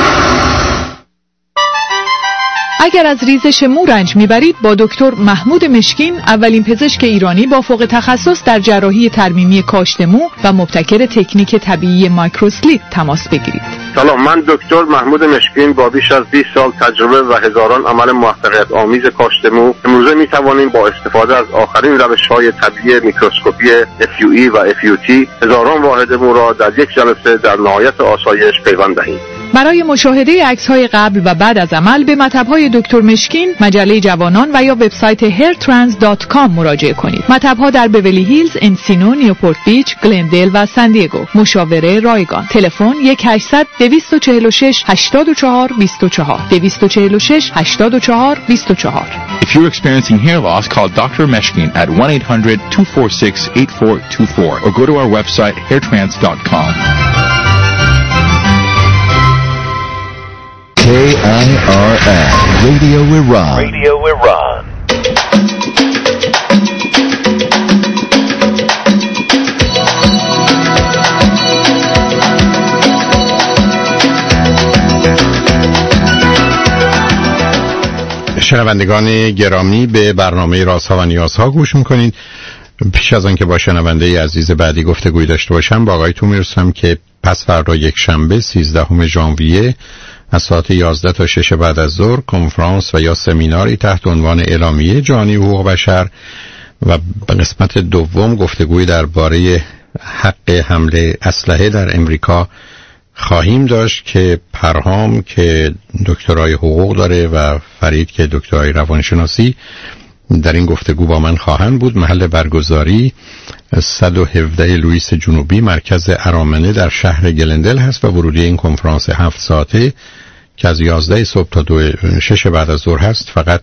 اگر از ریزش مو رنج میبرید با دکتر محمود مشکین، اولین پزشک ایرانی با فوق تخصص در جراحی ترمیمی کاشت مو و مبتکر تکنیک طبیعی مایکروسلیت تماس بگیرید. سلام، من دکتر محمود مشکین با بیش از 20 سال تجربه و هزاران عمل موفقیت آمیز کاشت مو امروزه میتوانیم با استفاده از آخرین روش‌های طبیعی میکروسکوپی FUE و FUT هزاران واحد مو را در یک جلسه در نهایت آسایش پیوند دهیم. برای مشاهده عکس‌های قبل و بعد از عمل به مطب‌های دکتر مشکین، مجله جوانان و یا وبسایت hairtrans.com مراجعه کنید. مطب‌ها در بیولی هیلز، انسینو، نیوپورت بیچ، گلندل و سان دیگو. مشاوره رایگان. تلفن 1-800-246-84-24 246-84-24. If you're experiencing hair loss, call Dr. Meshkin at 1-800-246-8424 or go to our website hairtrans.com. KIRN Radio Iran. Radio Iran. شنوندگان گرامی، به برنامه رازها و نیازها گوش میکنید. پیش از آن که با شنونده عزیز بعدی گفتگوی داشته باشم، با آقایتون میرسم که پس فردا یک شنبه 13 ژانویه از ساعت 11 تا 6 بعد از ظهر کنفرانس و یا سمیناری تحت عنوان اعلامیه جهانی حقوق بشر و به قسمت دوم گفتگوی درباره حق حمل اسلحه در امریکا خواهیم داشت که پرهام که دکترای حقوق داره و فرید که دکترای روانشناسی در این گفتگو با من خواهند بود. محل برگزاری 117 لوئیس جنوبی مرکز ارامنه در شهر گلندل هست و ورودی این کنفرانس 7 ساعته که از 11 صبح تا 6 بعد از ظهر هست فقط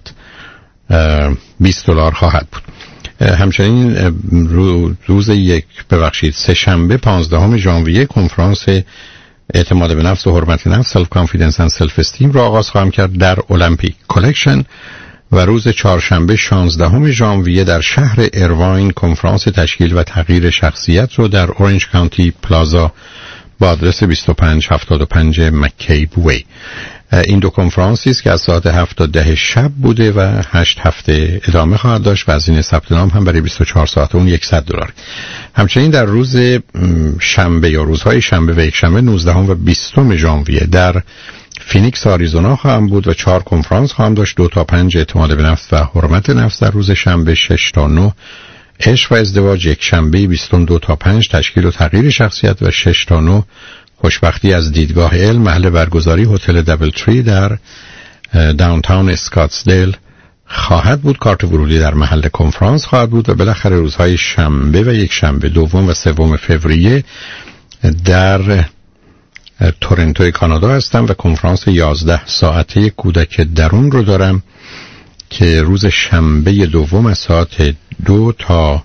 $20 خواهد بود. همچنین روز سه شنبه 15 ژانویه کنفرانس اعتماد به نفس و حرمت نفس سلف کانفیدنس اند سلف استیم را آغاز خواهم کرد در المپیک کالکشن و روز چهارشنبه 16 ژانویه در شهر ایرواین کنفرانس تشکیل و تغییر شخصیت رو در اورنج کانتی پلازا با آدرس 2575 مکیب وی. این دو کنفرانسی است که از ساعت 7 تا 10 شب بوده و 8 هفته ادامه خواهد داشت و هزینه ثبت نام هم برای 24 ساعت اون $100. همچنین در روز شنبه یا روزهای شنبه و یک شنبه 19 و 20 ژانویه در فینیکس آریزونا خواهم بود و 4 کنفرانس خواهم داشت. 2 تا 5 اعتماد به نفس و حرمت نفس در روز شنبه، 6 تا 9 عشق و ازدواج، یک شنبه 22 تا 5 تشکیل و تغییر شخصیت و 6 تا 9 خوشبختی از دیدگاه علم. محل برگزاری هتل دبل تری در داونتاون اسکاتسدیل خواهد بود. کارت ورودی در محل کنفرانس خواهد بود و بالاخره روزهای شنبه و یک شنبه 2 و 3 فوریه در تورنتو کانادا هستم و کنفرانس 11 ساعته کودک درون رو دارم که روز شنبه 2 از ساعت 2 تا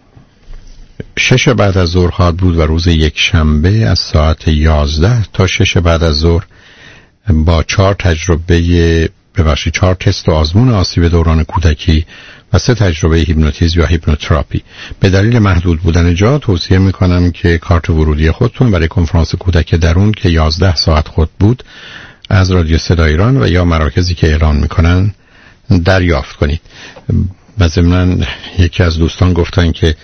6 بعد از ظهر خواهد بود و روز یک شنبه از ساعت 11 تا 6 بعد از ظهر با 4 تست و آزمون آسیب دوران کودکی و 3 تجربه هیپنوتیزم یا هیپنوتراپی. به دلیل محدود بودن جا توصیه میکنم که کارت ورودی خودتون برای کنفرانس کودک درون که 11 ساعت خود بود از رادیو صدای ایران و یا مراکزی که اعلان میکنن دریافت کنید. و ضمناً یکی از دوستان گفتن که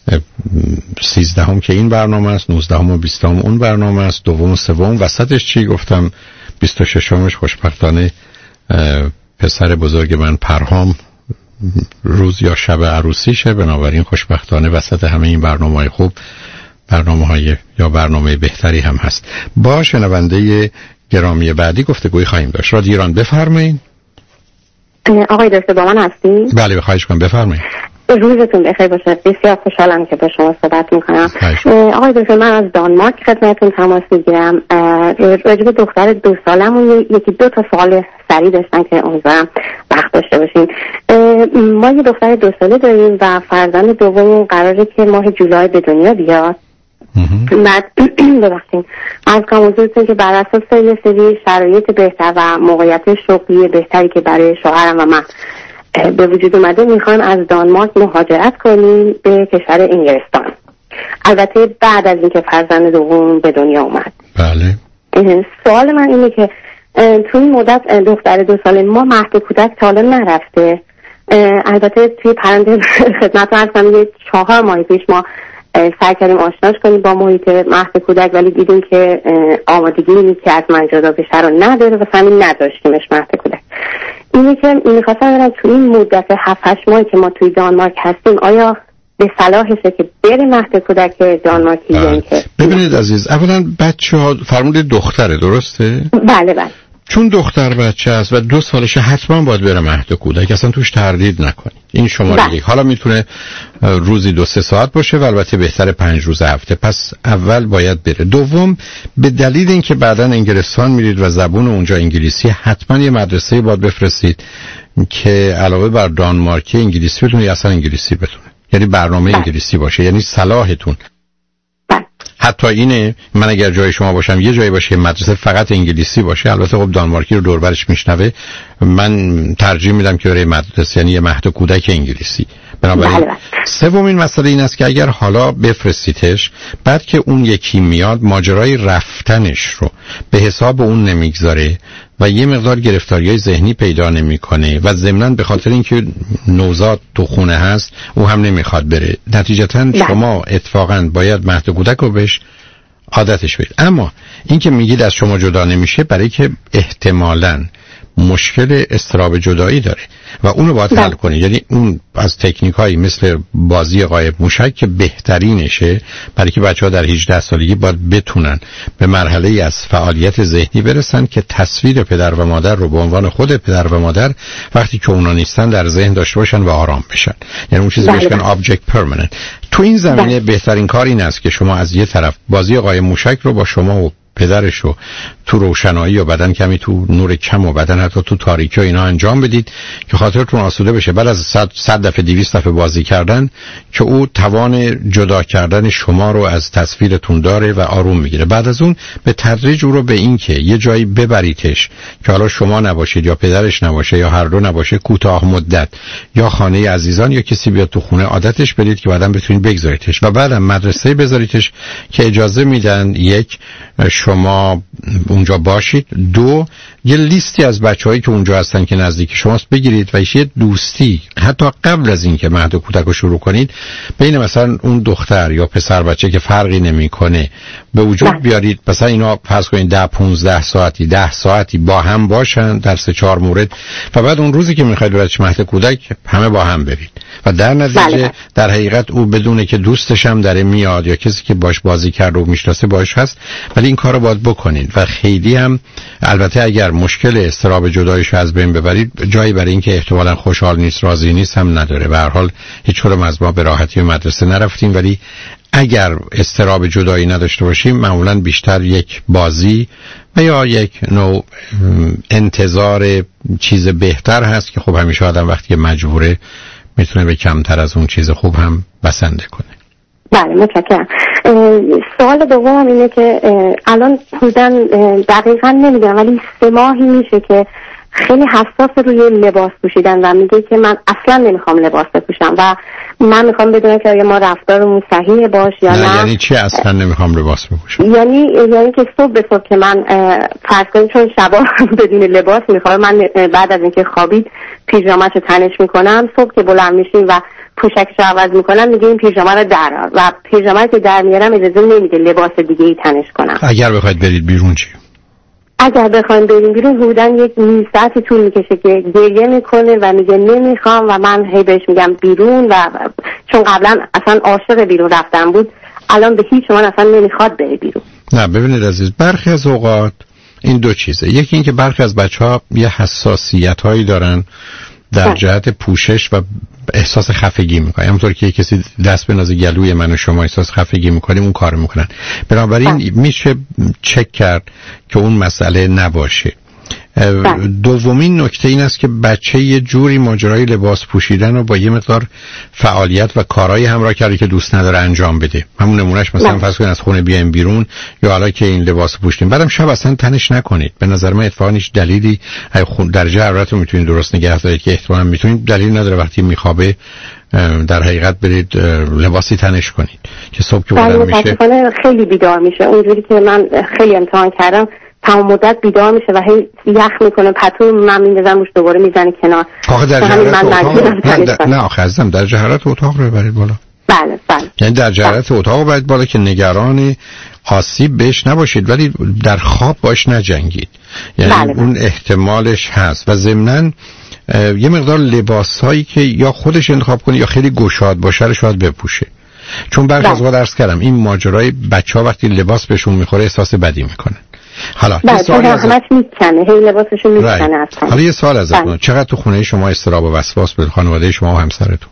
13 که این برنامه است، 19 و 20 اون برنامه است، 2 و 3 وسطش چی؟ گفتم 26 خوشبختانه پسر بزرگ من پرهام روز یا شب عروسیشه، بنابراین خوشبختانه وسط همه این برنامه‌های خوب برنامه بهتری هم هست. با شنونده گرامی بعدی گفتگوی خواهیم داشت. رادیو ایران بفرمایید. آقای دکتر با من هستی؟ بله بخواهش کنم بفرمایید. روزتون بخیر باشه. بسیار خوشحالم که با شما صحبت میکنم. آقای دکتر من از دانمارک خدمتتون تماس میگیرم. راجب دختر 2 سالم یکی 2 تا سوال سریع داشتن که امیدوارم وقت داشته باشین. ما یه دختر 2 ساله داریم و فرزند دوم قراره که ماه جولای به دنیا بیاد. بعد ببخشید از حضورتون که بر اساس یه سری شرایط بهتر و موقعیت شغلی بهتری که برای شوهرم و من به وجود اومده میخوایم از دانمارک مهاجرت کنیم به کشور انگلستان، البته بعد از اینکه فرزند دوم به دنیا اومد. بله. سوال من اینه که توی این مدت دختر 2 ساله ما مهد کودک تا حالا نرفته. البته توی پرنده خدمت هستم یه 4 ماه پیش ما سعی کردیم آشناش کنیم با محیط مهد کودک، ولی دیدیم که آمادگی اینی که از من جدا بشه رو نداره و همین نداشتیمش مهد کودک. اینی که میخواستم ببینم توی این مدت 7-8 ماهی که ما توی دانمارک هستیم آیا به صلاحشه که بره مهد کودک دانمارکی یا اینکه؟ ببینید عزیز، اولا بچه‌ها فرمودید دختره، درسته؟ بله بله. چون دختر بچه است و 2 سالشه حتما باید بره مهد کودک، اصلا توش تردید نکنید. این شماره 1. حالا میتونه روزی 2-3 ساعت باشه و البته بهتر 5 روز هفته، پس اول باید بره. دوم به دلیل اینکه بعداً انگلستان میرید و زبون اونجا انگلیسی، حتما یه مدرسه باید بفرستید که علاوه بر دانمارکی انگلیسی بتونه، اصلا انگلیسی بتونه، یعنی برنامه انگلیسی باشه، یعنی صلاحتون. حتی اینه من اگر جای شما باشم یه جایی باشه مدرسه فقط انگلیسی باشه، البته خب دانمارکی رو دور برش میشنوه، من ترجیح میدم که برای مدرسه یعنی یه مهد کودک انگلیسی. بنابراین سومین مسئله این است که اگر حالا بفرستیدش، بعد که اون یکی میاد ماجرای رفتنش رو به حساب اون نمیگذاره و یه مقدار گرفتاریای ذهنی پیدا نمیکنه و ضمناً به خاطر اینکه نوزاد تو خونه هست او هم نمیخواد بره. نتیجتاً شما اتفاقاً باید مهد کودک رو بهش عادتش بدید. اما این که میگید از شما جدا نمیشه برای که احتمالاً مشکل اضطراب جدایی داره و اونو باید حل کنید. یعنی اون از تکنیکایی مثل بازی قایب موشک که بهترینشه، برای که بچه‌ها در 18 سالگی باید بتونن به مرحله‌ای از فعالیت ذهنی برسن که تصویر پدر و مادر رو به عنوان خود پدر و مادر وقتی که اونا نیستن در ذهن داشته باشن و آرام بشن. یعنی اون چیزی بهش میگن آبجکت پرمننت. تو این زمینه بهترین کار این است که شما از یه طرف بازی قایب موشک رو با شما و پدرش رو تو روشنایی و بدن کمی تو نور کم و بدن حتی تو تاریکی و اینا انجام بدید که خاطرتون آسوده بشه. بعد از 100 دفعه 200 دفعه بازی کردن که او توان جدا کردن شما رو از تصویرتون داره و آروم میگیره. بعد از اون به تدریج او رو به این که یه جایی ببریدش که حالا شما نباشید یا پدرش نباشه یا هر دو نباشه، کوتاه مدت یا خانه عزیزان یا کسی بیاد تو خونه، عادتش بدید که بعداً بتونید بگذاریدش و بعدم مدرسه بذاریدش که اجازه میدن یک شما اونجا باشید، دو یه لیستی از بچه‌هایی که اونجا هستن که نزدیک شماست بگیرید و یه دوستی حتی قبل از این که مهد کودک رو شروع کنید بین مثلا اون دختر یا پسر بچه که فرقی نمیکنه به وجود بیارید. مثلا اینا فرض کنید 10 15 ساعتی 10 ساعتی با هم باشن در 3-4 مورد و بعد اون روزی که میخواید برید مهد کودک همه با هم برید و در نتیجه در حقیقت او بدونه که دوستش هم داره میاد یا کسی که باش بازی کرده و میشناسه باش هست، ولی این کارو باید بکنید و خیلی هم البته اگر مشکل اضطراب جداییش از بین ببرید جایی برای اینکه احتمالاً خوشحال نیست راضی نیست هم نداره. به هر حال هیچ کدوم از ما به راحتی به مدرسه نرفتیم، ولی اگر اضطراب جدایی نداشته باشیم معمولاً بیشتر یک بازی و یا یک نوع انتظار چیز بهتر هست که خب همیشه آدم وقتی مجبوره میتونه به کمتر از اون چیز خوب هم بسنده کنه. بله متشکرم. سوال دومم اینه که الان حدوداً دقیقاً نمیدونم ولی 3 ماهی میشه که خیلی حساس روی لباس پوشیدن و میگه که من اصلا نمیخوام لباس بپوشم و من میخوام بدونم که آیا ما رفتارمون صحیحه باش یا نه. یعنی چی اصلا نمیخوام لباس بپوشم؟ یعنی که صبح به صبح که من فرض کنید چون شبا بدون لباس میخوام، من بعد از اینکه خوابید پیژامه‌شو تنش میکنم، صبح که بلند میشیم و پوشکش رو عوض میکنم میگه این پیژامه رو درار و پیژامه که در میارم اجازه نمیده لباس دیگه ای تنش کنم. اگر بخواید برید بیرون چی؟ اگر بخوایم بریم بیرون حدوداً 1 ساعتی طول میکشه که گریه میکنه و میگه نمیخوام و من هی بهش میگم بیرون و چون قبلا اصلا عاشق بیرون رفتن بود الان به هیچ عنوان اصلا نمیخواد بره بیرون. نه ببینید عزیز، برخی از اوقات این دو چیزه. یکی این که برخی از بچه‌ها یه حساسیت‌هایی دارن در جهت پوشش و احساس خفگی میکنه، همونطور که کسی دست به ناز گلوی من و شما احساس خفگی میکنیم اون کار میکنن. بنابراین میشه چک کرد که اون مسئله نباشه. دومین نکته این است که بچه یه جوری ماجرای لباس پوشیدن رو با یه مقدار فعالیت و کارهای همراه کرده که دوست نداره انجام بده. همون نمونهش مثلا فرض کنید از خونه بیایم بیرون یا حالا که این لباس پوشیدیم بعدم شب اصلا تنش نکنید. به نظر من اتفاقا هیچ دلیلی درجه حرارت رو میتونید درست نگه دارید که احتمالاً میتونید، دلیل نداره وقتی میخوابه در حقیقت برید لباسی تنش کنید که صبح که بلند میشه خیلی بیدار میشه. اونجوری که من خیلی امتحان کردم تمام مدت بیدار میشه و هی یخ میکنه، پتو من میندازم روش دوباره میزنه کنار. آخه در حرارت اتاق نه آخه عزیزم در حرارت اتاق رو ببرید بالا. بله بله. یعنی در حرارت اتاق رو ببرید بالا که نگران آسیب بهش نباشید ولی در خواب باش نجنگید. یعنی بله. اون احتمالش هست و ضمناً یه مقدار لباسایی که یا خودش انتخاب کنه یا خیلی گشاد باشه رو شاید بپوشه. چون برخی از وقت عرض کردم این ماجرای بچه‌ها وقتی لباس بهشون میخوره احساس بدی میکنن. حالا یه سوال همش میکنه، هی لباسشو میکنه اصلا. حالا یه سوال ازتون، چقدر تو خونه شما اضطراب و وسواس به خانواده شما و همسرتون؟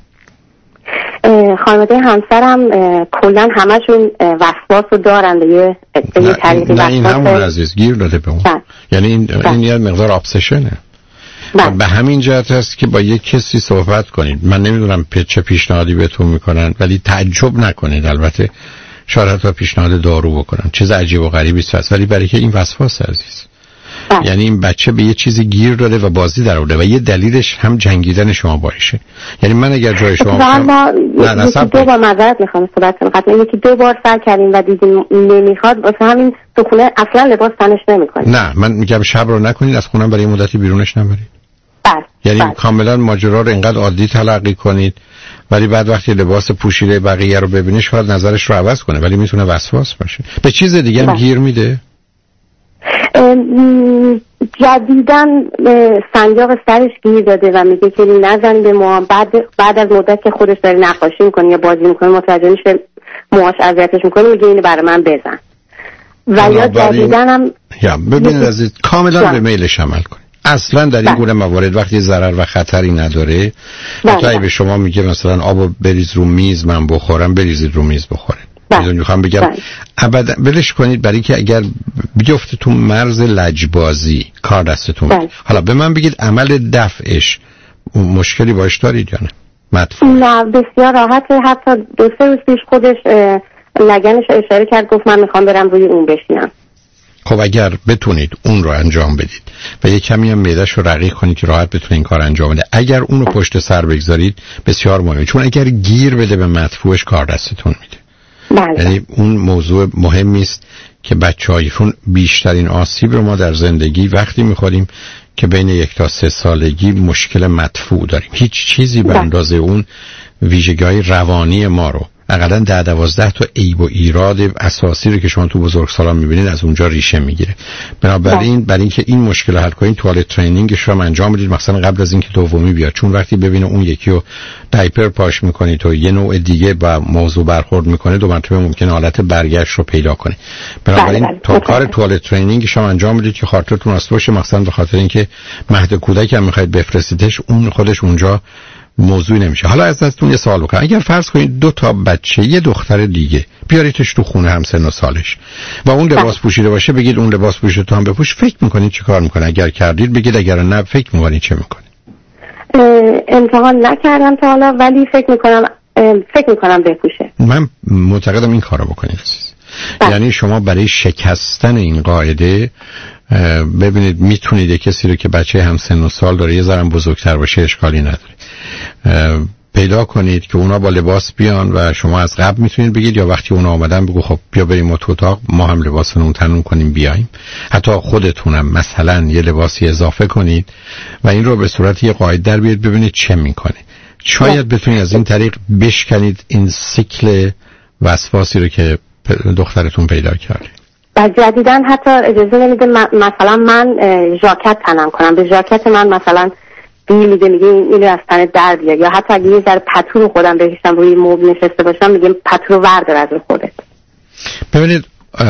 خانواده همسرم کلا همشون وسواسو دارن به یه طریقی. نه این همون عزیز گیر داده به اون. یعنی این یه مقدار ابسشنه. به همین جهت هست که با یک کسی صحبت کنید. من نمیدونم چه پیشنهادی بهتون میکنن ولی تعجب نکنید، البته شاید حتی پیشنهاد دارو بکنن، چیز عجیب و غریبی است ولی برای که این وسواس عزیز یعنی این بچه به یه چیزی گیر داده و بازی در آورده و یه دلیلش هم جنگیدن شما باشه. یعنی من اگر جای شما ما یکی دو بار معذرت میخوام صحبت کنم، یکی دو بار سر کردیم و دیدیم نمیخواد، واسه همین تو خونه اصلا لباس تنش نمیکنیم. نه من میگم شب رو نکنید، از خونه برای مدتی بیرونش نبرید. یعنی کاملا ماجرا رو اینقدر عادی تلقی کنید ولی بعد وقتی لباس پوشیده بقیه رو ببینه شاید نظرش رو عوض کنه، ولی میتونه وسواس باشه. به چیز دیگه هم گیر میده؟ جدیدن سنجاق سرش گیر داده و میگه که نزن به موها. بعد از مدت که خودش داره نقاشی میکنه یا بازی میکنه متوجه میشه موهاش اذیتش میکنه، میگه اینو برای من بزن. و یا جدیدن هم ببینید عزیز کاملا به میلش عمل کنید. اصلا در این گونه موارد وقتی ضرر و خطری نداره، مثلا به شما میگه مثلا آبو بریز رو میز من بخورم، بریزید رو میز بخورید. میخوام بگم ابدا بلش کنید، برای که اگر بیفته تو مرز لجبازی کار دستتون. حالا به من بگید عمل دفعش مشکلی باش دارید یا نه؟ نه بسیار راحته. حتی 2-3 روز پیش خودش لگنش اشاره کرد، گفت من میخوام برم روی اون بشینم. خب اگر بتونید اون رو انجام بدید و یک کمی هم معده‌اش رو رقیق کنید که راحت بتونه این کار انجام بده، اگر اون رو پشت سر بگذارید بسیار مهمه، چون اگر گیر بده به مدفوعش کار دستتون میده. یعنی اون موضوع مهمی است که بچه‌هایشون بیشترین آسیب رو ما در زندگی وقتی می‌خوریم که بین 1 تا 3 سالگی مشکل مدفوع داریم. هیچ چیزی به اندازه اون ویژگی‌های روانی ما رو حداقل 10-12 تا عیب و ایراد اساسی رو که شما تو بزرگسالان می‌بینید از اونجا ریشه میگیره. بنابراین برای اینکه این مشکل رو حل کنید توالت ترینینگش رو هم انجام بدید، مثلا قبل از اینکه دومی بیاد، چون وقتی ببینه اون یکی رو دایپر پاش می‌کنی تو یه نوع دیگه با موضوع برخورد می‌کنه، دو مرتبه ممکنه حالت برگشت رو پیدا کنه. بنابراین تا کار توالت ترینینگش رو انجام بدید که خاطرتون راست باشه، مثلا به خاطر اینکه مهد کودک هم می‌خواید بفرستیدش، اون خودش اونجا موضوع نمیشه. حالا ازتون یه سوال بکنم، اگر فرض کنید 2 تا بچه یه دختر دیگه بیاریدش تو خونه هم سن و سالش و اون لباس پوشیده باشه، بگید اون لباس پوشیده تو هم بپوش، فکر میکنید چه کار میکنه؟ اگر کردید بگید، اگر نه فکر میکنید چه میکنه؟ امتحان نکردم تا حالا ولی فکر میکنم بپوشه. من معتقدم این کارو بکنید. یعنی شما برای شکستن این قاعده ببینید میتونید کسی رو که بچه هم سن و سال داره یه ذره بزرگتر باشه اشکالی نداره پیدا کنید که اونا با لباس بیان و شما از قبل میتونید بگید، یا وقتی اونا آمدن بگو خب بیا بریم تو اتاق ما هم لباسمون تنون کنیم بیایم. حتی خودتونم مثلا یه لباسی اضافه کنید و این رو به صورت یه قاعده در بیارید ببینید چه میکنه. شاید بتونید از این طریق بشکنید این سیکل وسواسی رو که دخترتون پیدا کرده. بعد جدیدن حتی اجازه نمیده مثلا من ژاکت تنم کنم، به ژاکت من مثلا میگه اینو از تن در بیار، یا حتی اگه یه ذره پتو رو خودم بکشم روی مبل نشسته باشم میگه پتو رو وردار از خودت. ببینید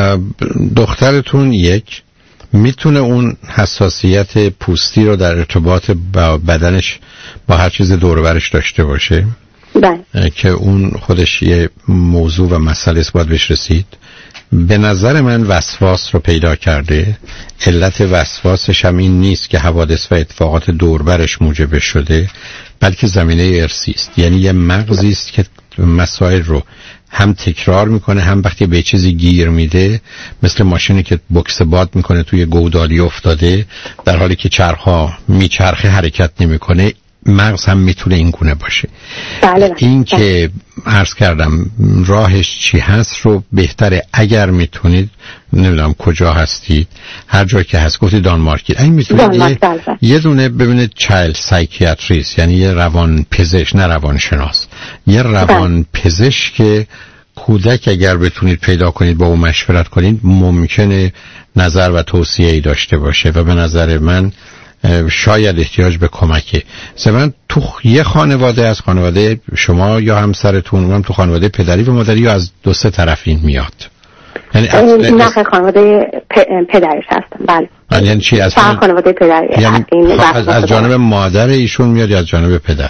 دخترتون یک میتونه اون حساسیت پوستی رو در ارتباط با بدنش با هر چیز دور و برش داشته باشه که اون خودش یه موضوع و مسئله است باید بهش رسید. به نظر من وسواس رو پیدا کرده. علت وسواسش هم این نیست که حوادث و اتفاقات دوربرش موجب شده، بلکه زمینه ارثی است. یعنی یه مغزی است که مسائل رو هم تکرار میکنه، هم وقتی به چیزی گیر میده، مثل ماشینی که بکس باد میکنه توی گودالی افتاده در حالی که چرخها میچرخه حرکت نمیکنه. مغز هم میتونه این گونه باشه. این که عرض کردم راهش چی هست رو بهتره اگر میتونید، نمیدونم کجا هستید، هر جا که هست گفتید دانمارکی، این میتونید یه دونه ببینید چایلد سایکیاتریست، یعنی یه روان پزشک، نه روان شناس، یه روان پزشک که کودک اگر بتونید پیدا کنید با او مشورت کنید ممکنه نظر و توصیه‌ای داشته باشه و به نظر من شاید احتیاج به کمکه. مثلا تو یه خانواده از خانواده شما یا همسرتون، اونم تو خانواده پدری و مادری یا از 2-3 طرف این میاد؟ یعنی نه خانواده پدرش هستم. بله. یعنی چی از خانواده پدری؟ یعنی از جانب مادر ایشون میاد یا از جانب پدر؟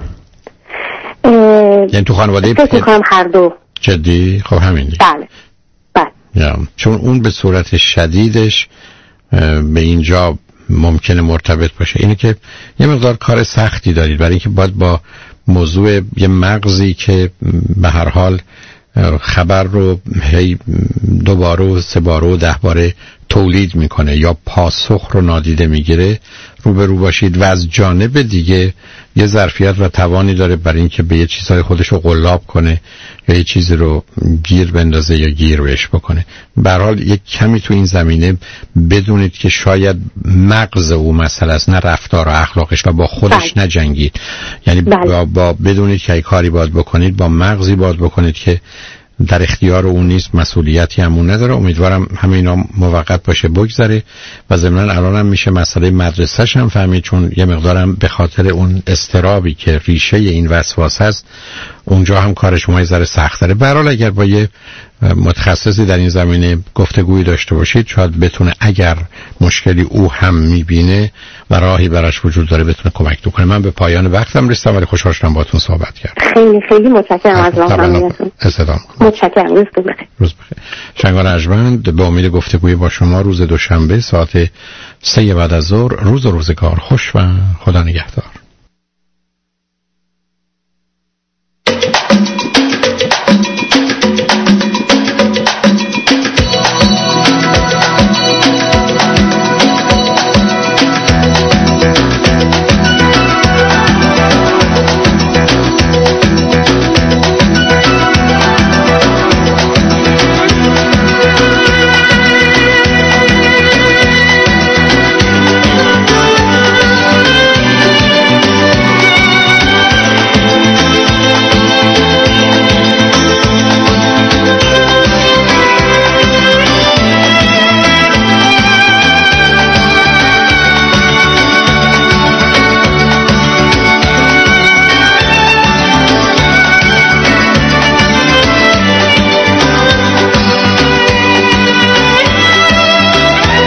یعنی تو خانواده فکر می‌کنم هر دو. جدی؟ خب همین دیگه. بله. چون اون به صورت شدیدش به اینجا ممکنه مرتبط باشه. اینه که یه مقدار کار سختی دارید برای اینکه باید با موضوع یه مغزی که به هر حال خبر رو هی 2 باره و 3 باره و 10 باره تولید میکنه یا پاسخ رو نادیده میگیره، روبرو باشید و از جانب دیگه یه ظرفیت و توانی داره برای اینکه به یه چیزهای خودش رو قلاب کنه یا یه چیزی رو گیر بندازه یا گیر بهش بکنه. به هر حال یک کمی تو این زمینه بدونید که شاید مغز او مسئله است، نه رفتار و اخلاقش، و با خودش نجنگید. یعنی با بدونید که ای کاری باید بکنید با مغزی باید بکنید که در اختیار اون نیست، مسئولیتی هم اون نداره. امیدوارم همه اینا موقت باشه، بگذره. و ضمناً الانم میشه مسئله مدرسه‌ش هم فهمید، چون یه مقدارم به خاطر اون اضطرابی که ریشه این وسواس هست اونجا هم کار شما یه ذره سخت‌تره. به هر حال اگر با یه متخصصی در این زمینه گفتگویی داشته باشید شاید بتونه، اگر مشکلی او هم میبینه و راهی براش وجود داره، بتونه کمک کنه. من به پایان وقتم رسیدم ولی خوشحال شدم باهاتون صحبت کردم. خیلی خیلی متشکرم از راهنماییتون. متشکرم. روز بخیر. شنگان ارجمند، به امید گفتگوی با شما روز دوشنبه ساعت 3 بعد از ظهر. روز و روزگار خوش و خدا نگهدار.